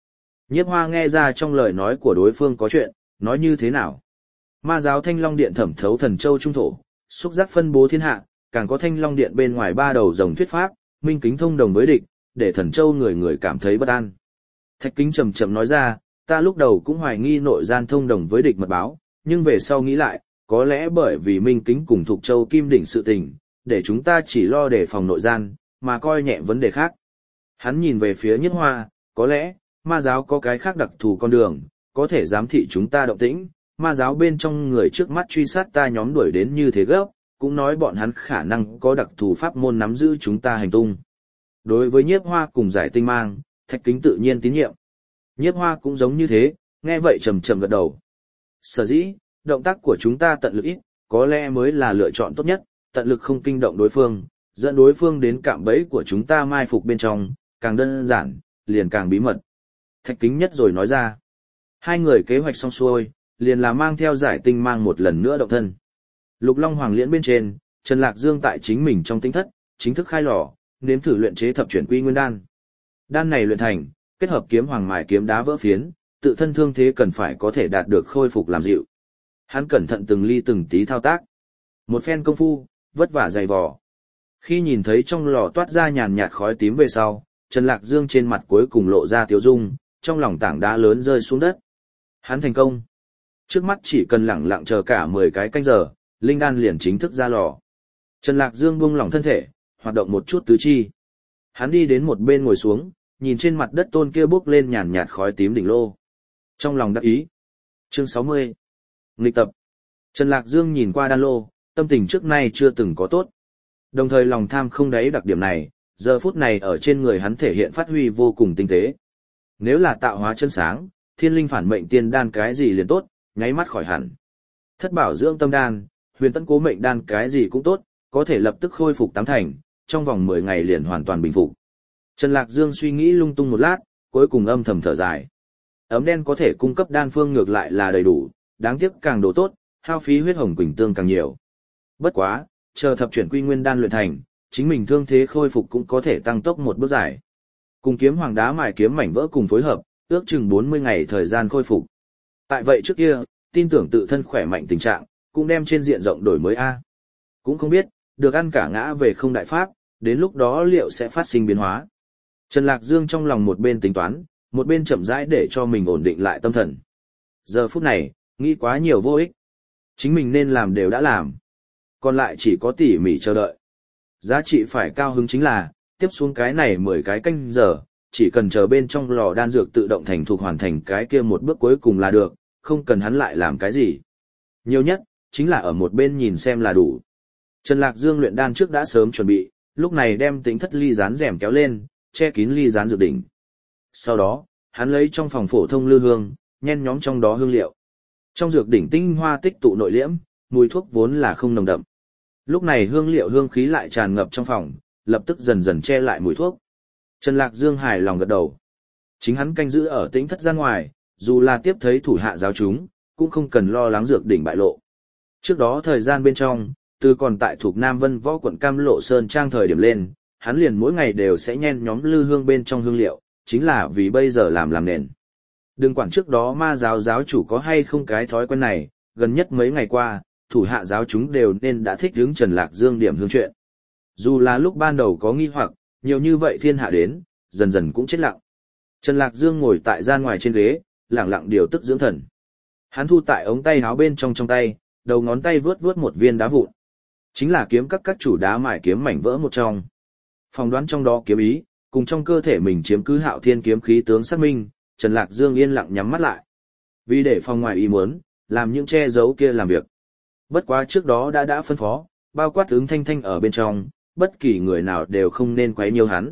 Nhiếp Hoa nghe ra trong lời nói của đối phương có chuyện, nói như thế nào? Ma giáo Thanh Long Điện thẩm thấu thần châu trung thổ, xúc giác phân bố thiên hạ, càng có Thanh Long Điện bên ngoài ba đầu rồng thuyết pháp, minh kính thông đồng với địch, để thần châu người người cảm thấy bất an. Thạch Kính chậm chậm nói ra, ta lúc đầu cũng hoài nghi nội gian thông đồng với địch mật báo, nhưng về sau nghĩ lại, có lẽ bởi vì minh kính cùng Thục Châu Kim Đỉnh sự tình, để chúng ta chỉ lo đề phòng nội gian, mà coi nhẹ vấn đề khác. Hắn nhìn về phía Nhiếp Hoa, có lẽ, ma giáo có cái khác đặc thù con đường, có thể giám thị chúng ta động tĩnh, ma giáo bên trong người trước mắt truy sát ta nhóm đuổi đến như thế gấp, cũng nói bọn hắn khả năng có đặc thù pháp môn nắm giữ chúng ta hành tung. Đối với Nhiếp Hoa cùng Giải Tinh Mang, Thạch Kính tự nhiên tín nhiệm. Nhiếp Hoa cũng giống như thế, nghe vậy trầm trầm gật đầu. Sở dĩ, động tác của chúng ta tận lực ít, có lẽ mới là lựa chọn tốt nhất, tận lực không kinh động đối phương, dẫn đối phương đến cạm bẫy của chúng ta mai phục bên trong, càng đơn giản, liền càng bí mật. Thạch Kính nhất rồi nói ra. Hai người kế hoạch xong xuôi, liền là mang theo Giải Tinh Mang một lần nữa động thân. Lục Long Hoàng Liễn bên trên, Trần Lạc Dương tại chính mình trong tinh thất, chính thức khai lò, nếm thử luyện chế thập chuyển quy nguyên đan. Đan này luyện thành, kết hợp kiếm hoàng mài kiếm đá vỡ phiến, tự thân thương thế cần phải có thể đạt được khôi phục làm dịu. Hắn cẩn thận từng ly từng tí thao tác. Một phen công phu, vất vả dày vò. Khi nhìn thấy trong lò toát ra nhàn nhạt khói tím về sau, Trần Lạc Dương trên mặt cuối cùng lộ ra tiếu dung, trong lòng tảng đá lớn rơi xuống đất. Hắn thành công. Trước mắt chỉ cần lẳng lặng chờ cả 10 cái canh giờ, linh đan liền chính thức ra lò. Trần Lạc Dương buông lỏng thân thể, hoạt động một chút tứ chi. Hắn đi đến một bên ngồi xuống, nhìn trên mặt đất tôn kia bốc lên nhàn nhạt khói tím đỉnh lô. Trong lòng đắc ý. Chương 60. Nghịch tập. Trần Lạc Dương nhìn qua đan lô, tâm tình trước nay chưa từng có tốt. Đồng thời lòng tham không đáy đặc điểm này, giờ phút này ở trên người hắn thể hiện phát huy vô cùng tinh tế. Nếu là tạo hóa chân sáng, thiên linh phản mệnh tiên đan cái gì liền tốt, nháy mắt khỏi hẳn. Thất bảo dưỡng tâm đan, huyền tấn cố mệnh đan cái gì cũng tốt, có thể lập tức khôi phục 8 thành, trong vòng 10 ngày liền hoàn toàn bình phục. Trần Lạc Dương suy nghĩ lung tung một lát, cuối cùng âm thầm thở dài. Ấm đen có thể cung cấp đan phương ngược lại là đầy đủ, đáng tiếc càng độ tốt, hao phí huyết hồng quỳnh tương càng nhiều. Bất quá, chờ thập chuyển quy nguyên đan luyện thành, chính mình thương thế khôi phục cũng có thể tăng tốc một bước dài. Cùng kiếm hoàng đá mài kiếm mảnh vỡ cùng phối hợp, ước chừng 40 ngày thời gian khôi phục. Tại vậy trước kia, tin tưởng tự thân khỏe mạnh tình trạng, cũng đem trên diện rộng đổi mới A. Cũng không biết, được ăn cả ngã về không đại pháp, đến lúc đó liệu sẽ phát sinh biến hóa. Trần Lạc Dương trong lòng một bên tính toán, một bên chậm rãi để cho mình ổn định lại tâm thần. Giờ phút này, nghĩ quá nhiều vô ích. Chính mình nên làm đều đã làm. Còn lại chỉ có tỉ mỉ chờ đợi. Giá trị phải cao hứng chính là, tiếp xuống cái này 10 cái canh giờ, chỉ cần chờ bên trong lò đan dược tự động thành thục hoàn thành cái kia một bước cuối cùng là được, không cần hắn lại làm cái gì. Nhiều nhất, chính là ở một bên nhìn xem là đủ. Trần Lạc Dương luyện đan trước đã sớm chuẩn bị, lúc này đem tính thất ly rán rèm kéo lên, che kín ly rán dược đỉnh. Sau đó, hắn lấy trong phòng phổ thông lư hương, nhen nhóm trong đó hương liệu. Trong dược đỉnh tinh hoa tích tụ nội liễm, mùi thuốc vốn là không nồng đậm. Lúc này hương liệu hương khí lại tràn ngập trong phòng, lập tức dần dần che lại mùi thuốc. Trần Lạc Dương hài lòng gật đầu. Chính hắn canh giữ ở tĩnh thất ra ngoài, dù là tiếp thấy thủ hạ giáo chúng, cũng không cần lo lắng dược đỉnh bại lộ. Trước đó thời gian bên trong, từ còn tại thuộc Nam Vân Võ quận Cam Lộ Sơn Trang thời điểm lên, hắn liền mỗi ngày đều sẽ nhen nhóm lư hương bên trong hương liệu, chính là vì bây giờ làm nền. Đừng quản trước đó ma giáo giáo chủ có hay không cái thói quen này, gần nhất mấy ngày qua, thủ hạ giáo chúng đều nên đã thích hướng Trần Lạc Dương điểm hương chuyện. Dù là lúc ban đầu có nghi hoặc, nhiều như vậy thiên hạ đến, dần dần cũng chết lặng. Trần Lạc Dương ngồi tại gian ngoài trên ghế, lặng lặng điều tức dưỡng thần. Hắn thu tại ống tay áo bên trong tay, đầu ngón tay vướt một viên đá vụn. Chính là kiếm các chủ đá mài kiếm mảnh vỡ một trong. Phỏng đoán trong đó kiếm ý, cùng trong cơ thể mình chiếm cứ Hạo Thiên kiếm khí tướng xác minh, Trần Lạc Dương yên lặng nhắm mắt lại. Vì để phòng ngoài ý muốn, làm những che giấu kia làm việc. Bất quá trước đó đã phân phó, bao quát ứng thanh thanh ở bên trong, bất kỳ người nào đều không nên quấy nhiêu hắn.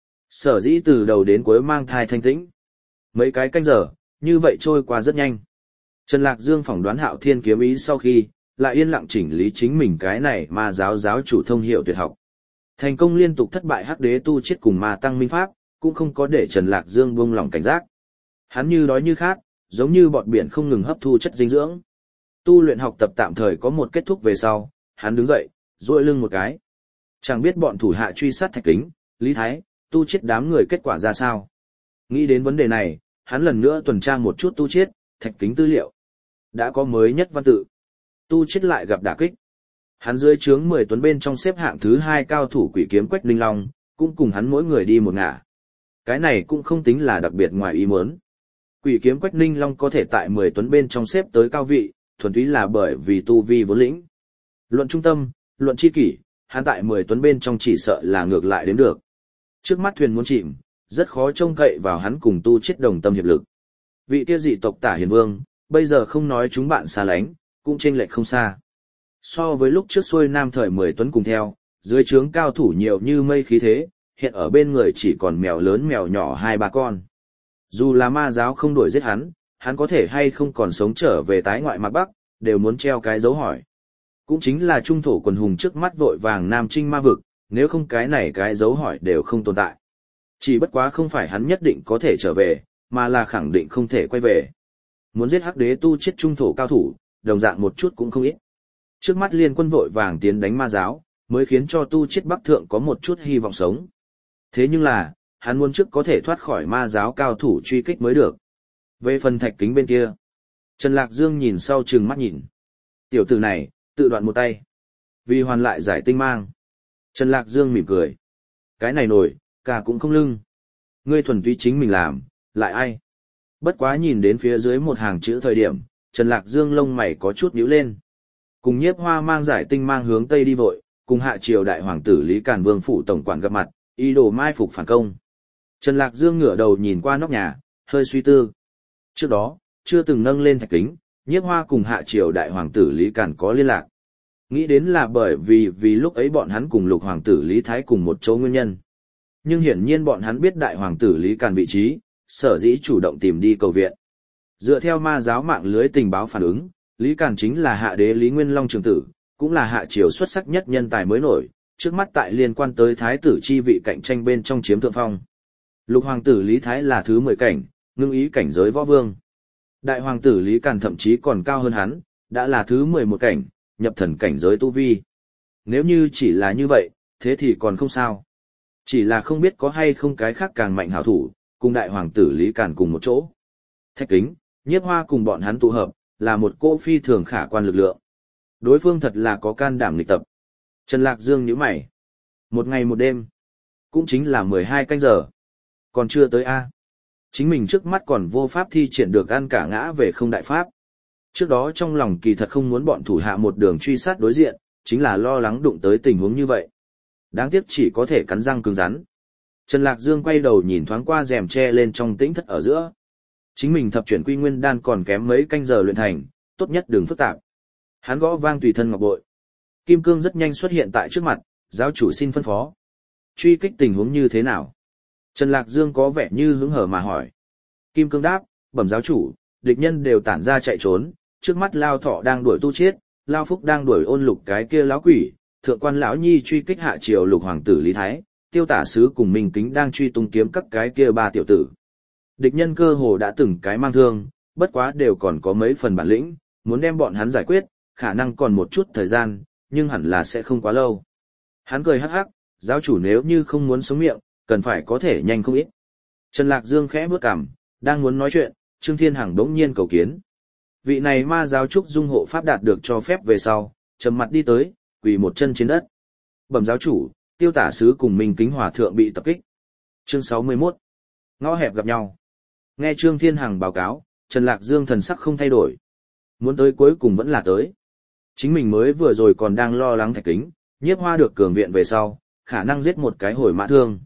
Sở dĩ từ đầu đến cuối mang thai thanh tĩnh. Mấy cái canh giờ, như vậy trôi qua rất nhanh. Trần Lạc Dương phỏng đoán Hạo Thiên kiếm ý sau khi, lại yên lặng chỉnh lý chính mình cái này mà giáo chủ thông hiệu tuyệt học. Thành công liên tục thất bại Hắc Đế tu chết cùng ma tăng minh pháp, cũng không có để Trần Lạc Dương buông lỏng cảnh giác. Hắn như đói như khát, giống như bọt biển không ngừng hấp thu chất dinh dưỡng. Tu luyện học tập tạm thời có một kết thúc về sau, hắn đứng dậy, duỗi lưng một cái. Chẳng biết bọn thủ hạ truy sát Thạch Kính, Lý Thái, tu chết đám người kết quả ra sao. Nghĩ đến vấn đề này, hắn lần nữa tuần tra một chút Tu Chiết, Thạch Kính tư liệu. Đã có mới nhất văn tự. Tu Chiết lại gặp đả kích. Hắn dưới trướng 10 tuấn bên trong xếp hạng thứ 2 cao thủ Quỷ Kiếm Quách Ninh Long, cũng cùng hắn mỗi người đi một ngả. Cái này cũng không tính là đặc biệt ngoài ý muốn. Quỷ Kiếm Quách Ninh Long có thể tại 10 tuấn bên trong xếp tới cao vị, thuần túy là bởi vì tu vi vốn lĩnh. Luận trung tâm, luận chi kỷ, hắn tại 10 tuấn bên trong chỉ sợ là ngược lại đến được. Trước mắt thuyền muốn chìm, rất khó trông cậy vào hắn cùng Tu Chiết đồng tâm hiệp lực. Vị kia dị tộc Tả Hiền Vương, bây giờ không nói chúng bạn xa lánh, cũng chênh lệch không xa. So với lúc trước xuôi nam thời 10 tuấn cùng theo, dưới trướng cao thủ nhiều như mây khí thế, hiện ở bên người chỉ còn mèo lớn mèo nhỏ 2-3 con. Dù là ma giáo không đuổi giết hắn có thể hay không còn sống trở về tái ngoại Mạc Bắc, đều muốn treo cái dấu hỏi. Cũng chính là trung thổ quần hùng trước mắt vội vàng nam chinh ma vực, nếu không cái này cái dấu hỏi đều không tồn tại. Chỉ bất quá không phải hắn nhất định có thể trở về, mà là khẳng định không thể quay về. Muốn giết Hắc Đế Tu Chiết trung thổ cao thủ, đồng dạng một chút cũng không ít. Trước mắt liên quân vội vàng tiến đánh ma giáo, mới khiến cho Tu Chiết Bắc Thượng có một chút hy vọng sống. Thế nhưng là, hắn muốn trước có thể thoát khỏi ma giáo cao thủ truy kích mới được. Về phần Thạch Kính bên kia, Trần Lạc Dương nhìn sau trừng mắt nhìn. Tiểu tử này, tự đoạn một tay. Vì hoàn lại giải tinh mang. Trần Lạc Dương mỉm cười. Cái này nổi, cả cũng không lưng. Ngươi thuần túy chính mình làm, lại ai? Bất quá nhìn đến phía dưới một hàng chữ thời điểm, Trần Lạc Dương lông mày có chút nhíu lên. Cùng Nhiếp Hoa mang giải tinh mang hướng tây đi vội, cùng hạ triều đại hoàng tử Lý Càn Vương phủ tổng quản gặp mặt, ý đồ mai phục phản công. Trần Lạc Dương ngửa đầu nhìn qua nóc nhà, hơi suy tư. Trước đó, chưa từng nâng lên Thạch Kính, Nhiếp Hoa cùng hạ triều đại hoàng tử Lý Càn có liên lạc. Nghĩ đến là bởi vì lúc ấy bọn hắn cùng lục hoàng tử Lý Thái cùng một chỗ nguyên nhân. Nhưng hiển nhiên bọn hắn biết đại hoàng tử Lý Càn vị trí, sở dĩ chủ động tìm đi cầu viện. Dựa theo ma giáo mạng lưới tình báo phản ứng, Lý Càn chính là hạ đế Lý Nguyên Long trường tử, cũng là hạ triều xuất sắc nhất nhân tài mới nổi, trước mắt tại liên quan tới thái tử chi vị cạnh tranh bên trong chiếm thượng phong. Lục hoàng tử Lý Thái là thứ 10 cảnh, ngưng ý cảnh giới võ vương. Đại hoàng tử Lý Càn thậm chí còn cao hơn hắn, đã là thứ 11 cảnh, nhập thần cảnh giới tu vi. Nếu như chỉ là như vậy, thế thì còn không sao. Chỉ là không biết có hay không cái khác càng mạnh hảo thủ, cùng đại hoàng tử Lý Càn cùng một chỗ. Thạch Kính, Nhiếp Hoa cùng bọn hắn tụ hợp, là một cỗ phi thường khả quan lực lượng. Đối phương thật là có can đảm nghịch tập. Trần Lạc Dương nhíu mày. Một ngày một đêm, cũng chính là 12 canh giờ. Còn chưa tới A. Chính mình trước mắt còn vô pháp thi triển được ăn cả ngã về không đại pháp. Trước đó trong lòng kỳ thật không muốn bọn thủ hạ một đường truy sát đối diện, chính là lo lắng đụng tới tình huống như vậy. Đáng tiếc chỉ có thể cắn răng cứng rắn. Trần Lạc Dương quay đầu nhìn thoáng qua rèm tre lên trong tĩnh thất ở giữa. Chính mình thập chuyển quy nguyên đan còn kém mấy canh giờ luyện thành, tốt nhất đừng phức tạp. Hắn gõ vang tùy thân ngọc bội. Kim cương rất nhanh xuất hiện tại trước mặt, giáo chủ xin phân phó. Truy kích tình huống như thế nào? Trần Lạc Dương có vẻ như hứng hở mà hỏi. Kim cương đáp, bẩm giáo chủ, địch nhân đều tản ra chạy trốn, trước mắt Lao Thọ đang đuổi Tu Chiết, Lao Phúc đang đuổi Ôn Lục cái kia lão quỷ, thượng quan lão nhi truy kích hạ triều lục hoàng tử Lý Thái, Tiêu Tả sứ cùng Minh Kính đang truy tung kiếm các cái kia 3 tiểu tử. Địch nhân cơ hồ đã từng cái mang thương, bất quá đều còn có mấy phần bản lĩnh, muốn đem bọn hắn giải quyết, khả năng còn một chút thời gian, nhưng hẳn là sẽ không quá lâu. Hắn cười hắc hắc, giáo chủ nếu như không muốn sống miệng, cần phải có thể nhanh không ít. Trần Lạc Dương khẽ bước cằm, đang muốn nói chuyện, Trương Thiên Hằng đống nhiên cầu kiến. Vị này ma giáo trúc dung hộ pháp đạt được cho phép về sau, trầm mặt đi tới, quỳ một chân trên đất. Bẩm giáo chủ, Tiêu Tả sứ cùng Minh Kính hòa thượng bị tập kích. Chương 61. Ngõ hẹp gặp nhau. Nghe Trương Thiên Hằng báo cáo, Trần Lạc Dương thần sắc không thay đổi. Muốn tới cuối cùng vẫn là tới. Chính mình mới vừa rồi còn đang lo lắng Thạch Kính, Nhiếp Hoa được cường viện về sau, khả năng giết một cái hồi mã thương.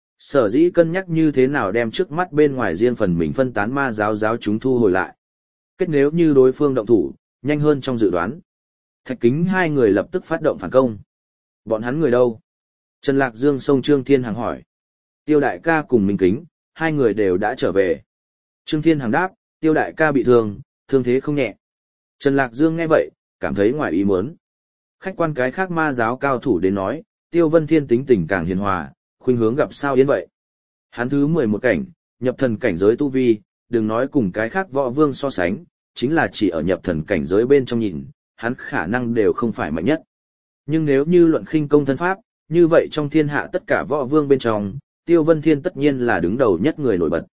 Sở dĩ cân nhắc như thế nào đem trước mắt bên ngoài riêng phần mình phân tán ma giáo chúng thu hồi lại. Kết nếu như đối phương động thủ, nhanh hơn trong dự đoán. Thạch Kính hai người lập tức phát động phản công. Bọn hắn người đâu? Trần Lạc Dương xông Trương Thiên Hằng hỏi. Tiêu đại ca cùng Minh Kính, hai người đều đã trở về. Trương Thiên Hằng đáp, Tiêu đại ca bị thương, thương thế không nhẹ. Trần Lạc Dương nghe vậy, cảm thấy ngoài ý muốn. Khách quan cái khác ma giáo cao thủ đến nói, Tiêu Vân Thiên tính tình càng hiền hòa, khuynh hướng gặp sao yên vậy. Hắn thứ 11 cảnh, nhập thần cảnh giới tu vi, đừng nói cùng cái khác võ vương so sánh, chính là chỉ ở nhập thần cảnh giới bên trong nhìn, hắn khả năng đều không phải mạnh nhất. Nhưng nếu như luận khinh công thân pháp, như vậy trong thiên hạ tất cả võ vương bên trong, Tiêu Vân Thiên tất nhiên là đứng đầu nhất người nổi bật.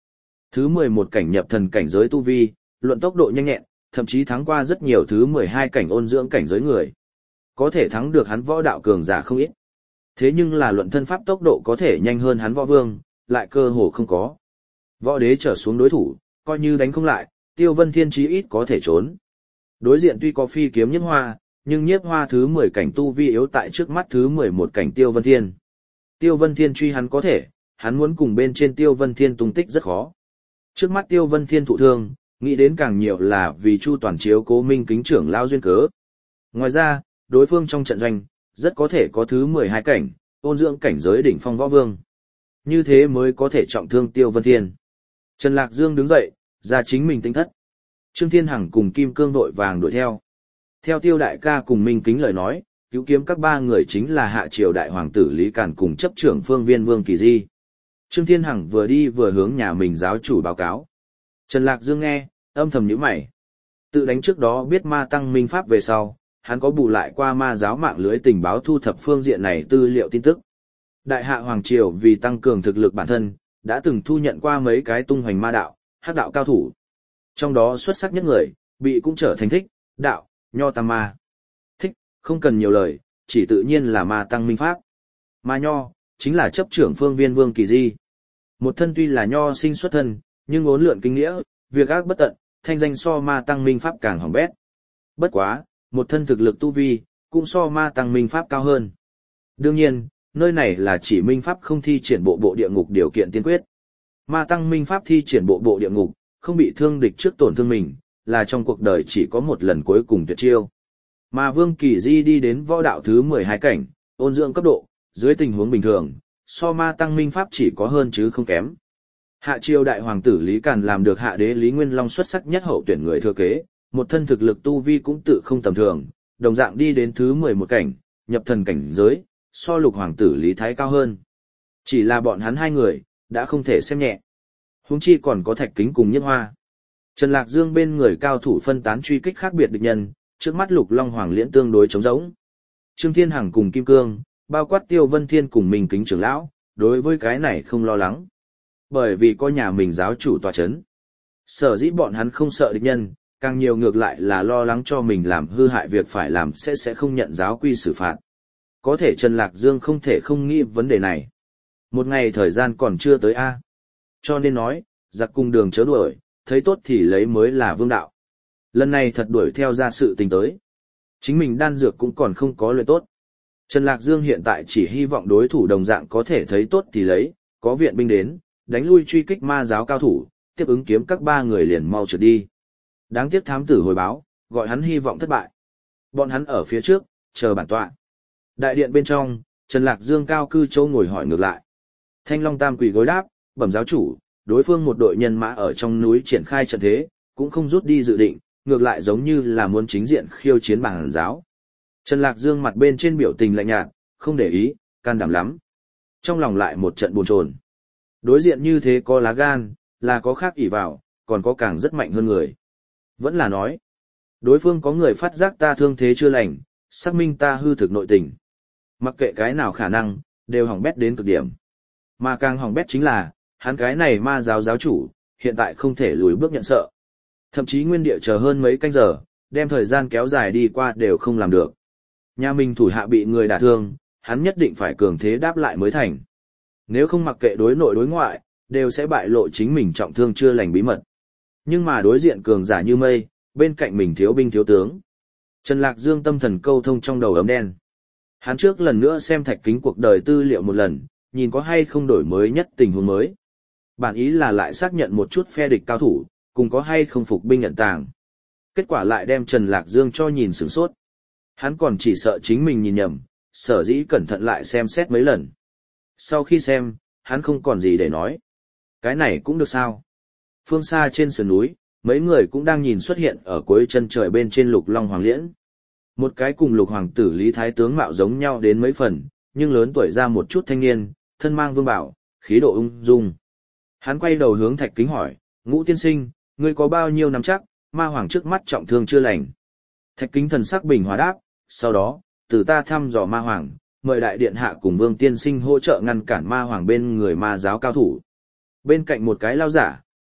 Thứ 11 cảnh nhập thần cảnh giới tu vi, luận tốc độ nhanh nhẹn, thậm chí thắng qua rất nhiều thứ 12 cảnh ôn dưỡng cảnh giới người. Có thể thắng được hắn võ đạo cường giả không ít. Thế nhưng là luận thân pháp tốc độ có thể nhanh hơn hắn võ vương, lại cơ hồ không có. Võ đế trở xuống đối thủ, coi như đánh không lại, Tiêu Vân Thiên chí ít có thể trốn. Đối diện tuy có phi kiếm nhiếp hoa, nhưng nhiếp hoa thứ 10 cảnh tu vi yếu tại trước mắt thứ 11 cảnh Tiêu Vân Thiên. Tiêu Vân Thiên truy hắn có thể, hắn muốn cùng bên trên Tiêu Vân Thiên tung tích rất khó. Trước mắt Tiêu Vân Thiên thụ thương, nghĩ đến càng nhiều là vì Chu Toàn chiếu cố Minh Kính trưởng lao duyên cớ. Ngoài ra, đối phương trong trận doanh, rất có thể có thứ 12 cảnh, ôn dưỡng cảnh giới đỉnh phong võ vương. Như thế mới có thể trọng thương Tiêu Vân Thiên. Trần Lạc Dương đứng dậy, ra chính mình tinh thất. Trương Thiên Hằng cùng Kim Cương vội vàng đuổi theo. Theo Tiêu đại ca cùng Minh Kính lời nói, cứu kiếm các ba người chính là hạ triều đại hoàng tử Lý Càn cùng chấp trưởng phương viên Vương Kỳ Di. Trương Thiên Hằng vừa đi vừa hướng nhà mình giáo chủ báo cáo. Trần Lạc Dương nghe, âm thầm nhíu mày. Tự đánh trước đó biết ma tăng minh pháp về sau, hắn có bù lại qua ma giáo mạng lưới tình báo thu thập phương diện này tư liệu tin tức. Đại hạ hoàng triều vì tăng cường thực lực bản thân, đã từng thu nhận qua mấy cái tung hoành ma đạo, hắc đạo cao thủ. Trong đó xuất sắc nhất người, bị cũng trở thành thích, đạo, nho tam ma. Thích, không cần nhiều lời, chỉ tự nhiên là ma tăng minh pháp. Ma nho, chính là chấp trưởng phương viên Vương Kỳ Di. Một thân tuy là nho sinh xuất thân, nhưng ngốn lượn kinh nghĩa, việc ác bất tận, thanh danh so ma tăng minh pháp càng hỏng bét. Bất quá, một thân thực lực tu vi, cũng so ma tăng minh pháp cao hơn. Đương nhiên, nơi này là chỉ minh pháp không thi triển bộ địa ngục điều kiện tiên quyết. Ma tăng minh pháp thi triển bộ địa ngục, không bị thương địch trước tổn thương mình, là trong cuộc đời chỉ có một lần cuối cùng tuyệt chiêu. Mà Vương Kỳ Di đi đến võ đạo thứ 12 cảnh, ôn dưỡng cấp độ, dưới tình huống bình thường, so ma tăng minh pháp chỉ có hơn chứ không kém. Hạ triều đại hoàng tử Lý Càn làm được hạ đế Lý Nguyên Long xuất sắc nhất hậu tuyển người thừa kế, một thân thực lực tu vi cũng tự không tầm thường, đồng dạng đi đến thứ 11 cảnh, nhập thần cảnh giới, so lục hoàng tử Lý Thái cao hơn. Chỉ là bọn hắn hai người, đã không thể xem nhẹ. Huống chi còn có Thạch Kính cùng Nhiếp Hoa. Trần Lạc Dương bên người cao thủ phân tán truy kích khác biệt địch nhân, trước mắt Lục Long Hoàng Liễn tương đối chống rỗng. Trương Thiên Hằng cùng Kim Cương, bao quát Tiêu Vân Thiên cùng Minh Kính trưởng lão, đối với cái này không lo lắng. Bởi vì có nhà mình giáo chủ tọa chấn. Sở dĩ bọn hắn không sợ địch nhân, càng nhiều ngược lại là lo lắng cho mình làm hư hại việc phải làm sẽ không nhận giáo quy xử phạt. Có thể Trần Lạc Dương không thể không nghĩ vấn đề này. Một ngày thời gian còn chưa tới a. Cho nên nói, giặc cùng đường chớ đuổi, thấy tốt thì lấy mới là vương đạo. Lần này thật đuổi theo ra sự tình tới. Chính mình đan dược cũng còn không có luyện tốt. Trần Lạc Dương hiện tại chỉ hy vọng đối thủ đồng dạng có thể thấy tốt thì lấy, có viện binh đến, đánh lui truy kích ma giáo cao thủ, tiếp ứng kiếm các ba người liền mau trượt đi. Đáng tiếc thám tử hồi báo, gọi hắn hy vọng thất bại. Bọn hắn ở phía trước, chờ bản tọa. Đại điện bên trong, Trần Lạc Dương cao cư chỗ ngồi hỏi ngược lại. Thanh Long Tam quỳ gối đáp, bẩm giáo chủ, đối phương một đội nhân mã ở trong núi triển khai trận thế, cũng không rút đi dự định, ngược lại giống như là muốn chính diện khiêu chiến bản giáo. Trần Lạc Dương mặt bên trên biểu tình lạnh nhạt, không để ý, can đảm lắm. Trong lòng lại một trận buồn chồn. Đối diện như thế có lá gan, là có khác ỷ vào, còn có càng rất mạnh hơn người. Vẫn là nói, đối phương có người phát giác ta thương thế chưa lành, xác minh ta hư thực nội tình. Mặc kệ cái nào khả năng, đều hỏng bét đến cực điểm. Mà càng hỏng bét chính là, hắn cái này ma giáo giáo chủ, hiện tại không thể lùi bước nhận sợ. Thậm chí nguyên địa chờ hơn mấy canh giờ, đem thời gian kéo dài đi qua đều không làm được. Nhà mình thủ hạ bị người đả thương, hắn nhất định phải cường thế đáp lại mới thành. Nếu không mặc kệ đối nội đối ngoại, đều sẽ bại lộ chính mình trọng thương chưa lành bí mật. Nhưng mà đối diện cường giả như mây, bên cạnh mình thiếu binh thiếu tướng. Trần Lạc Dương tâm thần câu thông trong đầu ấm đen. Hắn trước lần nữa xem Thạch Kính cuộc đời tư liệu một lần, nhìn có hay không đổi mới nhất tình huống mới. Bản ý là lại xác nhận một chút phe địch cao thủ, cùng có hay không phục binh nhận tàng. Kết quả lại đem Trần Lạc Dương cho nhìn sửng sốt. Hắn còn chỉ sợ chính mình nhìn nhầm, sở dĩ cẩn thận lại xem xét mấy lần. Sau khi xem, hắn không còn gì để nói. Cái này cũng được sao? Phương xa trên sườn núi, mấy người cũng đang nhìn xuất hiện ở cuối chân trời bên trên Lục Long Hoàng Liễn. Một cái cùng Lục Hoàng tử Lý Thái tướng mạo giống nhau đến mấy phần, nhưng lớn tuổi ra một chút thanh niên, thân mang vương bảo, khí độ ung dung. Hắn quay đầu hướng Thạch Kính hỏi, Ngũ tiên sinh, ngươi có bao nhiêu năm chắc, ma hoàng trước mắt trọng thương chưa lành? Thạch Kính thần sắc bình hòa đáp, sau đó, từ ta thăm dò ma hoàng, mời đại điện hạ cùng Vương tiên sinh hỗ trợ ngăn cản ma hoàng bên người ma giáo cao thủ. Bên cạnh một cái lao giả,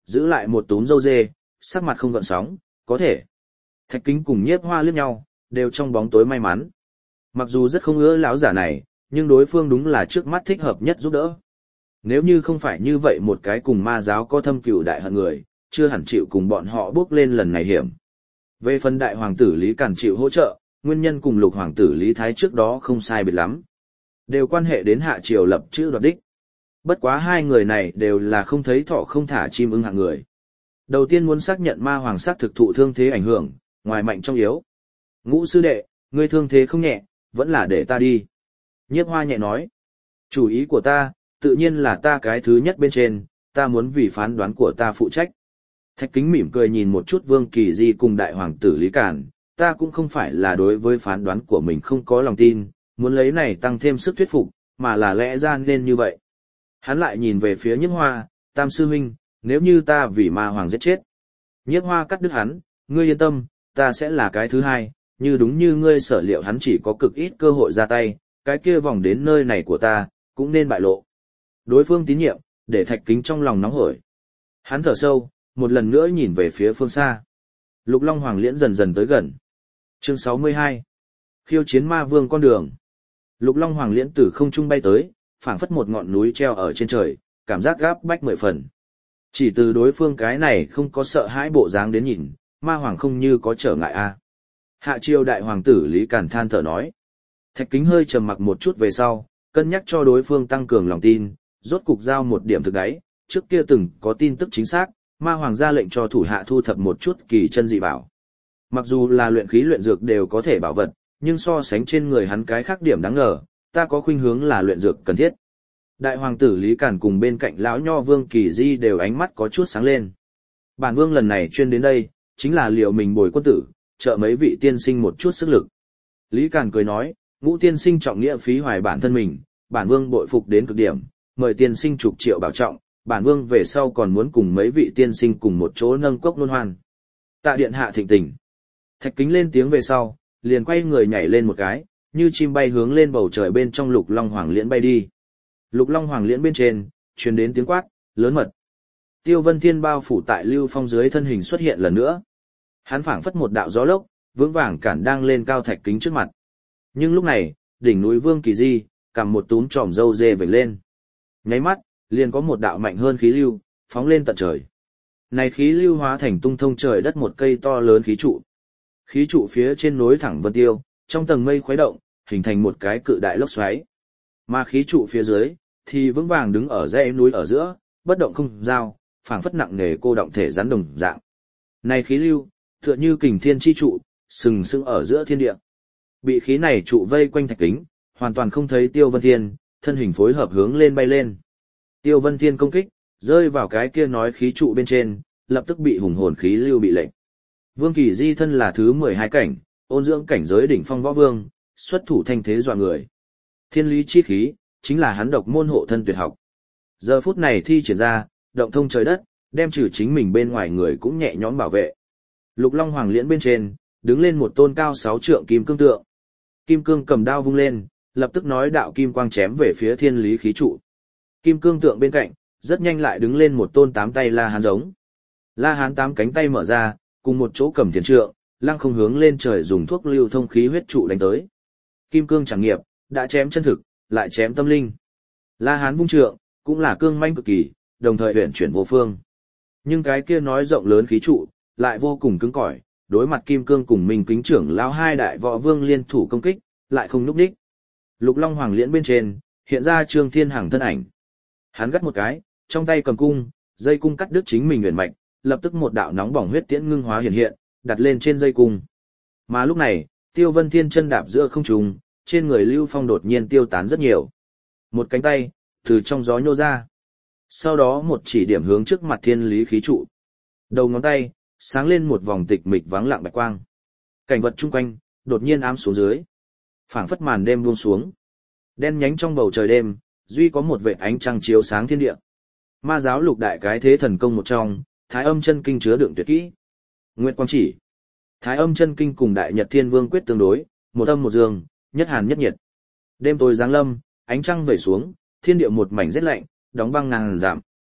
giữ lại một túm râu dê, sắc mặt không gợn sóng, có thể. Thạch Kính cùng Nhiếp Hoa liếc nhau, đều trong bóng tối may mắn. Mặc dù rất không ưa lão giả này, nhưng đối phương đúng là trước mắt thích hợp nhất giúp đỡ. Nếu như không phải như vậy một cái cùng ma giáo có thâm cừu đại hận người, chưa hẳn chịu cùng bọn họ bước lên lần này hiểm. Về phần đại hoàng tử Lý Càn chịu hỗ trợ, nguyên nhân cùng lục hoàng tử Lý Thái trước đó không sai biệt lắm. Đều quan hệ đến hạ triều lập chữ đoạt đích. Bất quá hai người này đều là không thấy thọ không thả chim ưng hạng người. Đầu tiên muốn xác nhận ma hoàng sát thực thụ thương thế ảnh hưởng, ngoài mạnh trong yếu. Ngũ sư đệ, ngươi thương thế không nhẹ, vẫn là để ta đi. Nhiếp Hoa nhẹ nói. Chủ ý của ta, tự nhiên là ta cái thứ nhất bên trên, ta muốn vì phán đoán của ta phụ trách. Thạch Kính mỉm cười nhìn một chút Vương Kỳ Di cùng đại hoàng tử Lý Càn, ta cũng không phải là đối với phán đoán của mình không có lòng tin, muốn lấy này tăng thêm sức thuyết phục, mà là lẽ ra nên như vậy. Hắn lại nhìn về phía Nhiếp Hoa, Tam sư huynh, nếu như ta vì ma hoàng giết chết. Nhiếp Hoa cắt đứt hắn, ngươi yên tâm, ta sẽ là cái thứ hai, như đúng như ngươi sở liệu hắn chỉ có cực ít cơ hội ra tay, cái kia vòng đến nơi này của ta, cũng nên bại lộ. Đối phương tín nhiệm, để Thạch Kính trong lòng nóng hổi. Hắn thở sâu, một lần nữa nhìn về phía phương xa. Lục Long Hoàng Liễn dần dần tới gần. Chương 62. Khiêu chiến ma vương con đường. Lục Long Hoàng Liễn từ không trung bay tới, phảng phất một ngọn núi treo ở trên trời, cảm giác gáp bách 10 phần. Chỉ từ đối phương cái này không có sợ hãi bộ dáng đến nhìn, ma hoàng không như có trở ngại a. Hạ triều đại hoàng tử Lý Càn than thở nói. Thạch Kính hơi trầm mặc một chút về sau, cân nhắc cho đối phương tăng cường lòng tin, rốt cục giao một điểm thực đáy, trước kia từng có tin tức chính xác, ma hoàng ra lệnh cho thủ hạ thu thập một chút kỳ chân dị bảo. Mặc dù là luyện khí luyện dược đều có thể bảo vật, nhưng so sánh trên người hắn cái khác điểm đáng ngờ, ta có khuynh hướng là luyện dược cần thiết. Đại hoàng tử Lý Càn cùng bên cạnh lão nho Vương Kỳ Di đều ánh mắt có chút sáng lên. Bản vương lần này chuyên đến đây, chính là liệu mình bồi quân tử, trợ mấy vị tiên sinh một chút sức lực. Lý Càn cười nói, Ngũ tiên sinh trọng nghĩa phí hoài bản thân mình, bản vương bội phục đến cực điểm, mời tiên sinh chục triệu bảo trọng, bản vương về sau còn muốn cùng mấy vị tiên sinh cùng một chỗ nâng cốc luân hoan. Tạ điện hạ thịnh tình. Thạch Kính lên tiếng về sau, liền quay người nhảy lên một cái, như chim bay hướng lên bầu trời bên trong Lục Long Hoàng Liễn bay đi. Lục Long Hoàng Liễn bên trên, truyền đến tiếng quát, lớn mật. Tiêu Vân Thiên bao phủ tại Lưu Phong dưới thân hình xuất hiện lần nữa. Hắn phảng phất một đạo gió lốc, vững vàng cản đang lên cao Thạch Kính trước mặt. Nhưng lúc này, đỉnh núi Vương Kỳ Di, cầm một túm tròm râu dê vểnh lên. Nháy mắt, liền có một đạo mạnh hơn khí lưu, phóng lên tận trời. Này khí lưu hóa thành tung thông trời đất một cây to lớn khí trụ. Khí trụ phía trên nối thẳng vân tiêu, trong tầng mây khuấy động, hình thành một cái cự đại lốc xoáy. Mà khí trụ phía dưới, thì vững vàng đứng ở dãy núi ở giữa, bất động không giao, phảng phất nặng nề cô động thể rắn đồng dạng. Này khí lưu, tựa như kình thiên chi trụ, sừng sững ở giữa thiên địa. Bị khí này trụ vây quanh Thạch Kính, hoàn toàn không thấy Tiêu Vân Thiên, thân hình phối hợp hướng lên bay lên. Tiêu Vân Thiên công kích, rơi vào cái kia nói khí trụ bên trên, lập tức bị hùng hồn khí lưu bị lệnh. Vương Kỳ Di thân là thứ 12 cảnh, ôn dưỡng cảnh giới đỉnh phong võ vương, xuất thủ thanh thế dọa người. Thiên lý chi khí, chính là hắn độc môn hộ thân tuyệt học. Giờ phút này thi triển ra, động thông trời đất, đem trừ chính mình bên ngoài người cũng nhẹ nhõm bảo vệ. Lục Long Hoàng Liễn bên trên, đứng lên một tôn cao 6 trượng kim cương tượng. Kim cương cầm đao vung lên, lập tức nói đạo kim quang chém về phía thiên lý khí trụ. Kim cương tượng bên cạnh, rất nhanh lại đứng lên một tôn 8 tay La Hán giống. La Hán 8 cánh tay mở ra, cùng một chỗ cầm thiền trượng, lăng không hướng lên trời dùng thuốc lưu thông khí huyết trụ đánh tới. Kim cương chẳng nghiệp, đã chém chân thực, lại chém tâm linh. La Hán vung trượng, cũng là cương manh cực kỳ, đồng thời uyển chuyển vô phương. Nhưng cái kia nói rộng lớn khí trụ, lại vô cùng cứng cỏi, đối mặt kim cương cùng Minh Kính trưởng lão hai đại võ vương liên thủ công kích, lại không núp đích. Lục Long Hoàng Liễn bên trên, hiện ra Trương Thiên Hằng thân ảnh. Hắn gắt một cái, trong tay cầm cung, dây cung cắt đứt chính mình huyền mạch, lập tức một đạo nóng bỏng huyết tiễn ngưng hóa hiện hiện, đặt lên trên dây cung. Mà lúc này, Tiêu Vân Thiên chân đạp giữa không trung, trên người Lưu Phong đột nhiên tiêu tán rất nhiều. Một cánh tay, từ trong gió nhô ra. Sau đó một chỉ điểm hướng trước mặt thiên lý khí trụ. Đầu ngón tay, sáng lên một vòng tịch mịch vắng lặng bạch quang. Cảnh vật chung quanh, đột nhiên ám xuống dưới. Phảng phất màn đêm buông xuống. Đen nhánh trong bầu trời đêm, duy có một vệt ánh trăng chiếu sáng thiên địa. Ma giáo lục đại cái thế thần công một trong, Thái Âm Chân Kinh chứa đựng tuyệt kỹ. Nguyệt Quang Chỉ. Thái Âm Chân Kinh cùng Đại Nhật Thiên Vương quyết tương đối, một âm một dương, nhất hàn nhất nhiệt. Đêm tối giáng lâm, ánh trăng vẩy xuống, thiên địa một mảnh rét lạnh, đóng băng ngàn dặm.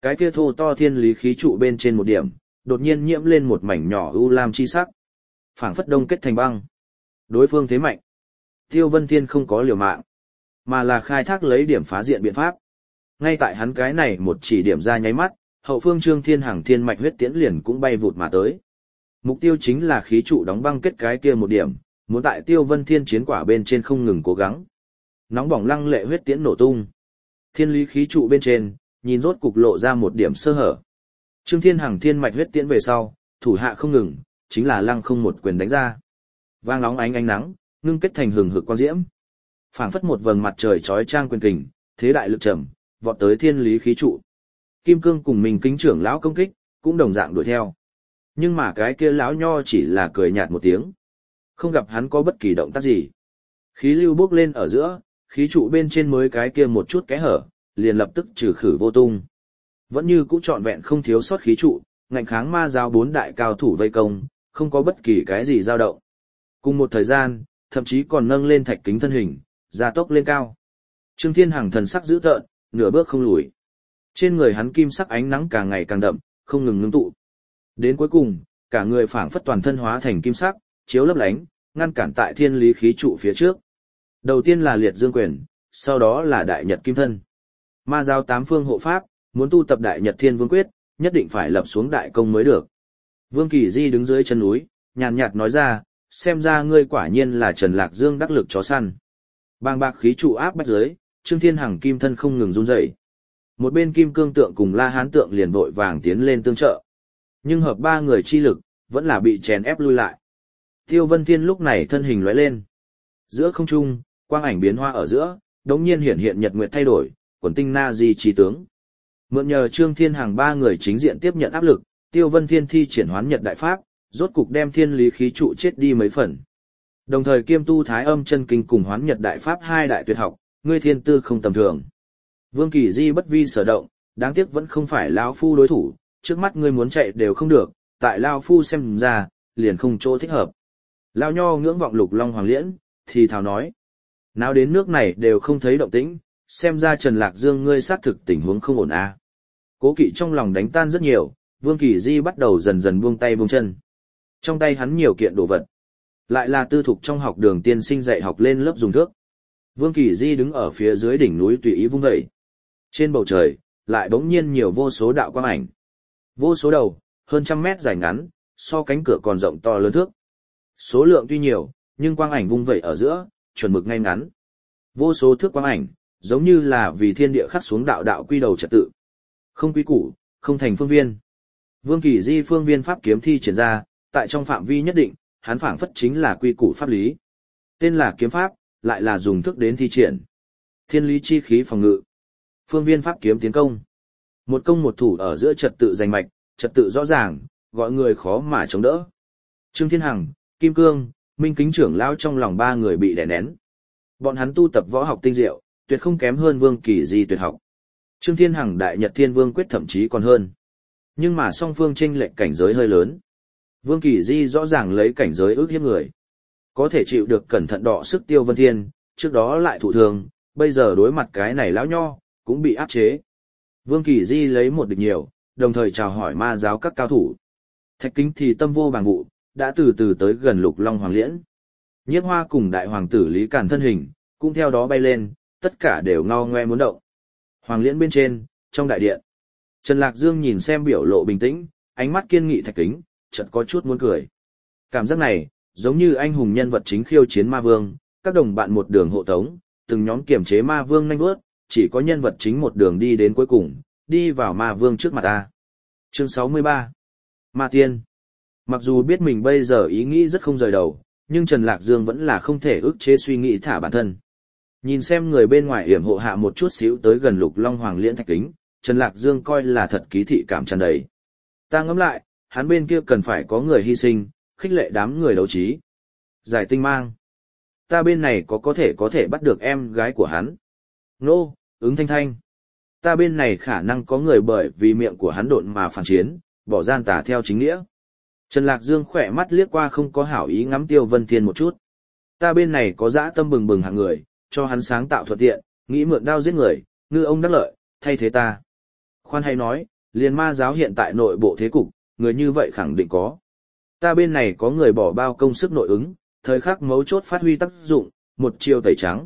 Cái kia thô to thiên lý khí trụ bên trên một điểm, đột nhiên nhiễm lên một mảnh nhỏ u lam chi sắc. Phảng phất đông kết thành băng. Đối phương thế mạnh. Tiêu Vân Thiên không có liều mạng, mà là khai thác lấy điểm phá diện biện pháp. Ngay tại hắn cái này một chỉ điểm ra nháy mắt, hậu phương Trương Thiên Hằng thiên mạch huyết tiễn liền cũng bay vụt mà tới. Mục tiêu chính là khí trụ đóng băng kết cái kia một điểm, muốn tại Tiêu Vân Thiên chiến quả bên trên không ngừng cố gắng. Nóng bỏng lăng lệ huyết tiễn nổ tung. Thiên lý khí trụ bên trên, nhìn rốt cục lộ ra một điểm sơ hở. Trương Thiên Hằng thiên mạch huyết tiễn về sau, thủ hạ không ngừng, chính là lăng không một quyền đánh ra. Vang nóng ánh nắng, ngưng kết thành hừng hực quang diễm. Phảng phất một vầng mặt trời chói chang quyền kình, thế đại lực trầm, vọt tới thiên lý khí trụ. Kim Cương cùng mình kính trưởng lão công kích, cũng đồng dạng đuổi theo. Nhưng mà cái kia lão nho chỉ là cười nhạt một tiếng. Không gặp hắn có bất kỳ động tác gì. Khí lưu bốc lên ở giữa, khí trụ bên trên mới cái kia một chút kẽ hở, liền lập tức trừ khử vô tung. Vẫn như cũ trọn vẹn không thiếu sót khí trụ, ngạnh kháng ma giáo 4 đại cao thủ vây công, không có bất kỳ cái gì dao động. Cùng một thời gian, thậm chí còn nâng lên thạch kính thân hình, gia tốc lên cao. Trương Thiên Hằng thần sắc dữ tợn, nửa bước không lùi. Trên người hắn kim sắc ánh nắng càng ngày càng đậm, không ngừng ngưng tụ. Đến cuối cùng, cả người phảng phất toàn thân hóa thành kim sắc, chiếu lấp lánh, ngăn cản tại thiên lý khí trụ phía trước. Đầu tiên là liệt dương quyền, sau đó là đại nhật kim thân. Ma giáo 8 phương hộ pháp, muốn tu tập đại nhật thiên vương quyết, nhất định phải lập xuống đại công mới được. Vương Kỳ Di đứng dưới chân núi, nhàn nhạt nói ra, xem ra ngươi quả nhiên là Trần Lạc Dương đắc lực chó săn. Bàng bạc khí trụ áp bách dưới, Trương Thiên Hằng kim thân không ngừng run rẩy. Một bên Kim Cương tượng cùng La Hán tượng liền vội vàng tiến lên tương trợ. Nhưng hợp 3 người chi lực, vẫn là bị chèn ép lui lại. Tiêu Vân Thiên lúc này thân hình lóe lên. Giữa không trung, quang ảnh biến hoa ở giữa, đống nhiên hiển hiện nhật nguyệt thay đổi, quần tinh na di trí tướng. Mượn nhờ Trương Thiên Hằng 3 người chính diện tiếp nhận áp lực, Tiêu Vân Thiên thi triển hoán nhật đại pháp, rốt cục đem thiên lý khí trụ chết đi mấy phần. Đồng thời kiêm tu thái âm chân kinh cùng hoán nhật đại pháp 2 đại tuyệt học, ngươi thiên tư không tầm thường. Vương Kỳ Di bất vi sở động, đáng tiếc vẫn không phải lão phu đối thủ, trước mắt ngươi muốn chạy đều không được, tại lão phu xem ra, liền không chỗ thích hợp. Lão nho ngưỡng vọng Lục Long Hoàng Liễn, thì thào nói: "Nào đến nước này đều không thấy động tĩnh, xem ra Trần Lạc Dương ngươi xác thực tình huống không ổn a." Cố kỵ trong lòng đánh tan rất nhiều, Vương Kỳ Di bắt đầu dần dần buông tay buông chân. Trong tay hắn nhiều kiện đồ vật, lại là tư thục trong học đường tiên sinh dạy học lên lớp dùng thước. Vương Kỳ Di đứng ở phía dưới đỉnh núi tùy ý vung dậy. Trên bầu trời, lại bỗng nhiên nhiều vô số đạo quang ảnh. Vô số đầu, hơn 100 mét dài ngắn, so cánh cửa còn rộng to lớn thước. Số lượng tuy nhiều, nhưng quang ảnh vung vẩy ở giữa, chuẩn mực ngay ngắn. Vô số thước quang ảnh, giống như là vì thiên địa khắc xuống đạo đạo quy đầu trật tự. Không quy củ, không thành phương viên. Vương Kỳ Di phương viên pháp kiếm thi triển ra, tại trong phạm vi nhất định, hắn phảng phất chính là quy củ pháp lý. Tên là kiếm pháp, lại là dùng thức đến thi triển. Thiên lý chi khí phòng ngự. Phương viên pháp kiếm tiến công. Một công một thủ ở giữa trật tự rành mạch, trật tự rõ ràng, gọi người khó mà chống đỡ. Trương Thiên Hằng, Kim Cương, Minh Kính trưởng lão trong lòng 3 người bị đè nén. Bọn hắn tu tập võ học tinh diệu, tuyệt không kém hơn Vương Kỳ Di tuyệt học. Trương Thiên Hằng đại nhật thiên vương quyết thậm chí còn hơn. Nhưng mà song phương chênh lệch cảnh giới hơi lớn. Vương Kỳ Di rõ ràng lấy cảnh giới ước hiếp người. Có thể chịu được cẩn thận đọ sức Tiêu Vân Thiên, trước đó lại thụ thường, bây giờ đối mặt cái này lão nho, cũng bị áp chế. Vương Kỳ Di lấy một địch nhiều, đồng thời chào hỏi ma giáo các cao thủ. Thạch Kính thì tâm vô bằng vụ, đã từ từ tới gần Lục Long Hoàng Liễn. Nhiếp Hoa cùng đại hoàng tử Lý Càn thân hình, cũng theo đó bay lên, tất cả đều ngao ngoe muốn động. Hoàng Liễn bên trên, trong đại điện. Trần Lạc Dương nhìn xem biểu lộ bình tĩnh, ánh mắt kiên nghị Thạch Kính, chợt có chút muốn cười. Cảm giác này, giống như anh hùng nhân vật chính khiêu chiến ma vương, các đồng bạn một đường hộ tống, từng nhóm kiểm chế ma vương nhanh bước, chỉ có nhân vật chính một đường đi đến cuối cùng, đi vào ma vương trước mặt ta. Chương 63. Ma Tiên. Mặc dù biết mình bây giờ ý nghĩ rất không rời đầu, nhưng Trần Lạc Dương vẫn là không thể ức chế suy nghĩ thả bản thân. Nhìn xem người bên ngoài yểm hộ hạ một chút xíu tới gần Lục Long Hoàng Liễn Thạch Kính, Trần Lạc Dương coi là thật ký thị cảm tràn đầy. Ta ngẫm lại, hắn bên kia cần phải có người hy sinh, khích lệ đám người đấu trí. Giải tinh mang. Ta bên này có thể bắt được em gái của hắn. Nô, ứng thanh thanh. Ta bên này khả năng có người bởi vì miệng của hắn độn mà phản chiến, bỏ gian tà theo chính nghĩa. Trần Lạc Dương khỏe mắt liếc qua không có hảo ý ngắm Tiêu Vân Thiên một chút. Ta bên này có dã tâm bừng bừng hạng người, cho hắn sáng tạo thuận tiện, nghĩ mượn đao giết người, ngư ông đắc lợi, thay thế ta. Khoan hay nói, Liên ma giáo hiện tại nội bộ thế cục, người như vậy khẳng định có. Ta bên này có người bỏ bao công sức nội ứng, thời khắc mấu chốt phát huy tác dụng, một chiêu tẩy trắng,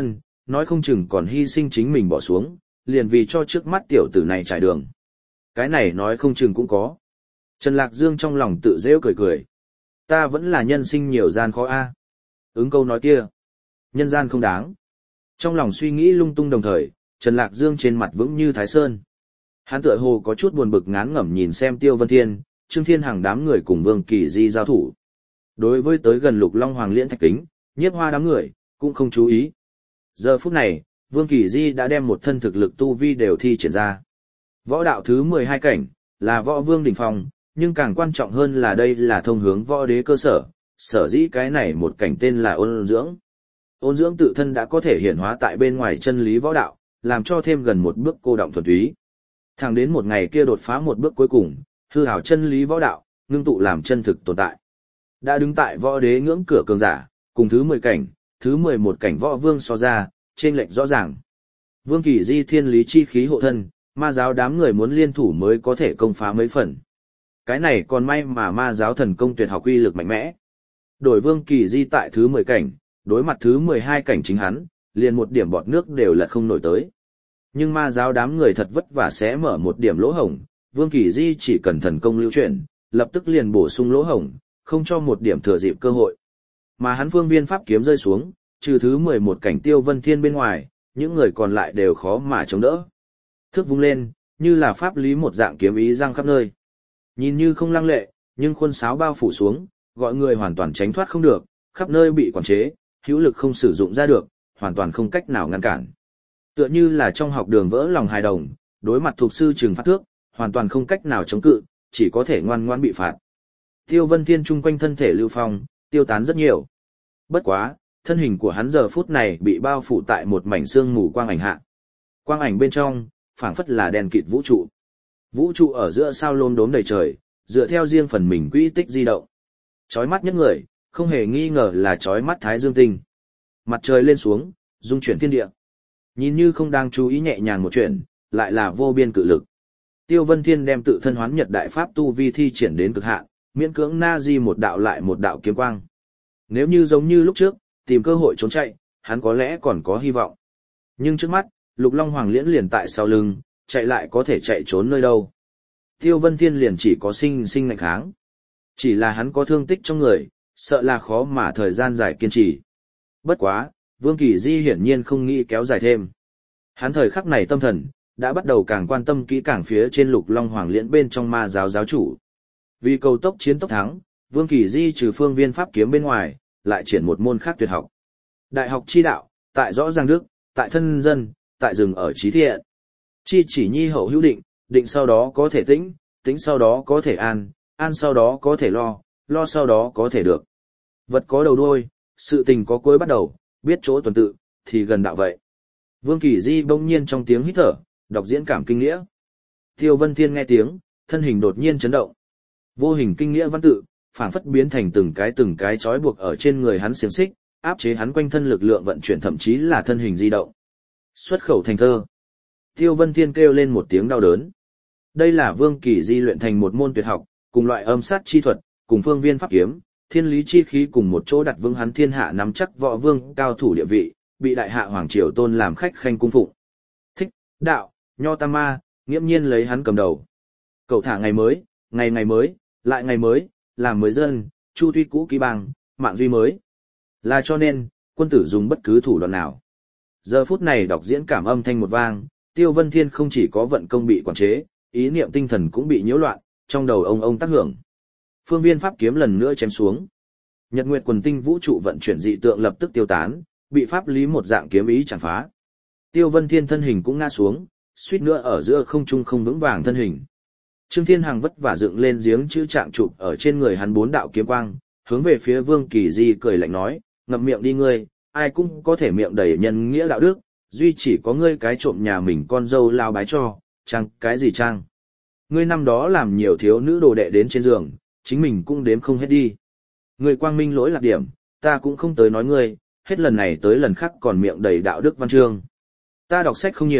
nói không chừng còn hy sinh chính mình bỏ xuống, liền vì cho trước mắt tiểu tử này trải đường. Cái này nói không chừng cũng có. Trần Lạc Dương trong lòng tự rêu cười cười. Ta vẫn là nhân sinh nhiều gian khó a. Ứng câu nói kia. Nhân gian không đáng. Trong lòng suy nghĩ lung tung đồng thời, Trần Lạc Dương trên mặt vững như Thái Sơn. Hắn tựa hồ có chút buồn bực ngán ngẩm nhìn xem Tiêu Vân Thiên, Trương Thiên Hằng đám người cùng Vương Kỳ Di giao thủ. Đối với tới gần Lục Long Hoàng Liễn Thạch Kính, Nhiếp Hoa đám người, cũng không chú ý. Giờ phút này, Vương Kỳ Di đã đem một thân thực lực tu vi đều thi triển ra. Võ đạo thứ 12 cảnh, là võ vương đỉnh phong, nhưng càng quan trọng hơn là đây là thông hướng võ đế cơ sở, sở dĩ cái này một cảnh tên là ôn dưỡng. Ôn dưỡng tự thân đã có thể hiển hóa tại bên ngoài chân lý võ đạo, làm cho thêm gần một bước cô động thuần túy. Thẳng đến một ngày kia đột phá một bước cuối cùng, hư hảo chân lý võ đạo, ngưng tụ làm chân thực tồn tại. Đã đứng tại võ đế ngưỡng cửa cường giả, cùng thứ 10 cảnh, thứ 11 cảnh võ vương so ra, trên lệnh rõ ràng. Vương Kỳ Di thiên lý chi khí hộ thân, ma giáo đám người muốn liên thủ mới có thể công phá mấy phần. Cái này còn may mà ma giáo thần công tuyệt học uy lực mạnh mẽ. Đổi Vương Kỳ Di tại thứ 10 cảnh, đối mặt thứ 12 cảnh chính hắn, liền một điểm bọt nước đều lật không nổi tới. Nhưng ma giáo đám người thật vất vả sẽ mở một điểm lỗ hổng, Vương Kỳ Di chỉ cần thần công lưu chuyển, lập tức liền bổ sung lỗ hổng, không cho một điểm thừa dịp cơ hội. Mà hắn phương viên pháp kiếm rơi xuống, trừ thứ 11 cảnh Tiêu Vân Thiên bên ngoài, những người còn lại đều khó mà chống đỡ. Thước vung lên, như là pháp lý một dạng kiếm ý răng khắp nơi. Nhìn như không lăng lệ, nhưng khuôn sáo bao phủ xuống, gọi người hoàn toàn tránh thoát không được, khắp nơi bị quản chế, hữu lực không sử dụng ra được, hoàn toàn không cách nào ngăn cản. Tựa như là trong học đường vỡ lòng hài đồng, đối mặt thuộc sư trừng phạt thước, hoàn toàn không cách nào chống cự, chỉ có thể ngoan ngoãn bị phạt. Tiêu Vân Thiên chung quanh thân thể lưu phong, tiêu tán rất nhiều. Bất quá, thân hình của hắn giờ phút này bị bao phủ tại một mảnh sương mù quang ảnh hạ. Quang ảnh bên trong, phảng phất là đèn kịt vũ trụ. Vũ trụ ở giữa sao lốm đốm đầy trời, dựa theo riêng phần mình quỹ tích di động. Chói mắt nhất người, không hề nghi ngờ là chói mắt Thái Dương tinh. Mặt trời lên xuống, dung chuyển thiên địa. Nhìn như không đang chú ý nhẹ nhàng một chuyện, lại là vô biên cự lực. Tiêu Vân Thiên đem tự thân hoán nhật đại pháp tu vi thi triển đến cực hạn, miễn cưỡng na di một đạo lại một đạo kiếm quang. Nếu như giống như lúc trước, tìm cơ hội trốn chạy, hắn có lẽ còn có hy vọng. Nhưng trước mắt, Lục Long Hoàng Liễn liền tại sau lưng, chạy lại có thể chạy trốn nơi đâu. Tiêu Vân Thiên liền chỉ có sinh ngạnh kháng. Chỉ là hắn có thương tích trong người, sợ là khó mà thời gian dài kiên trì. Bất quá, Vương Kỳ Di hiển nhiên không nghĩ kéo dài thêm. Hắn thời khắc này tâm thần, đã bắt đầu càng quan tâm kỹ càng phía trên Lục Long Hoàng Liễn bên trong ma giáo giáo chủ. Vì cầu tốc chiến tốc thắng, Vương Kỳ Di trừ phương viên pháp kiếm bên ngoài, lại triển một môn khác tuyệt học. Đại học chi đạo, tại rõ ràng đức, tại thân dân, tại rừng ở trí thiện. Chi chỉ nhi hậu hữu định, định sau đó có thể tĩnh, tĩnh sau đó có thể an, an sau đó có thể lo, lo sau đó có thể được. Vật có đầu đuôi, sự tình có cuối bắt đầu, biết chỗ tuần tự, thì gần đạo vậy. Vương Kỳ Di bỗng nhiên trong tiếng hít thở, đọc diễn cảm kinh nghĩa. Tiêu Vân Thiên nghe tiếng, thân hình đột nhiên chấn động. Vô hình kinh nghĩa văn tự, phảng phất biến thành từng cái trói buộc ở trên người hắn xiềng xích, áp chế hắn quanh thân lực lượng vận chuyển thậm chí là thân hình di động. Xuất khẩu thành thơ. Tiêu Vân Thiên kêu lên một tiếng đau đớn. Đây là Vương Kỳ Di luyện thành một môn tuyệt học, cùng loại âm sát chi thuật, cùng phương viên pháp kiếm, thiên lý chi khí cùng một chỗ đặt vững hắn thiên hạ nắm chắc võ vương cao thủ địa vị, bị đại hạ hoàng triều tôn làm khách khanh cung phụng. Thích, đạo, nho tam ma, nghiễm nhiên lấy hắn cầm đầu. Cậu thả ngày mới, ngày mới, lại ngày mới, làm mới dân, chu tuy cũ ký bang, mạng duy mới. Là cho nên, quân tử dùng bất cứ thủ đoạn nào. Giờ phút này đọc diễn cảm âm thanh một vang, Tiêu Vân Thiên không chỉ có vận công bị quản chế, ý niệm tinh thần cũng bị nhiễu loạn, trong đầu ông tác hưởng. Phương viên pháp kiếm lần nữa chém xuống. Nhật Nguyệt quần tinh vũ trụ vận chuyển dị tượng lập tức tiêu tán, bị pháp lý một dạng kiếm ý chản phá. Tiêu Vân Thiên thân hình cũng ngã xuống, suýt nữa ở giữa không trung không vững vàng thân hình. Trương Thiên Hằng vất vả dựng lên giếng chữ trạng chụp ở trên người hắn 4 đạo kiếm quang, hướng về phía Vương Kỳ Di cười lạnh nói, ngậm miệng đi ngươi, ai cũng có thể miệng đầy nhân nghĩa đạo đức, duy chỉ có ngươi cái trộm nhà mình con dâu lao bái cho, chăng cái gì chăng? Ngươi năm đó làm nhiều thiếu nữ đồ đệ đến trên giường, chính mình cũng đếm không hết đi. Ngươi quang minh lỗi lạc điểm, ta cũng không tới nói ngươi, hết lần này tới lần khác còn miệng đầy đạo đức văn chương. Ta đọc sách không nhiều,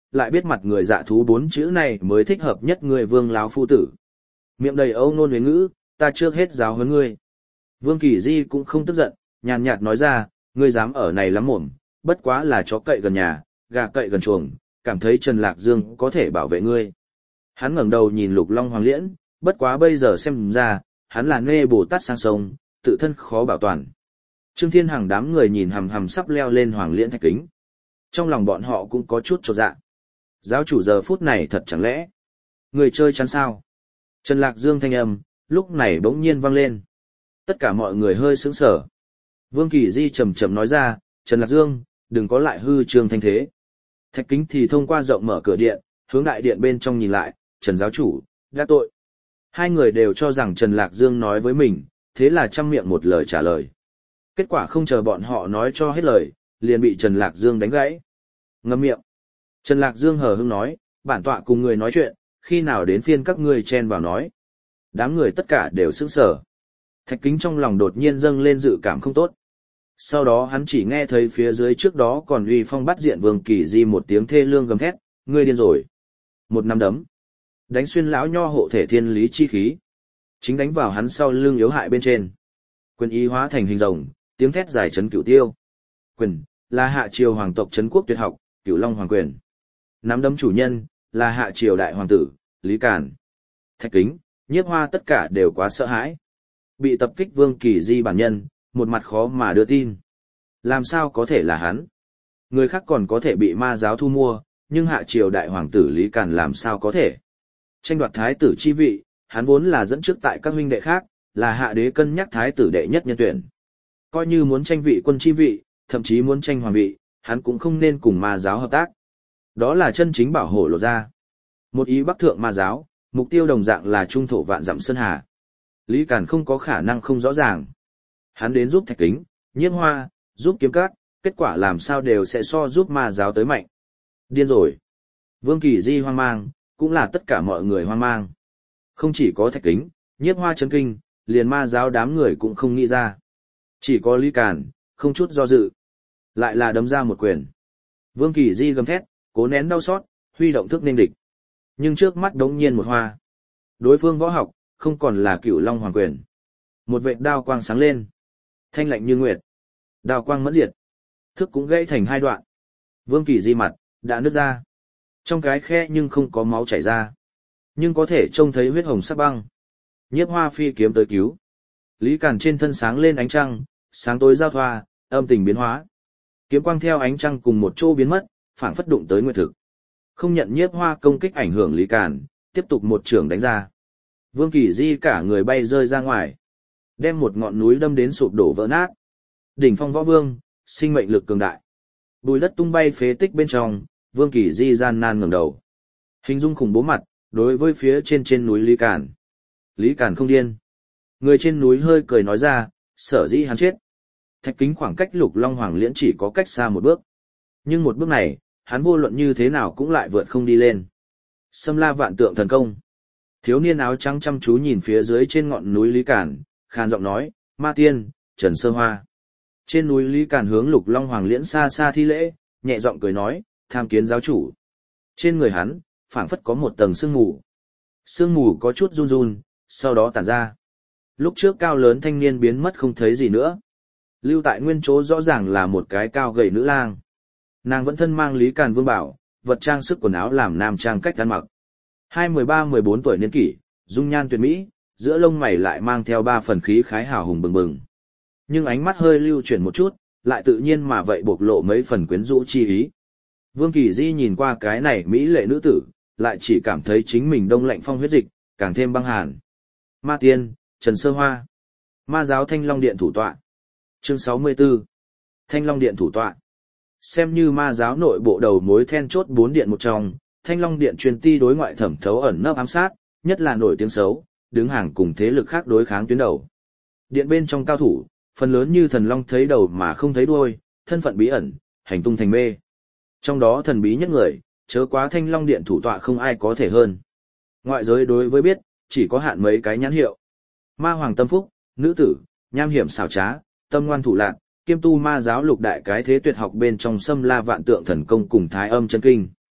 lại biết mặt người dạ thú 4 chữ này mới thích hợp nhất người Vương lão phu tử. Miệng đầy âu nôn huế ngữ, ta trước hết giáo huấn ngươi. Vương Kỳ Di cũng không tức giận, nhàn nhạt nói ra, ngươi dám ở này lắm mồm, bất quá là chó cậy gần nhà, gà cậy gần chuồng, cảm thấy Trần Lạc Dương có thể bảo vệ ngươi. Hắn ngẩng đầu nhìn Lục Long Hoàng Liễn, bất quá bây giờ xem ra, hắn là nê Bồ Tát sang sông, tự thân khó bảo toàn. Trương Thiên Hằng đám người nhìn hằm hằm sắp leo lên Hoàng Liễn thạch kính. Trong lòng bọn họ cũng có chút chột dạ. Giáo chủ giờ phút này thật chẳng lẽ, người chơi chắn sao? Trần Lạc Dương thanh âm, lúc này bỗng nhiên vang lên. Tất cả mọi người hơi sững sờ. Vương Kỳ Di chậm chậm nói ra, Trần Lạc Dương, đừng có lại hư trương thanh thế. Thạch kính thì thông qua rộng mở cửa điện, hướng đại điện bên trong nhìn lại, Trần giáo chủ, đã tội. Hai người đều cho rằng Trần Lạc Dương nói với mình, thế là trăm miệng một lời trả lời. Kết quả không chờ bọn họ nói cho hết lời, liền bị Trần Lạc Dương đánh gãy. Ngậm miệng. Trần Lạc Dương hờ hững nói, bản tọa cùng người nói chuyện, khi nào đến phiên các ngươi chen vào nói. Đám người tất cả đều sững sờ. Thạch kính trong lòng đột nhiên dâng lên dự cảm không tốt. Sau đó hắn chỉ nghe thấy phía dưới trước đó còn uy phong bắt diện Vương Kỳ Di một tiếng thê lương gầm thét, ngươi điên rồi. Một nắm đấm. Đánh xuyên lão nho hộ thể thiên lý chi khí. Chính đánh vào hắn sau lưng yếu hại bên trên. Quyền ý hóa thành hình rồng, tiếng thét dài chấn cửu tiêu. Quyền, là hạ triều hoàng tộc trấn quốc tuyệt học, Cửu Long Hoàng Quyền. Nắm đấm chủ nhân, là hạ triều đại hoàng tử, Lý Càn. Thạch kính, Nhiếp Hoa tất cả đều quá sợ hãi. Bị tập kích Vương Kỳ Di bản nhân, một mặt khó mà đưa tin. Làm sao có thể là hắn? Người khác còn có thể bị ma giáo thu mua, nhưng hạ triều đại hoàng tử Lý Càn làm sao có thể? Tranh đoạt thái tử chi vị, hắn vốn là dẫn trước tại các huynh đệ khác, là hạ đế cân nhắc thái tử đệ nhất nhân tuyển. Coi như muốn tranh vị quân chi vị, thậm chí muốn tranh hoàng vị, hắn cũng không nên cùng ma giáo hợp tác. Đó là chân chính bảo hộ lộ ra. Một ý bắc thượng ma giáo, mục tiêu đồng dạng là trung thổ vạn dặm sơn hà. Lý Càn không có khả năng không rõ ràng. Hắn đến giúp Thạch kính, Nhiếp Hoa, giúp kiếm cát, kết quả làm sao đều sẽ so giúp ma giáo tới mạnh. Điên rồi. Vương Kỳ Di hoang mang, cũng là tất cả mọi người hoang mang. Không chỉ có Thạch kính, Nhiếp Hoa chấn kinh, liền ma giáo đám người cũng không nghĩ ra. Chỉ có Lý Càn, không chút do dự. Lại là đấm ra một quyền. Vương Kỳ Di gầm thét, cố nén đau xót, huy động thức nên địch. Nhưng trước mắt đống nhiên một hoa. Đối phương võ học, không còn là Cửu Long Hoàng Quyền. Một vệt đao quang sáng lên. Thanh lạnh như nguyệt. Đao quang mẫn diệt. Thức cũng gãy thành hai đoạn. Vương Kỳ Di mặt, đã nứt ra. Trong cái khe nhưng không có máu chảy ra. Nhưng có thể trông thấy huyết hồng sắc băng. Nhiếp Hoa phi kiếm tới cứu. Lý Càn trên thân sáng lên ánh trăng, sáng tối giao thoa, âm tình biến hóa. Kiếm quang theo ánh trăng cùng một chỗ biến mất, phảng phất đụng tới nguyệt thực. Không nhận Nhiếp Hoa công kích ảnh hưởng Lý Càn, tiếp tục một chưởng đánh ra. Vương Kỳ Di cả người bay rơi ra ngoài, đem một ngọn núi đâm đến sụp đổ vỡ nát. Đỉnh phong võ vương, sinh mệnh lực cường đại. Bùi đất tung bay phế tích bên trong, Vương Kỳ Di gian nan ngẩng đầu. Hình dung khủng bố mặt, đối với phía trên núi Lý Càn. Lý Càn không điên. Người trên núi hơi cười nói ra, sở dĩ hắn chết. Thạch kính khoảng cách Lục Long Hoàng Liễn chỉ có cách xa một bước. Nhưng một bước này, hắn vô luận như thế nào cũng lại vượt không đi lên. Xâm La Vạn Tượng Thần Công. Thiếu niên áo trắng chăm chú nhìn phía dưới trên ngọn núi Lý Càn, khàn giọng nói, Ma Tiên, Trần Sơ Hoa. Trên núi Lý Càn hướng Lục Long Hoàng Liễn xa xa thi lễ, nhẹ giọng cười nói, tham kiến giáo chủ. Trên người hắn, phảng phất có một tầng sương mù. Sương mù có chút run run, sau đó tản ra. Lúc trước cao lớn thanh niên biến mất không thấy gì nữa. Lưu tại nguyên chỗ rõ ràng là một cái cao gầy nữ lang. Nàng vẫn thân mang Lý Càn vương bảo, vật trang sức quần áo làm nam trang cách ăn mặc. 13-14 tuổi niên kỷ, dung nhan tuyệt mỹ, giữa lông mày lại mang theo 3 phần khí khái hào hùng bừng bừng. Nhưng ánh mắt hơi lưu chuyển một chút, lại tự nhiên mà vậy bộc lộ mấy phần quyến rũ chi ý. Vương Kỳ Di nhìn qua cái này mỹ lệ nữ tử, lại chỉ cảm thấy chính mình đông lạnh phong huyết dịch, càng thêm băng hàn. Ma Tiên, Trần Sơ Hoa. Ma giáo Thanh Long Điện thủ tọa. Chương 64. Thanh Long Điện thủ tọa. Xem như ma giáo nội bộ đầu mối then chốt 4 điện một trong, Thanh Long Điện chuyên ti đối ngoại thẩm thấu ẩn nấp ám sát, nhất là nổi tiếng xấu, đứng hàng cùng thế lực khác đối kháng tuyến đầu. Điện bên trong cao thủ, phần lớn như thần long thấy đầu mà không thấy đuôi, thân phận bí ẩn, hành tung thành mê. Trong đó thần bí nhất người, chớ quá Thanh Long Điện thủ tọa không ai có thể hơn. Ngoại giới đối với biết, chỉ có hạn mấy cái nhãn hiệu. Ma Hoàng Tâm Phúc, nữ tử, nham hiểm xảo trá, tâm ngoan thủ lạn, kiêm tu ma giáo lục đại cái thế tuyệt học bên trong Xâm La Vạn Tượng Thần Công cùng Thái Âm Chân Kinh.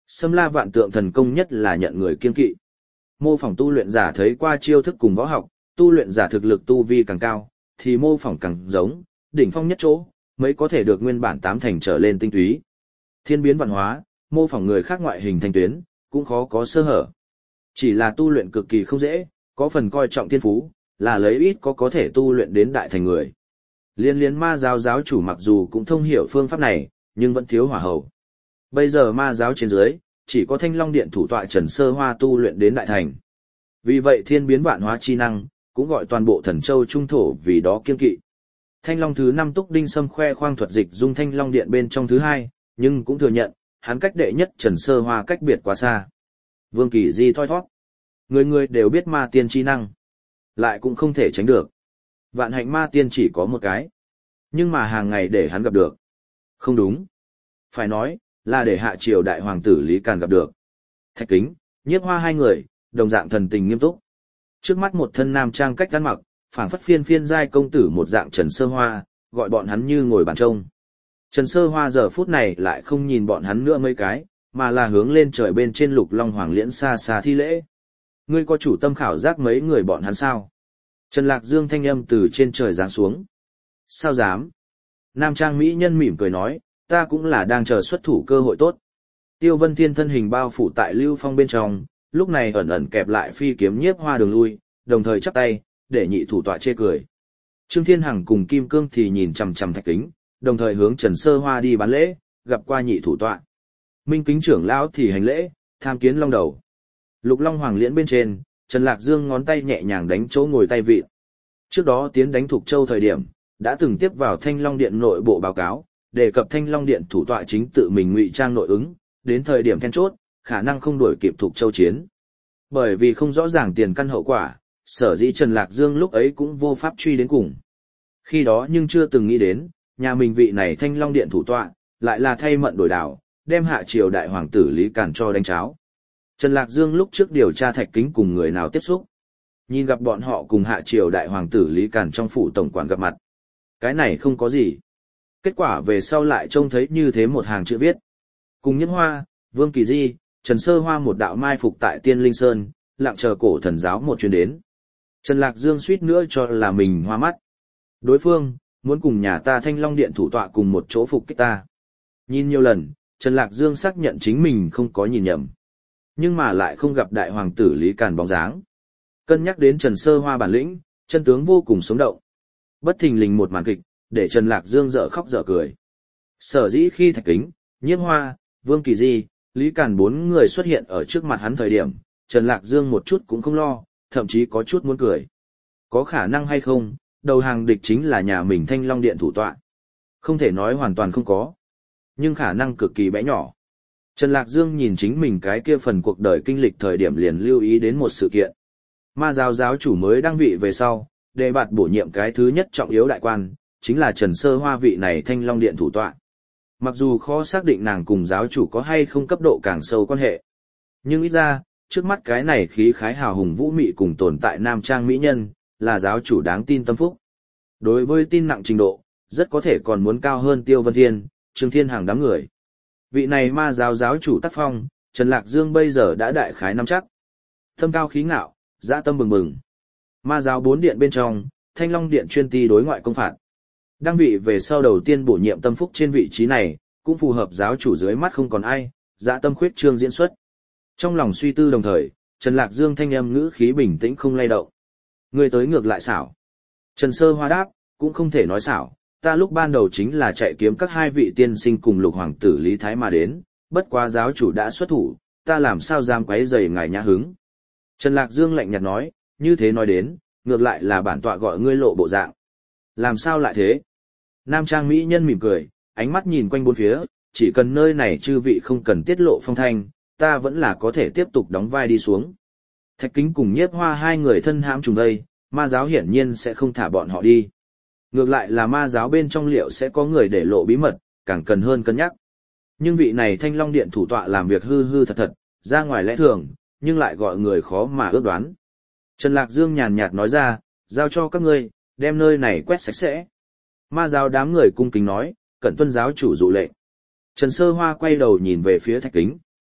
Xâm La Vạn Tượng thần công nhất là nhận người kiên kỵ. Mô phỏng tu luyện giả thấy qua chiêu thức cùng võ học, tu luyện giả thực lực tu vi càng cao, thì mô phỏng càng giống, đỉnh phong nhất chỗ, mới có thể được nguyên bản 8 thành trở lên tinh túy. Thiên biến vạn hóa, mô phỏng người khác ngoại hình thành tuyến, cũng khó có sơ hở. Chỉ là tu luyện cực kỳ không dễ, có phần coi trọng thiên phú, là lấy ít có thể tu luyện đến đại thành người. Liên ma giáo giáo chủ mặc dù cũng thông hiểu phương pháp này, nhưng vẫn thiếu hỏa hầu. Bây giờ ma giáo trên dưới, chỉ có Thanh Long Điện thủ tọa Trần Sơ Hoa tu luyện đến đại thành. Vì vậy thiên biến vạn hóa chi năng, cũng gọi toàn bộ thần châu trung thổ vì đó kiên kỵ. Thanh Long thứ 5 Túc Đinh Sâm khoe khoang thuật dịch dung Thanh Long Điện bên trong thứ 2, nhưng cũng thừa nhận, hắn cách đệ nhất Trần Sơ Hoa cách biệt quá xa. Vương Kỳ Di thoi thoát. Người người đều biết ma tiên chi năng, lại cũng không thể tránh được. Vạn hạnh ma tiên chỉ có một cái, nhưng mà hàng ngày để hắn gặp được. Không đúng. Phải nói, là để hạ triều đại hoàng tử Lý Càn gặp được. Thạch Kính, Nhiếp Hoa hai người, đồng dạng thần tình nghiêm túc. Trước mắt một thân nam trang cách ăn mặc, phảng phất phiên phiên giai công tử một dạng Trần Sơ Hoa, gọi bọn hắn như ngồi bàn trông. Trần Sơ Hoa giờ phút này lại không nhìn bọn hắn nữa mấy cái, mà là hướng lên trời bên trên Lục Long Hoàng Liễn xa xa thi lễ. Ngươi có chủ tâm khảo giác mấy người bọn hắn sao? Trần Lạc Dương thanh âm từ trên trời giáng xuống. Sao dám? Nam trang mỹ nhân mỉm cười nói, ta cũng là đang chờ xuất thủ cơ hội tốt. Tiêu Vân Thiên thân hình bao phủ tại Lưu Phong bên trong, lúc này ẩn ẩn kẹp lại phi kiếm Nhiếp Hoa đường lui, đồng thời chắp tay, để nhị thủ tọa chê cười. Trương Thiên Hằng cùng Kim Cương thì nhìn chằm chằm Thạch Kính, đồng thời hướng Trần Sơ Hoa đi bán lễ, gặp qua nhị thủ tọa. Minh Kính trưởng lão thì hành lễ, tham kiến long đầu. Lục Long Hoàng Liễn bên trên, Trần Lạc Dương ngón tay nhẹ nhàng đánh chỗ ngồi tay vịn. Trước đó tiến đánh Thục Châu thời điểm, đã từng tiếp vào Thanh Long Điện nội bộ báo cáo, đề cập Thanh Long Điện thủ tọa chính tự mình ngụy trang nội ứng, đến thời điểm then chốt, khả năng không đuổi kịp Thục Châu chiến. Bởi vì không rõ ràng tiền căn hậu quả, sở dĩ Trần Lạc Dương lúc ấy cũng vô pháp truy đến cùng. Khi đó nhưng chưa từng nghĩ đến, nhà mình vị này Thanh Long Điện thủ tọa, lại là thay mận đổi đảo, đem hạ triều đại hoàng tử Lý Càn cho đánh cháo. Trần Lạc Dương lúc trước điều tra Thạch Kính cùng người nào tiếp xúc. Nhìn gặp bọn họ cùng hạ triều đại hoàng tử Lý Càn trong phủ tổng quản gặp mặt. Cái này không có gì. Kết quả về sau lại trông thấy như thế một hàng chữ viết. Cùng Nhiếp Hoa, Vương Kỳ Di, Trần Sơ Hoa một đạo mai phục tại Tiên Linh Sơn, lặng chờ cổ thần giáo một chuyến đến. Trần Lạc Dương suýt nữa cho là mình hoa mắt. Đối phương, muốn cùng nhà ta Thanh Long Điện thủ tọa cùng một chỗ phục kích ta. Nhìn nhiều lần, Trần Lạc Dương xác nhận chính mình không có nhìn nhầm. Nhưng mà lại không gặp đại hoàng tử Lý Càn bóng dáng. Cân nhắc đến Trần Sơ Hoa bản lĩnh, chân tướng vô cùng sống động. Bất thình lình một màn kịch, để Trần Lạc Dương dở khóc dở cười. Sở dĩ khi Thạch Kính, Nhiếp Hoa, Vương Kỳ Di, Lý Càn 4 người xuất hiện ở trước mặt hắn thời điểm, Trần Lạc Dương một chút cũng không lo, thậm chí có chút muốn cười. Có khả năng hay không, đầu hàng địch chính là nhà mình Thanh Long Điện thủ tọa. Không thể nói hoàn toàn không có, nhưng khả năng cực kỳ bé nhỏ. Trần Lạc Dương nhìn chính mình cái kia phần cuộc đời kinh lịch thời điểm liền lưu ý đến một sự kiện. Ma giáo giáo chủ mới đăng vị về sau, đề bạt bổ nhiệm cái thứ nhất trọng yếu đại quan, chính là Trần Sơ Hoa vị này Thanh Long Điện thủ tọa. Mặc dù khó xác định nàng cùng giáo chủ có hay không cấp độ càng sâu quan hệ, nhưng ít ra, trước mắt cái này khí khái hào hùng vũ mị cùng tồn tại nam trang mỹ nhân, là giáo chủ đáng tin tâm phúc. Đối với tin nặng trình độ, rất có thể còn muốn cao hơn Tiêu Vân Thiên, Trương Thiên Hằng đám người. Vị này ma giáo giáo chủ tác phong, Trần Lạc Dương bây giờ đã đại khái nắm chắc. Thâm cao khí ngạo, dã tâm bừng bừng. Ma giáo 4 điện bên trong, Thanh Long Điện chuyên ti đối ngoại công phạt. Đăng vị về sau đầu tiên bổ nhiệm tâm phúc trên vị trí này, cũng phù hợp giáo chủ dưới mắt không còn ai, dã tâm khuyết trương diễn xuất. Trong lòng suy tư đồng thời, Trần Lạc Dương thanh âm ngữ khí bình tĩnh không lay động. Người tới ngược lại xảo. Trần Sơ Hoa đáp, cũng không thể nói xảo, ta lúc ban đầu chính là chạy kiếm các hai vị tiên sinh cùng lục hoàng tử Lý Thái mà đến, bất quá giáo chủ đã xuất thủ, ta làm sao dám quấy rầy ngài nhã hứng. Trần Lạc Dương lạnh nhạt nói, như thế nói đến, ngược lại là bản tọa gọi ngươi lộ bộ dạng. Làm sao lại thế? Nam trang mỹ nhân mỉm cười, ánh mắt nhìn quanh bốn phía, chỉ cần nơi này chư vị không cần tiết lộ phong thanh, ta vẫn là có thể tiếp tục đóng vai đi xuống. Thạch Kính cùng Nhiếp Hoa hai người thân hãm trùng đây, ma giáo hiển nhiên sẽ không thả bọn họ đi. Ngược lại là ma giáo bên trong liệu sẽ có người để lộ bí mật, càng cần hơn cân nhắc. Nhưng vị này Thanh Long Điện thủ tọa làm việc hư hư thật thật, ra ngoài lẽ thường, nhưng lại gọi người khó mà ước đoán. Trần Lạc Dương nhàn nhạt nói ra, giao cho các ngươi, đem nơi này quét sạch sẽ. Ma giáo đám người cung kính nói, cẩn tuân giáo chủ dụ lệnh. Trần Sơ Hoa quay đầu nhìn về phía Thạch Kính,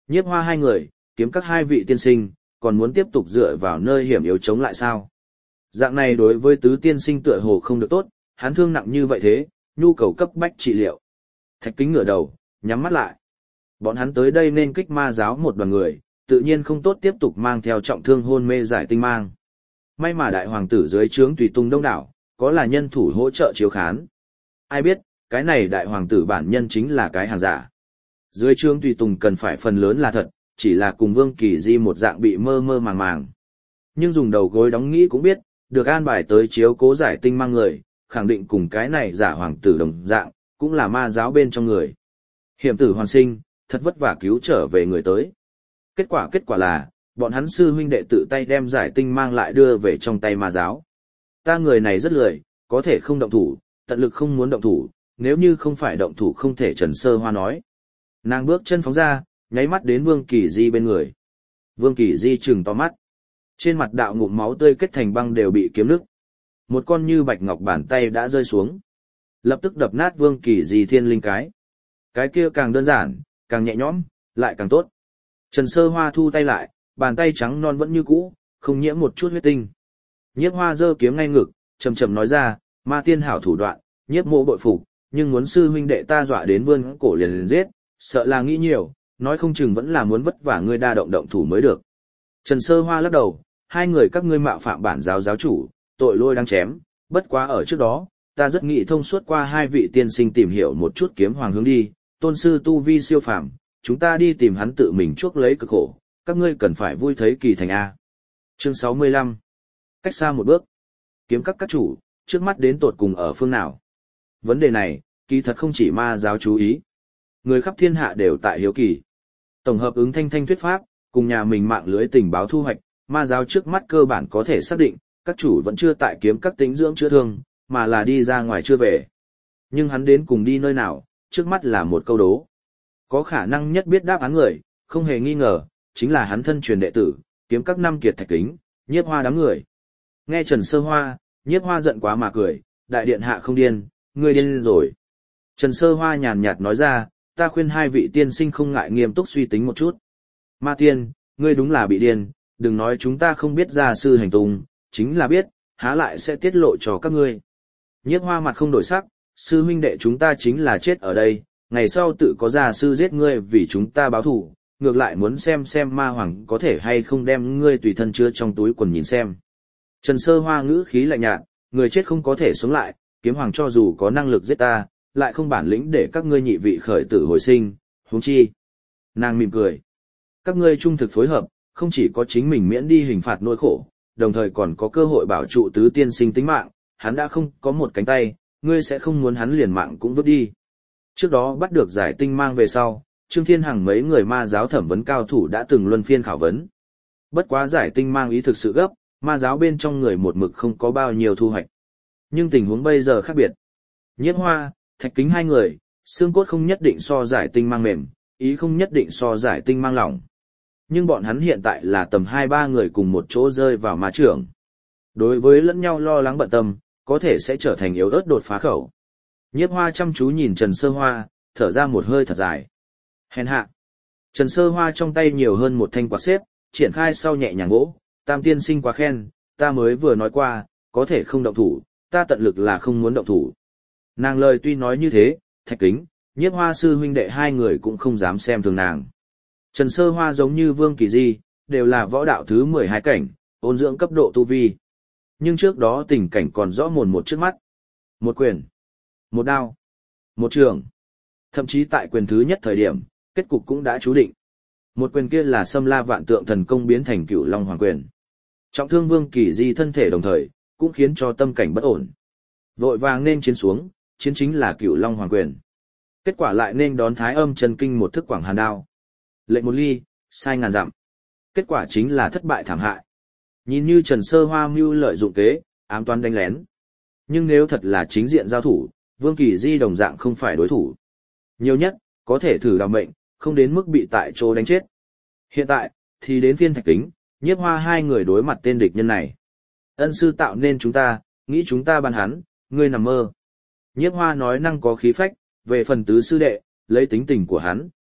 Nhiếp Hoa hai người, kiếm các hai vị tiên sinh, còn muốn tiếp tục dựa vào nơi hiểm yếu chống lại sao? Dạng này đối với tứ tiên sinh tựa hồ không được tốt, hắn thương nặng như vậy thế, nhu cầu cấp bách trị liệu. Thạch Kính ngửa đầu, nhắm mắt lại. Bọn hắn tới đây nên kích ma giáo một đoàn người, tự nhiên không tốt tiếp tục mang theo trọng thương hôn mê giải tinh mang. May mà đại hoàng tử dưới trướng tùy tùng đông đảo, có là nhân thủ hỗ trợ chiếu khán. Ai biết, cái này đại hoàng tử bản nhân chính là cái hàng giả. Dưới trướng tùy tùng cần phải phần lớn là thật, chỉ là cùng Vương Kỳ Di một dạng bị mơ mơ màng màng. Nhưng dùng đầu gối đóng nghĩ cũng biết, được an bài tới chiếu cố giải tinh mang người, khẳng định cùng cái này giả hoàng tử đồng dạng, cũng là ma giáo bên trong người. Hiểm tử hoàn sinh, thật vất vả cứu trở về người tới. Kết quả là, bọn hắn sư huynh đệ tự tay đem giải tinh mang lại đưa về trong tay ma giáo. Ta người này rất lười, có thể không động thủ, tận lực không muốn động thủ, nếu như không phải động thủ không thể. Trần Sơ Hoa nói. Nàng bước chân phóng ra, nháy mắt đến Vương Kỳ Di bên người. Vương Kỳ Di trừng to mắt. Trên mặt đạo ngụm máu tươi kết thành băng đều bị kiếm nứt. Một con như bạch ngọc bàn tay đã rơi xuống. Lập tức đập nát Vương Kỳ Di thiên linh cái. Cái kia càng đơn giản, càng nhẹ nhõm, lại càng tốt. Trần Sơ Hoa thu tay lại, bàn tay trắng non vẫn như cũ, không nhiễm một chút huyết tinh. Nhiếp Hoa giơ kiếm ngay ngực, trầm trầm nói ra, ma tiên hảo thủ đoạn, nhiếp mộ bội phục, nhưng muốn sư huynh đệ ta dọa đến vươn cổ liền giết, sợ là nghĩ nhiều, nói không chừng vẫn là muốn vất vả ngươi đa động thủ mới được. Trần Sơ Hoa lắc đầu, hai người các ngươi mạo phạm bản giáo giáo chủ, tội lôi đang chém, bất quá ở trước đó, ta rất nghĩ thông suốt qua hai vị tiên sinh tìm hiểu một chút kiếm hoàng hướng đi, tôn sư tu vi siêu phàm, chúng ta đi tìm hắn tự mình chuốc lấy cực khổ, các ngươi cần phải vui thấy kỳ thành A. Chương 65. Cách xa một bước. Kiếm các chủ, trước mắt đến tột cùng ở phương nào? Vấn đề này, kỳ thật không chỉ ma giáo chú ý. Người khắp thiên hạ đều tại hiếu kỳ. Tổng hợp ứng thanh thuyết pháp, cùng nhà mình mạng lưới tình báo thu hoạch, ma giáo trước mắt cơ bản có thể xác định, các chủ vẫn chưa tại kiếm các tính dưỡng chữa thương, mà là đi ra ngoài chưa về. Nhưng hắn đến cùng đi nơi nào, trước mắt là một câu đố. Có khả năng nhất biết đáp án người, không hề nghi ngờ, chính là hắn thân truyền đệ tử, kiếm các năm kiệt Thạch Kính, Nhiếp Hoa đám người. Nghe Trần Sơ Hoa, Nhiếp Hoa giận quá mà cười, đại điện hạ không điên, ngươi điên rồi. Trần Sơ Hoa nhàn nhạt nói ra, ta khuyên hai vị tiên sinh không ngại nghiêm túc suy tính một chút. Ma tiên, ngươi đúng là bị điên, đừng nói chúng ta không biết gia sư hành tung, chính là biết, há lại sẽ tiết lộ cho các ngươi. Nhiếp Hoa mặt không đổi sắc, sư huynh đệ chúng ta chính là chết ở đây, ngày sau tự có gia sư giết ngươi vì chúng ta báo thù, ngược lại muốn xem ma hoàng có thể hay không đem ngươi tùy thân chứa trong túi quần nhìn xem. Trần Sơ Hoa ngữ khí lạnh nhạt, người chết không có thể sống lại, kiếm hoàng cho dù có năng lực giết ta, lại không bản lĩnh để các ngươi nhị vị khởi tử hồi sinh, huống chi. Nàng mỉm cười. Các ngươi trung thực phối hợp, không chỉ có chính mình miễn đi hình phạt nỗi khổ, đồng thời còn có cơ hội bảo trụ tứ tiên sinh tính mạng, hắn đã không có một cánh tay, ngươi sẽ không muốn hắn liền mạng cũng vứt đi. Trước đó bắt được giải tinh mang về sau, Trương Thiên Hằng mấy người ma giáo thẩm vấn cao thủ đã từng luân phiên khảo vấn. Bất quá giải tinh mang ý thực sự gấp, ma giáo bên trong người một mực không có bao nhiêu thu hoạch. Nhưng tình huống bây giờ khác biệt. Nhiếp Hoa, Thạch Kính hai người, xương cốt không nhất định so giải tinh mang mềm, ý không nhất định so giải tinh mang lỏng. Nhưng bọn hắn hiện tại là tầm 2-3 người cùng một chỗ rơi vào ma trưởng. Đối với lẫn nhau lo lắng bận tâm, có thể sẽ trở thành yếu ớt đột phá khẩu. Nhiếp Hoa chăm chú nhìn Trần Sơ Hoa, thở ra một hơi thật dài. Hèn hạ. Trần Sơ Hoa trong tay nhiều hơn một thanh quạt xếp, triển khai sau nhẹ nhàng gỗ, Tam tiên sinh quá khen, ta mới vừa nói qua, có thể không động thủ, ta tận lực là không muốn động thủ. Nàng lời tuy nói như thế, Thạch Kính, Nhiếp Hoa sư huynh đệ hai người cũng không dám xem thường nàng. Trần Sơ Hoa giống như Vương Kỳ Di, đều là võ đạo thứ 12 cảnh, ôn dưỡng cấp độ tu vi. Nhưng trước đó tình cảnh còn rõ mồn một trước mắt. Một quyền, một đao, một trường. Thậm chí tại quyền thứ nhất thời điểm, kết cục cũng đã chú định. Một quyền kia là Xâm La Vạn Tượng thần công biến thành Cửu Long Hoàng quyền. Trọng thương Vương Kỳ Di thân thể đồng thời, cũng khiến cho tâm cảnh bất ổn. Vội vàng nên chiến xuống, chiến chính là Cửu Long Hoàng quyền. Kết quả lại nên đón Thái Âm Chân Kinh một thức Quảng Hàn đao. Lệnh một ly, sai ngàn dặm. Kết quả chính là thất bại thảm hại. Nhìn như Trần Sơ Hoa mưu lợi dụng kế, ám toán đánh lén. Nhưng nếu thật là chính diện giao thủ, Vương Kỳ Di đồng dạng không phải đối thủ. Nhiều nhất, có thể thử đào mệnh, không đến mức bị tại chỗ đánh chết. Hiện tại, thì đến phiên Thạch Kính, Nhiếp Hoa hai người đối mặt tên địch nhân này. Ân sư tạo nên chúng ta, nghĩ chúng ta ban hắn, ngươi nằm mơ. Nhiếp Hoa nói năng có khí phách, về phần tứ sư đệ, lấy tính tình của hắn,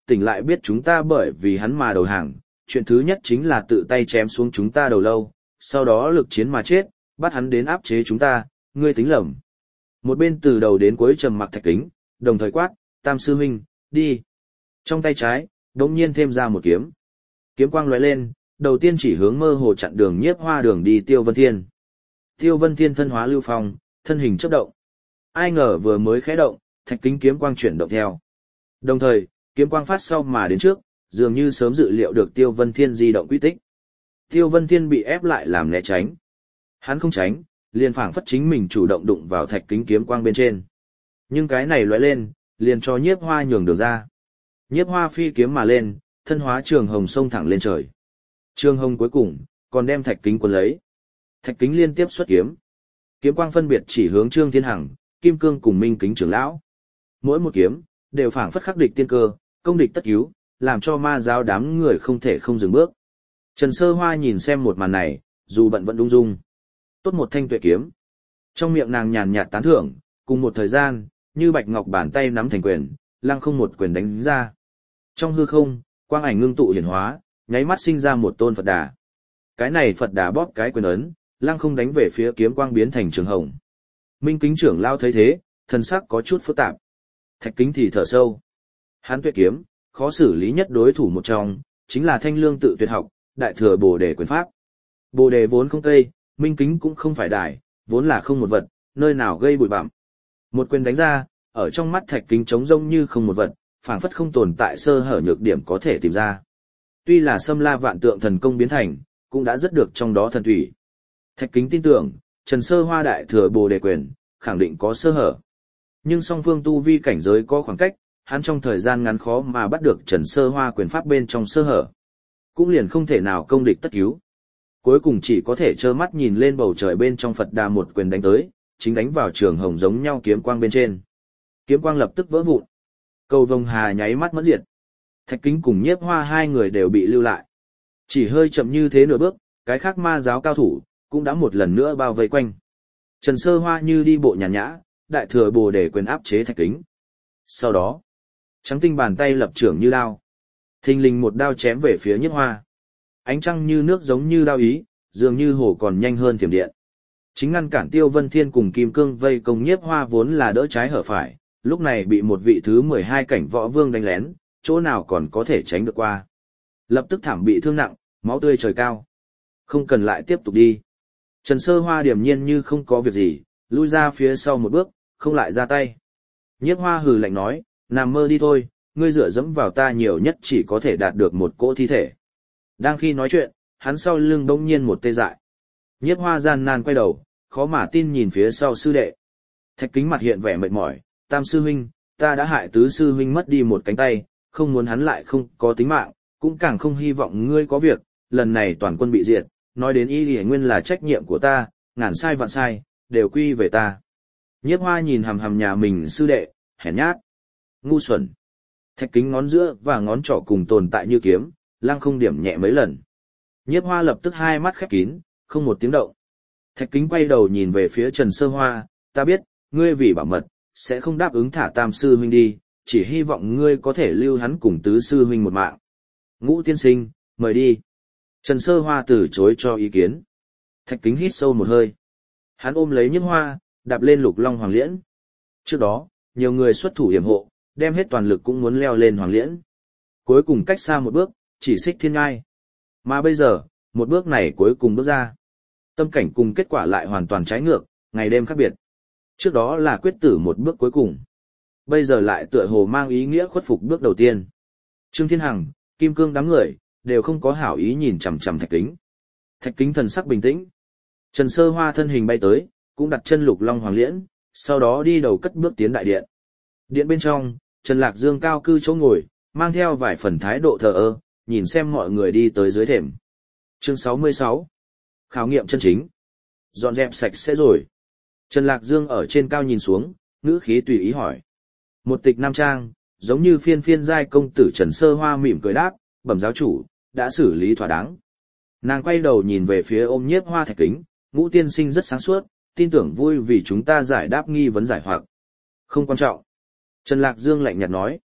tỉnh lại biết chúng ta bởi vì hắn mà đầu hàng, chuyện thứ nhất chính là tự tay chém xuống chúng ta đầu lâu, sau đó lực chiến mà chết, bắt hắn đến áp chế chúng ta, ngươi tính lầm. Một bên từ đầu đến cuối trầm mặc Thạch Kính, đồng thời quát, Tam sư huynh, đi. Trong tay trái, đột nhiên thêm ra một kiếm. Kiếm quang lóe lên, đầu tiên chỉ hướng mơ hồ chặn đường Nhiếp Hoa đường đi Tiêu Vân Thiên. Tiêu Vân Thiên thân hóa lưu phong, thân hình chớp động. Ai ngờ vừa mới khẽ động, Thạch Kính kiếm quang chuyển động theo. Đồng thời, kiếm quang phát sau mà đến trước, dường như sớm dự liệu được Tiêu Vân Thiên di động quy tích. Tiêu Vân Thiên bị ép lại làm né tránh. Hắn không tránh, liền phảng phất chính mình chủ động đụng vào Thạch Kính kiếm quang bên trên. Nhưng cái này lóe lên, liền cho Nhiếp Hoa nhường đường ra. Nhiếp Hoa phi kiếm mà lên, thân hóa trường hồng xông thẳng lên trời. Trường hồng cuối cùng, còn đem Thạch Kính cuốn lấy. Thạch Kính liên tiếp xuất kiếm. Kiếm quang phân biệt chỉ hướng Trương Thiên Hằng, Kim Cương cùng Minh Kính trưởng lão. Mỗi một kiếm, đều phảng phất khắc địch tiên cơ, công địch tất cứu, làm cho ma giáo đám người không thể không dừng bước. Trần Sơ Hoa nhìn xem một màn này, dù bận vẫn ung dung. Tốt một thanh tuyệt kiếm. Trong miệng nàng nhàn nhạt tán thưởng, cùng một thời gian, như bạch ngọc bàn tay nắm thành quyền, lăng không một quyền đánh ra. Trong hư không, quang ảnh ngưng tụ hiển hóa, nháy mắt sinh ra một tôn Phật Đà. Cái này Phật Đà bóp cái quyền ấn, lăng không đánh về phía kiếm quang biến thành trường hồng. Minh Kính trưởng lao thấy thế, thần sắc có chút phức tạp. Thạch Kính thì thở sâu. Hắn tuyệt kiếm, khó xử lý nhất đối thủ một trong, chính là Thanh Lương tự tuyệt học, đại thừa Bồ Đề quyền pháp. Bồ Đề vốn không cây, Minh Kính cũng không phải đài, vốn là không một vật, nơi nào gây bụi bặm. Một quyền đánh ra, ở trong mắt Thạch Kính trống rông như không một vật, phảng phất không tồn tại sơ hở nhược điểm có thể tìm ra. Tuy là Xâm La Vạn Tượng thần công biến thành, cũng đã rất được trong đó thần thủy. Thạch Kính tin tưởng, Trần Sơ Hoa đại thừa Bồ Đề quyền, khẳng định có sơ hở. Nhưng song phương tu vi cảnh giới có khoảng cách, hắn trong thời gian ngắn khó mà bắt được Trần Sơ Hoa quyền pháp bên trong sơ hở. Cũng liền không thể nào công địch tất cứu. Cuối cùng chỉ có thể trơ mắt nhìn lên bầu trời bên trong Phật Đà một quyền đánh tới, chính đánh vào trường hồng giống nhau kiếm quang bên trên. Kiếm quang lập tức vỡ vụn. Cầu vồng hà nháy mắt mất diệt. Thạch Kính cùng Nhiếp Hoa hai người đều bị lưu lại. Chỉ hơi chậm như thế nửa bước, cái khác ma giáo cao thủ, cũng đã một lần nữa bao vây quanh. Trần Sơ Hoa như đi bộ nhàn nhã, đại thừa Bồ Đề quyền áp chế Thạch Kính. Sau đó, trắng tinh bàn tay lập trưởng như đao. Thình lình một đao chém về phía Nhiếp Hoa. Ánh trăng như nước giống như đao ý, dường như hồ còn nhanh hơn thiểm điện. Chính ngăn cản Tiêu Vân Thiên cùng Kim Cương vây công Nhiếp Hoa vốn là đỡ trái hở phải, lúc này bị một vị thứ 12 cảnh võ vương đánh lén, chỗ nào còn có thể tránh được qua. Lập tức thảm bị thương nặng, máu tươi trời cao. Không cần lại tiếp tục đi. Trần Sơ Hoa điềm nhiên như không có việc gì, lui ra phía sau một bước, không lại ra tay. Nhiếp Hoa hừ lạnh nói, nằm mơ đi thôi, ngươi dựa dẫm vào ta nhiều nhất chỉ có thể đạt được một cỗ thi thể. Đang khi nói chuyện, hắn sau lưng bỗng nhiên một tê dại. Nhiếp Hoa gian nan quay đầu, khó mà tin nhìn phía sau sư đệ. Thạch Kính mặt hiện vẻ mệt mỏi, Tam sư huynh, ta đã hại tứ sư huynh mất đi một cánh tay, không muốn hắn lại không có tính mạng, cũng càng không hy vọng ngươi có việc, lần này toàn quân bị diệt, nói đến y lìa nguyên là trách nhiệm của ta, ngàn sai vạn sai, đều quy về ta. Nhiếp Hoa nhìn hằm hằm nhà mình sư đệ, hèn nhát, ngu xuẩn. Thạch Kính ngón giữa và ngón trỏ cùng tồn tại như kiếm, lăng không điểm nhẹ mấy lần. Nhiếp Hoa lập tức hai mắt khép kín, không một tiếng động. Thạch Kính quay đầu nhìn về phía Trần Sơ Hoa, ta biết, ngươi vì bảo mật, sẽ không đáp ứng thả Tam sư huynh đi, chỉ hy vọng ngươi có thể lưu hắn cùng tứ sư huynh một mạng. Ngũ tiên sinh, mời đi. Trần Sơ Hoa từ chối cho ý kiến. Thạch Kính hít sâu một hơi. Hắn ôm lấy Nhiếp Hoa, đạp lên Lục Long Hoàng Liễn. Trước đó, nhiều người xuất thủ yểm hộ, đem hết toàn lực cũng muốn leo lên Hoàng Liễn. Cuối cùng cách xa một bước, chỉ xích thiên ngai. Mà bây giờ, một bước này cuối cùng bước ra. Tâm cảnh cùng kết quả lại hoàn toàn trái ngược, ngày đêm khác biệt. Trước đó là quyết tử một bước cuối cùng. Bây giờ lại tựa hồ mang ý nghĩa khuất phục bước đầu tiên. Trương Thiên Hằng, Kim Cương đám người, đều không có hảo ý nhìn chằm chằm Thạch Kính. Thạch Kính thần sắc bình tĩnh. Trần Sơ Hoa thân hình bay tới, cũng đặt chân Lục Long Hoàng Liễn, sau đó đi đầu cất bước tiến đại điện. Điện bên trong, Trần Lạc Dương cao cư chỗ ngồi, mang theo vài phần thái độ thờ ơ, nhìn xem mọi người đi tới dưới thềm. Chương 66. Khảo nghiệm chân chính. Dọn dẹp sạch sẽ rồi. Trần Lạc Dương ở trên cao nhìn xuống, ngữ khí tùy ý hỏi. Một tịch nam trang, giống như phiên phiên giai công tử Trần Sơ Hoa mỉm cười đáp, bẩm giáo chủ, đã xử lý thỏa đáng. Nàng quay đầu nhìn về phía ôm Nhiếp Hoa Thạch Kính, Ngũ tiên sinh rất sáng suốt, tin tưởng vui vì chúng ta giải đáp nghi vấn giải hoặc. Không quan trọng. Trần Lạc Dương lạnh nhạt nói.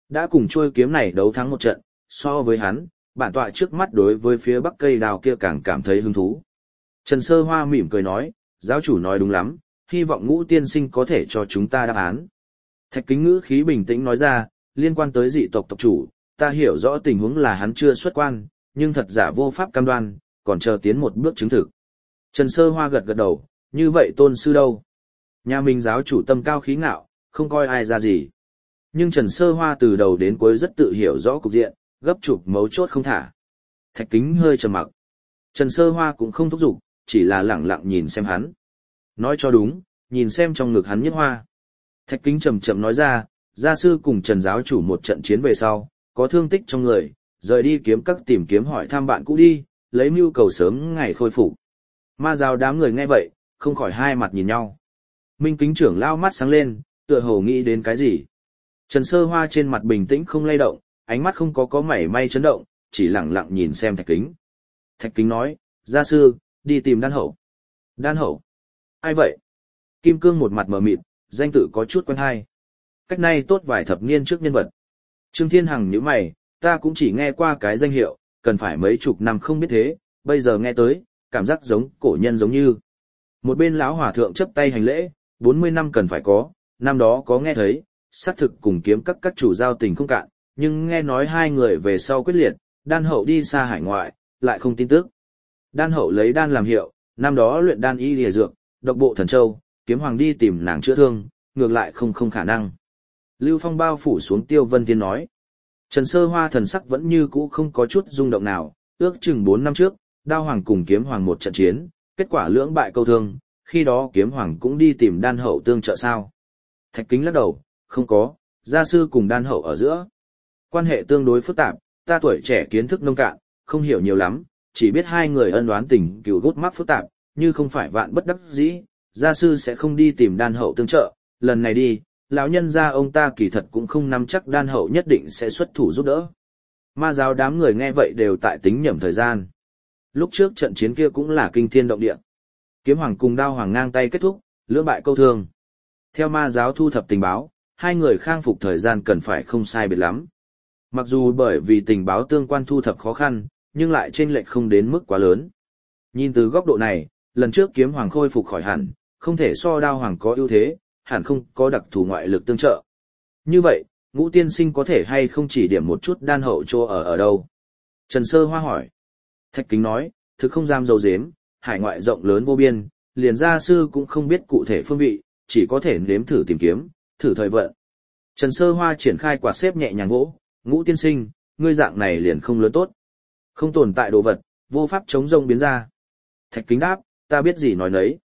Đã cùng trôi kiếm này đấu thắng một trận, so với hắn, bản tọa trước mắt đối với phía bắc cây đào kia càng cảm thấy hứng thú. Trần Sơ Hoa mỉm cười nói, giáo chủ nói đúng lắm, hy vọng Ngũ tiên sinh có thể cho chúng ta đáp án. Thạch Kính ngữ khí bình tĩnh nói ra, liên quan tới dị tộc tộc chủ, ta hiểu rõ tình huống là hắn chưa xuất quan, nhưng thật giả vô pháp cam đoan, còn chờ tiến một bước chứng thực. Trần Sơ Hoa gật gật đầu, như vậy tôn sư đâu? Nhà mình giáo chủ tâm cao khí ngạo, không coi ai ra gì. Nhưng Trần Sơ Hoa từ đầu đến cuối rất tự hiểu rõ cục diện, gấp chụp mấu chốt không thả. Thạch Kính hơi trầm mặc. Trần Sơ Hoa cũng không thúc giục, chỉ là lẳng lặng nhìn xem hắn. Nói cho đúng, nhìn xem trong ngực hắn nhất hoa. Thạch Kính chậm chậm nói ra, gia sư cùng Trần giáo chủ một trận chiến về sau, có thương tích trong người, rời đi kiếm các tìm kiếm hỏi thăm bạn cũ đi, lấy mưu cầu sớm ngày khôi phục. Ma giáo đám người nghe vậy, không khỏi hai mặt nhìn nhau. Minh Kính trưởng lao mắt sáng lên, tựa hồ nghĩ đến cái gì. Trần Sơ Hoa trên mặt bình tĩnh không lay động, ánh mắt không có mảy may chấn động, chỉ lặng lặng nhìn xem Thạch Kính. Thạch Kính nói, gia sư, đi tìm đan hậu. Đan hậu? Ai vậy? Kim Cương một mặt mờ mịt, danh tự có chút quen hay. Cách nay tốt vài thập niên trước nhân vật. Trương Thiên Hằng nhíu mày, ta cũng chỉ nghe qua cái danh hiệu, cần phải mấy chục năm không biết thế, bây giờ nghe tới, cảm giác giống cổ nhân giống như. Một bên lão hòa thượng chấp tay hành lễ, 40 năm cần phải có, năm đó có nghe thấy, xác thực cùng kiếm các chủ giao tình không cạn, nhưng nghe nói hai người về sau quyết liệt, đan hậu đi xa hải ngoại, lại không tin tức. Đan hậu lấy đan làm hiệu, năm đó luyện đan y lìa dược, độc bộ thần châu, kiếm hoàng đi tìm nàng chữa thương, ngược lại không khả năng. Lưu Phong bao phủ xuống Tiêu Vân Tiên nói. Trần Sơ Hoa thần sắc vẫn như cũ không có chút rung động nào, ước chừng 4 năm trước, Đao Hoàng cùng Kiếm Hoàng một trận chiến, kết quả lưỡng bại câu thương, khi đó Kiếm Hoàng cũng đi tìm đan hậu tương trợ sao. Thạch Kính lắc đầu, không có, gia sư cùng đan hậu ở giữa. Quan hệ tương đối phức tạp, ta tuổi trẻ kiến thức nông cạn, không hiểu nhiều lắm, chỉ biết hai người ân oán tình cừu gút mắc phức tạp, như không phải vạn bất đắc dĩ, gia sư sẽ không đi tìm đan hậu tương trợ, lần này đi, lão nhân gia ông ta kỳ thật cũng không nắm chắc đan hậu nhất định sẽ xuất thủ giúp đỡ. Ma giáo đám người nghe vậy đều tại tính nhẩm thời gian. Lúc trước trận chiến kia cũng là kinh thiên động địa. Kiếm Hoàng cùng Đao Hoàng ngang tay kết thúc, lưỡng bại câu thương. Theo ma giáo thu thập tình báo, hai người khang phục thời gian cần phải không sai biệt lắm. Mặc dù bởi vì tình báo tương quan thu thập khó khăn, nhưng lại chênh lệch không đến mức quá lớn. Nhìn từ góc độ này, lần trước Kiếm Hoàng khôi phục khỏi hẳn, không thể so Đao Hoàng có ưu thế, hẳn không có đặc thù ngoại lực tương trợ. Như vậy, Ngũ tiên sinh có thể hay không chỉ điểm một chút đan hậu chỗ ở đâu? Trần Sơ Hoa hỏi. Thạch Kính nói, thực không dám dầu dếm, hải ngoại rộng lớn vô biên, liền gia sư cũng không biết cụ thể phương vị, chỉ có thể nếm thử tìm kiếm, thử thời vận. Trần Sơ Hoa triển khai quạt xếp nhẹ nhàng vỗ, Ngũ tiên sinh, ngươi dạng này liền không lớn tốt. Không tồn tại đồ vật, vô pháp chống rông biến ra. Thạch Kính đáp, ta biết gì nói nấy.